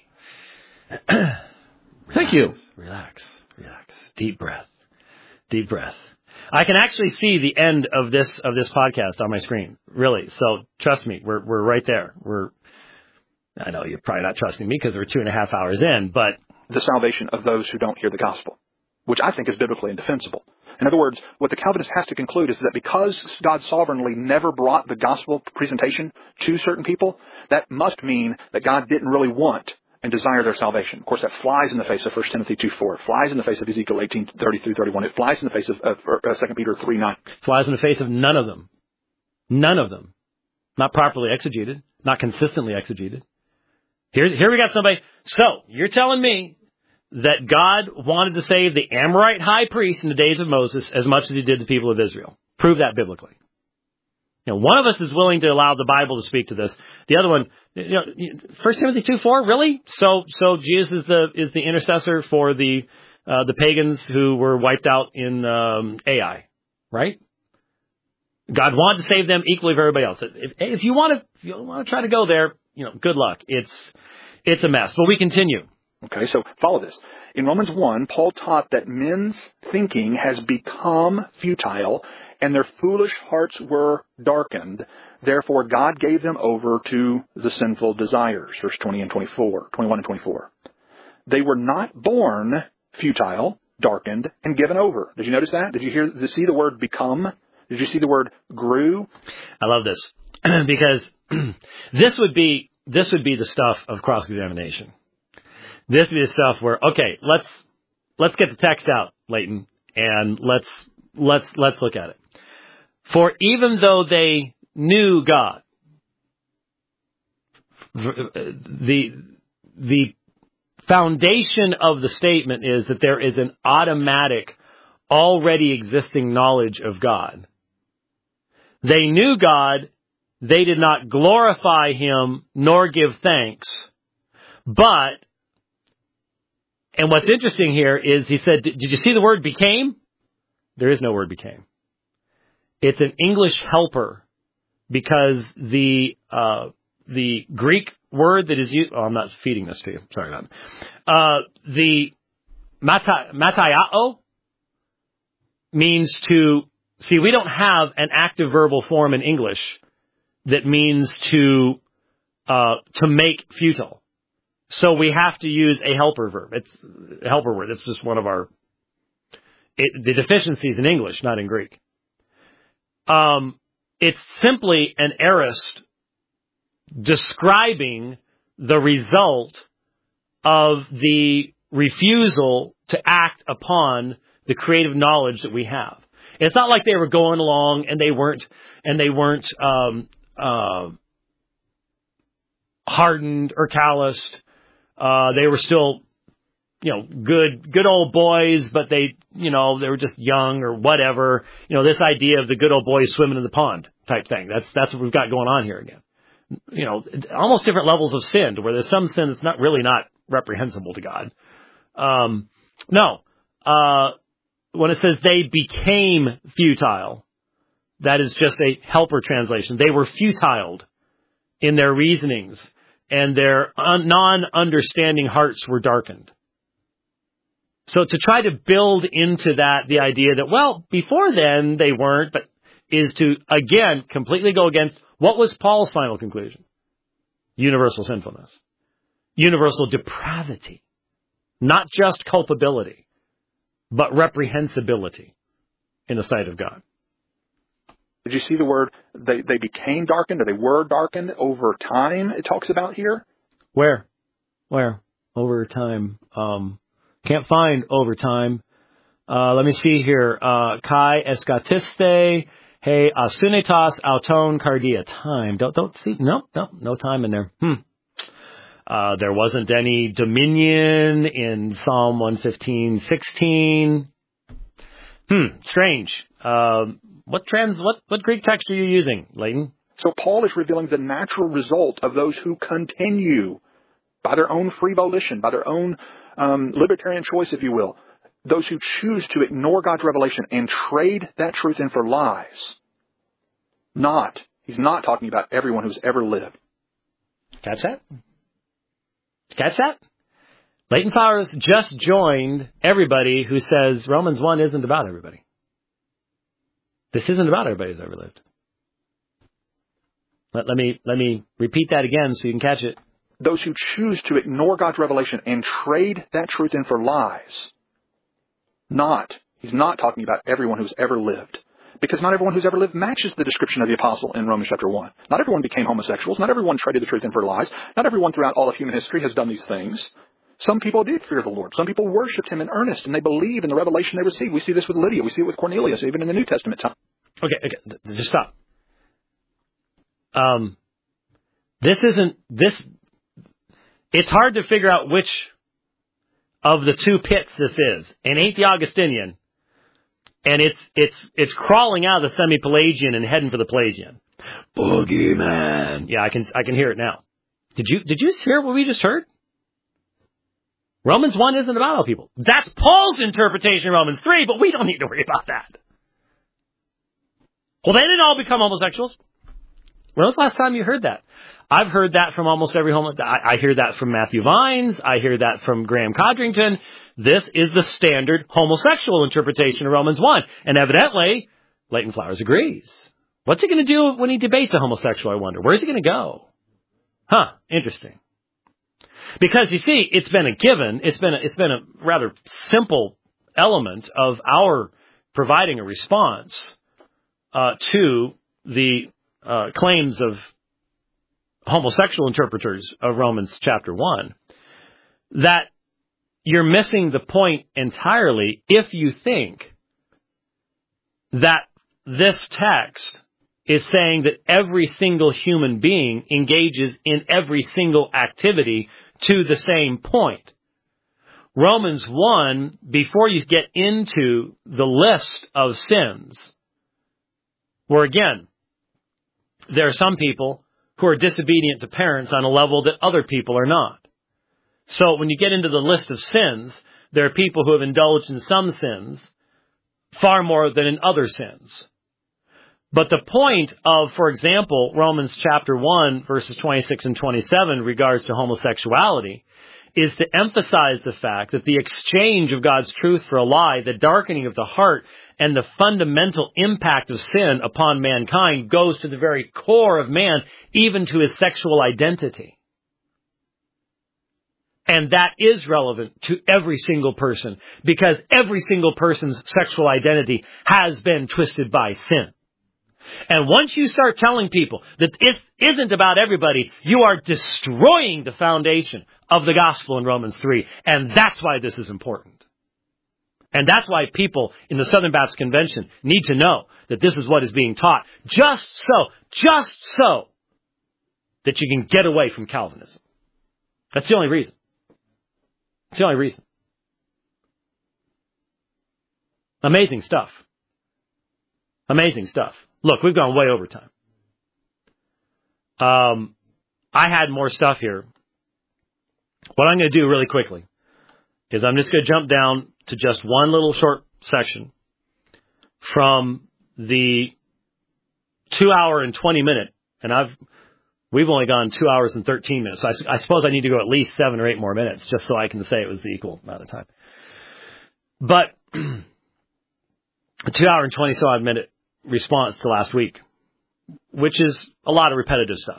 Thank you. Relax. Deep breath. I can actually see the end of this podcast on my screen. Really. So trust me, we're right there. I know you're probably not trusting me because we're 2.5 hours in, but the salvation of those who don't hear the gospel, which I think is biblically indefensible. In other words, what the Calvinist has to conclude is that because God sovereignly never brought the gospel presentation to certain people, that must mean that God didn't really want and desire their salvation. Of course, that flies in the face of 1 Timothy 2:4. It flies in the face of Ezekiel 18:30-31. It flies in the face of 2 Peter 3:9. Flies in the face of none of them. None of them. Not properly exegeted. Not consistently exegeted. Here we got somebody. So, you're telling me that God wanted to save the Amorite high priest in the days of Moses as much as he did the people of Israel. Prove that biblically. One of us is willing to allow the Bible to speak to this. The other one, 1 Timothy 2:4, really? So Jesus is the intercessor for the pagans who were wiped out in Ai, right? God wanted to save them equally of everybody else. If you want to try to go there, good luck. It's a mess. But we continue. Okay, so follow this. In Romans 1, Paul taught that men's thinking has become futile and their foolish hearts were darkened. Therefore, God gave them over to the sinful desires. Verse 21 and 24. They were not born futile, darkened, and given over. Did you notice that? Did you see the word become? Did you see the word grew? I love this because this would be the stuff of cross-examination. This would be the stuff where, okay, let's get the text out, Leighton, and let's look at it. For even though they knew God, the foundation of the statement is that there is an automatic, already existing knowledge of God. They knew God, they did not glorify Him nor give thanks, but, and what's interesting here is he said, did you see the word became? There is no word became. It's an English helper because the Greek word that is used, I'm not feeding this to you, sorry about that. The mataiao means to, see, we don't have an active verbal form in English that means to make futile. So we have to use a helper verb. It's a helper word. It's just one of the deficiencies in English, not in Greek. It's simply an aorist describing the result of the refusal to act upon the creative knowledge that we have. It's not like they were going along and they weren't hardened or calloused. They were still, good old boys, but they were just young or whatever. This idea of the good old boys swimming in the pond type thing. That's what we've got going on here again. Almost different levels of sin, to where there's some sin that's not reprehensible to God. When it says they became futile, that is just a helper translation. They were futiled in their reasonings, and their non-understanding hearts were darkened. So to try to build into that the idea that, well, before then they weren't, but is to, again, completely go against what was Paul's final conclusion? Universal sinfulness. Universal depravity. Not just culpability, but reprehensibility in the sight of God. Did you see the word, they became darkened, or they were darkened over time, it talks about here? Where? Over time. Can't find over time. Let me see here. Kai escatiste, hey, asunitas auton cardia. Time. Don't see. No time in there. There wasn't any dominion in Psalm 115:16. Strange. What Greek text are you using, Leighton? So Paul is revealing the natural result of those who continue by their own free volition, by their own libertarian choice, if you will. Those who choose to ignore God's revelation and trade that truth in for lies. He's not talking about everyone who's ever lived. Catch that? Leighton Flowers just joined everybody who says Romans 1 isn't about everybody. This isn't about everybody who's ever lived. Let me repeat that again so you can catch it. Those who choose to ignore God's revelation and trade that truth in for lies. He's not talking about everyone who's ever lived. Because not everyone who's ever lived matches the description of the apostle in Romans chapter 1. Not everyone became homosexuals. Not everyone traded the truth in for lies. Not everyone throughout all of human history has done these things. Some people did fear the Lord. Some people worshipped him in earnest, and they believe in the revelation they received. We see this with Lydia. We see it with Cornelius, even in the New Testament time. Okay, just stop. It's hard to figure out which of the two pits this is. It ain't the Augustinian, and it's crawling out of the semi-Pelagian and heading for the Pelagian. Boogeyman. Yeah, I can hear it now. Did you hear what we just heard? Romans 1 isn't about all people. That's Paul's interpretation of Romans 3, but we don't need to worry about that. Well, they didn't all become homosexuals. When was the last time you heard that? I've heard that from almost every I hear that from Matthew Vines. I hear that from Graham Codrington. This is the standard homosexual interpretation of Romans 1. And evidently, Leighton Flowers agrees. What's he going to do when he debates a homosexual, I wonder? Where's he going to go? Interesting. Because, you see, it's been a given. It's been a rather simple element of our providing a response to the claims of homosexual interpreters of Romans chapter 1, that you're missing the point entirely if you think that this text is saying that every single human being engages in every single activity to the same point. Romans 1, before you get into the list of sins, where again, there are some people who are disobedient to parents on a level that other people are not. So when you get into the list of sins, there are people who have indulged in some sins far more than in other sins. But the point of, for example, Romans chapter 1, verses 26 and 27 regards to homosexuality is to emphasize the fact that the exchange of God's truth for a lie, the darkening of the heart, and the fundamental impact of sin upon mankind goes to the very core of man, even to his sexual identity. And that is relevant to every single person, because every single person's sexual identity has been twisted by sin. And once you start telling people that it isn't about everybody, you are destroying the foundation of the gospel in Romans 3. And that's why this is important. And that's why people in the Southern Baptist Convention need to know that this is what is being taught. Just so that you can get away from Calvinism. That's the only reason. It's the only reason. Amazing stuff. Amazing stuff. Look, we've gone way over time. I had more stuff here. What I'm going to do really quickly is I'm just going to jump down to just one little short section from the 2 hour and 20 minute, and we've only gone 2 hours and 13 minutes. So I suppose I need to go at least 7 or 8 more minutes just so I can say it was the equal amount of time. But a 2 hour and 20 some odd minute response to last week, which is a lot of repetitive stuff.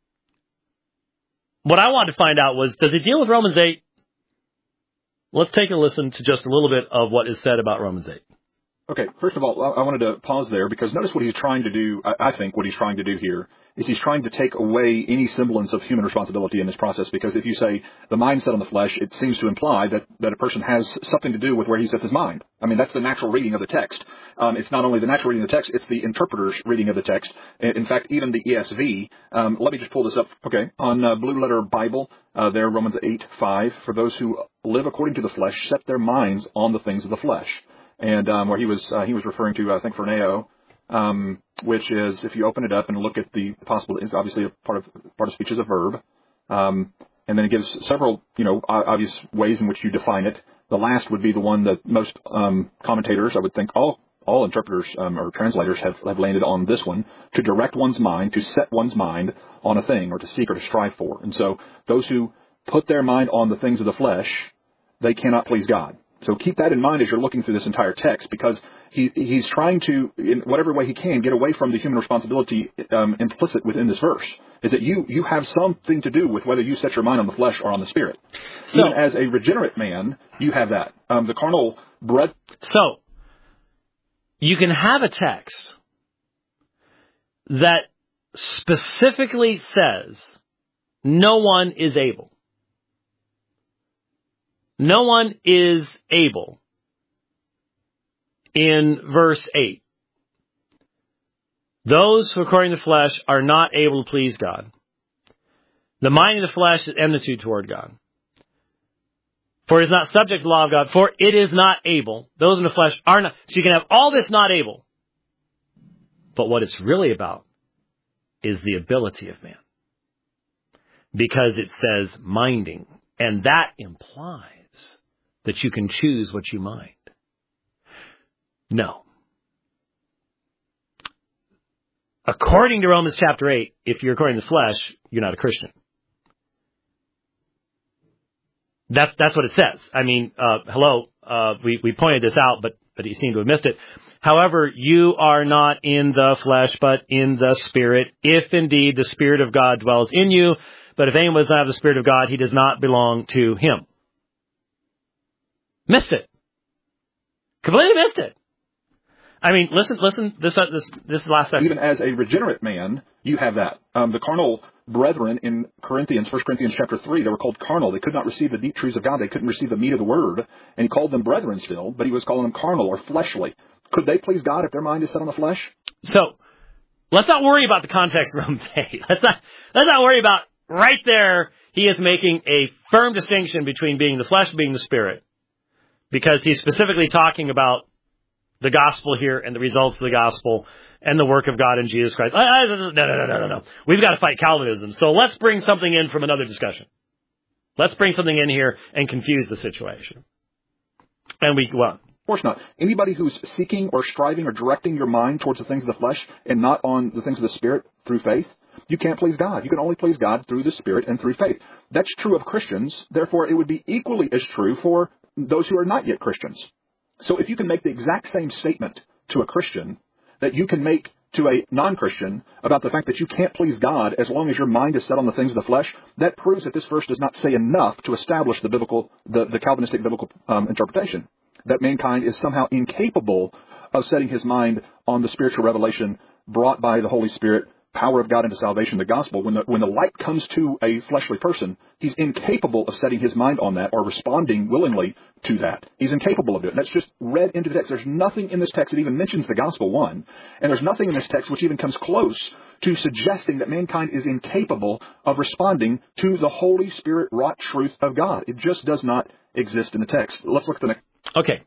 What I wanted to find out was, does it deal with Romans 8? Let's take a listen to just a little bit of what is said about Romans 8. Okay, first of all, I wanted to pause there because notice what he's trying to do. I think what he's trying to do here is he's trying to take away any semblance of human responsibility in this process, because if you say the mind set on the flesh, it seems to imply that a person has something to do with where he sets his mind. I mean, that's the natural reading of the text. It's not only the natural reading of the text, it's the interpreter's reading of the text. In fact, even the ESV, let me just pull this up. Okay, on Blue Letter Bible, there, Romans 8:5, for those who live according to the flesh set their minds on the things of the flesh. And where he was referring to, I think, phroneo, which is, if you open it up and look at the possible, it's obviously a part of speech is a verb, and then it gives several, obvious ways in which you define it. The last would be the one that most commentators, I would think, all interpreters or translators have landed on this one: to direct one's mind, to set one's mind on a thing, or to seek or to strive for. And so those who put their mind on the things of the flesh, they cannot please God. So keep that in mind as you're looking through this entire text, because he's trying to, in whatever way he can, get away from the human responsibility implicit within this verse, is that you have something to do with whether you set your mind on the flesh or on the spirit. So, even as a regenerate man, you have that. The carnal breath. So, you can have a text that specifically says, no one is able. No one is able. In verse 8, those who according to the flesh are not able to please God. The mind of the flesh is enmity toward God. For it is not subject to the law of God, for it is not able. Those in the flesh are not. So you can have all this not able. But what it's really about is the ability of man. Because it says minding. And that implies that you can choose what you mind. No. According to Romans chapter 8, if you're according to the flesh, you're not a Christian. That's what it says. I mean, we pointed this out, but you seem to have missed it. However, you are not in the flesh, but in the Spirit, if indeed the Spirit of God dwells in you. But if anyone does not have the Spirit of God, he does not belong to him. Missed it. Completely missed it. I mean, listen, this is the last section. Even as a regenerate man, you have that. The carnal brethren in Corinthians, 1 Corinthians chapter 3, they were called carnal. They could not receive the deep truths of God. They couldn't receive the meat of the word. And he called them brethren still, but he was calling them carnal or fleshly. Could they please God if their mind is set on the flesh? So, let's not worry about the context of Romans 8. Let's not worry about right there. He is making a firm distinction between being the flesh and being the spirit. Because he's specifically talking about the gospel here and the results of the gospel and the work of God in Jesus Christ. No. We've got to fight Calvinism. So let's bring something in from another discussion. Let's bring something in here and confuse the situation. And we go on. Of course not. Anybody who's seeking or striving or directing your mind towards the things of the flesh and not on the things of the Spirit through faith, you can't please God. You can only please God through the Spirit and through faith. That's true of Christians. Therefore, it would be equally as true for those who are not yet Christians. So if you can make the exact same statement to a Christian that you can make to a non-Christian about the fact that you can't please God as long as your mind is set on the things of the flesh, that proves that this verse does not say enough to establish the Calvinistic biblical interpretation, that mankind is somehow incapable of setting his mind on the spiritual revelation brought by the Holy Spirit, power of God into salvation, the gospel. When the light comes to a fleshly person, he's incapable of setting his mind on that or responding willingly to that. He's incapable of doing it. That's just read into the text. There's nothing in this text that even mentions the gospel, one. And there's nothing in this text which even comes close to suggesting that mankind is incapable of responding to the Holy Spirit wrought truth of God. It just does not exist in the text. Let's look at the next. Okay.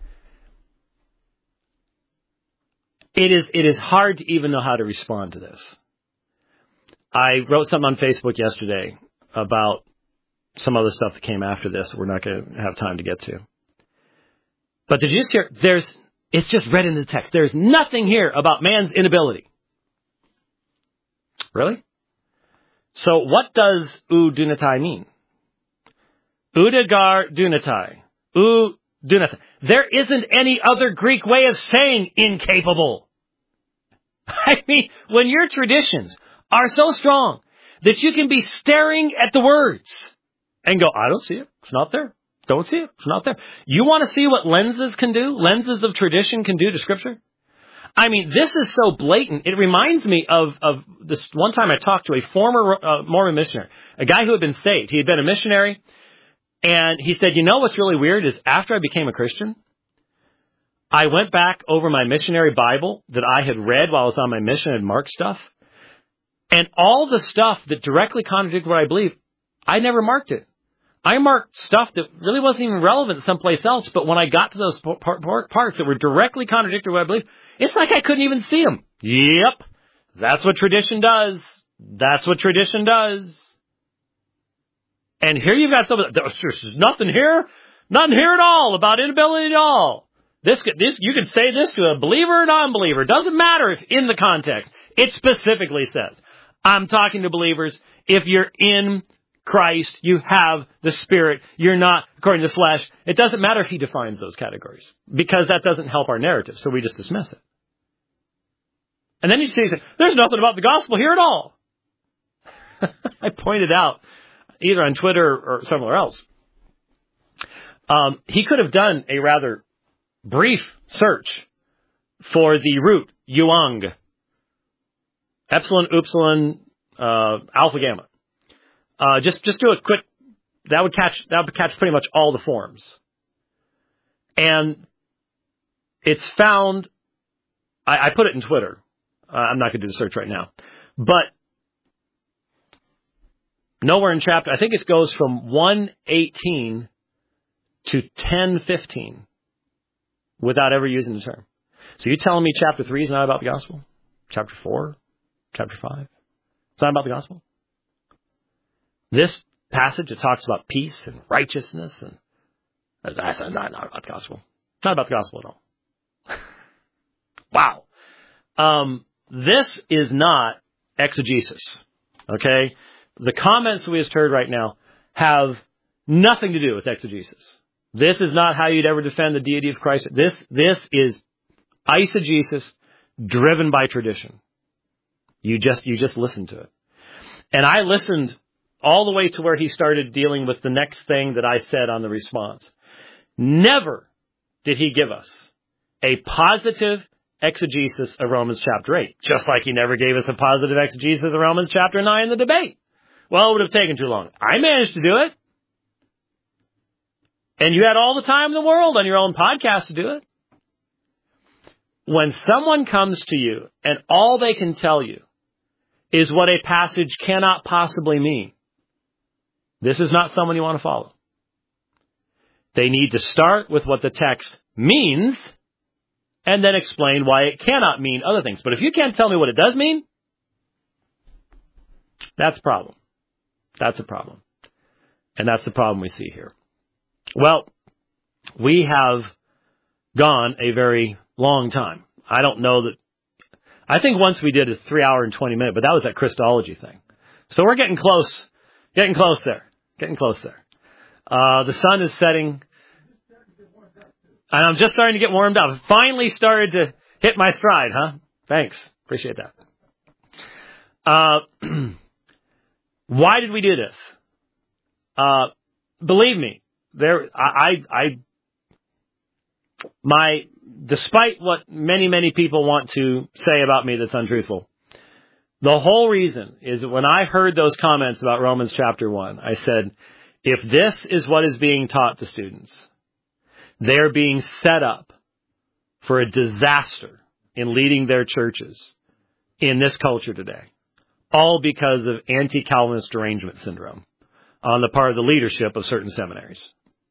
It is hard to even know how to respond to this. I wrote something on Facebook yesterday about some other stuff that came after this we're not going to have time to get to. But did you just hear, it's just read in the text. There's nothing here about man's inability. Really? So what does dunatai mean? Udagar dunatai. Dunatai. There isn't any other Greek way of saying incapable. I mean, when your traditions are so strong that you can be staring at the words and go, I don't see it. It's not there. Don't see it. It's not there. You want to see what lenses can do? Lenses of tradition can do to Scripture? I mean, this is so blatant. It reminds me of this one time I talked to a former Mormon missionary, a guy who had been saved. He had been a missionary, and he said, you know what's really weird is after I became a Christian, I went back over my missionary Bible that I had read while I was on my mission and marked stuff. And all the stuff that directly contradicted what I believe, I never marked it. I marked stuff that really wasn't even relevant someplace else. But when I got to those parts that were directly contradictory to what I believe, it's like I couldn't even see them. Yep. That's what tradition does. That's what tradition does. And here you've got something, there's nothing here at all about inability at all. This you can say this to a believer or non-believer. It doesn't matter if in the context. It specifically says, I'm talking to believers. If you're in Christ. You have the Spirit. You're not according to the flesh. It doesn't matter if he defines those categories because that doesn't help our narrative, so we just dismiss it. And then you say, there's nothing about the gospel here at all. I pointed out, either on Twitter or somewhere else, he could have done a rather brief search for the root, Yuang, epsilon, upsilon, alpha, gamma. Just do a quick, that would catch pretty much all the forms. And it's found, I put it in Twitter. I'm not going to do the search right now. But nowhere in chapter, I think it goes from 1:18 to 10:15 without ever using the term. So you're telling me chapter 3 is not about the gospel? Chapter 4? Chapter 5? It's not about the gospel? This passage, it talks about peace and righteousness, and that's not about the gospel. It's not about the gospel at all. Wow. This is not exegesis, okay? The comments we just heard right now have nothing to do with exegesis. This is not how you'd ever defend the deity of Christ. This is eisegesis driven by tradition. You just listen to it. And I listened all the way to where he started dealing with the next thing that I said on the response. Never did he give us a positive exegesis of Romans chapter 8, just like he never gave us a positive exegesis of Romans chapter 9 in the debate. Well, it would have taken too long. I managed to do it. And you had all the time in the world on your own podcast to do it. When someone comes to you and all they can tell you is what a passage cannot possibly mean, this is not someone you want to follow. They need to start with what the text means and then explain why it cannot mean other things. But if you can't tell me what it does mean, that's a problem. That's a problem. And that's the problem we see here. Well, we have gone a very long time. I don't know that. I think once we did a 3 hour and 20 minute, but that was that Christology thing. So we're getting close. Getting close there. The sun is setting. And I'm just starting to get warmed up. Finally started to hit my stride, huh? Thanks. Appreciate that. Why did we do this? Believe me, despite what many people want to say about me that's untruthful, the whole reason is that when I heard those comments about Romans chapter 1, I said, if this is what is being taught to students, they're being set up for a disaster in leading their churches in this culture today, all because of anti-Calvinist derangement syndrome on the part of the leadership of certain seminaries.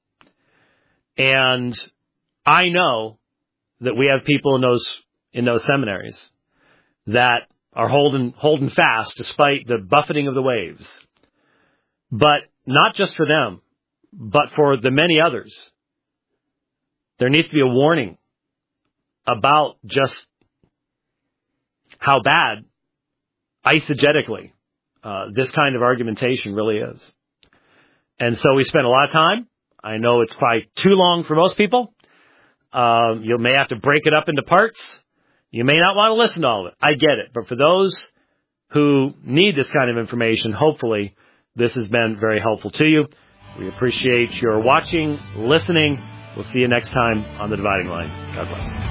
And I know that we have people in those seminaries that are holding fast despite the buffeting of the waves. But not just for them, but for the many others. There needs to be a warning about just how bad, eisegetically, this kind of argumentation really is. And so we spent a lot of time. I know it's probably too long for most people. You may have to break it up into parts. You may not want to listen to all of it. I get it. But for those who need this kind of information, hopefully this has been very helpful to you. We appreciate your watching, listening. We'll see you next time on The Dividing Line. God bless.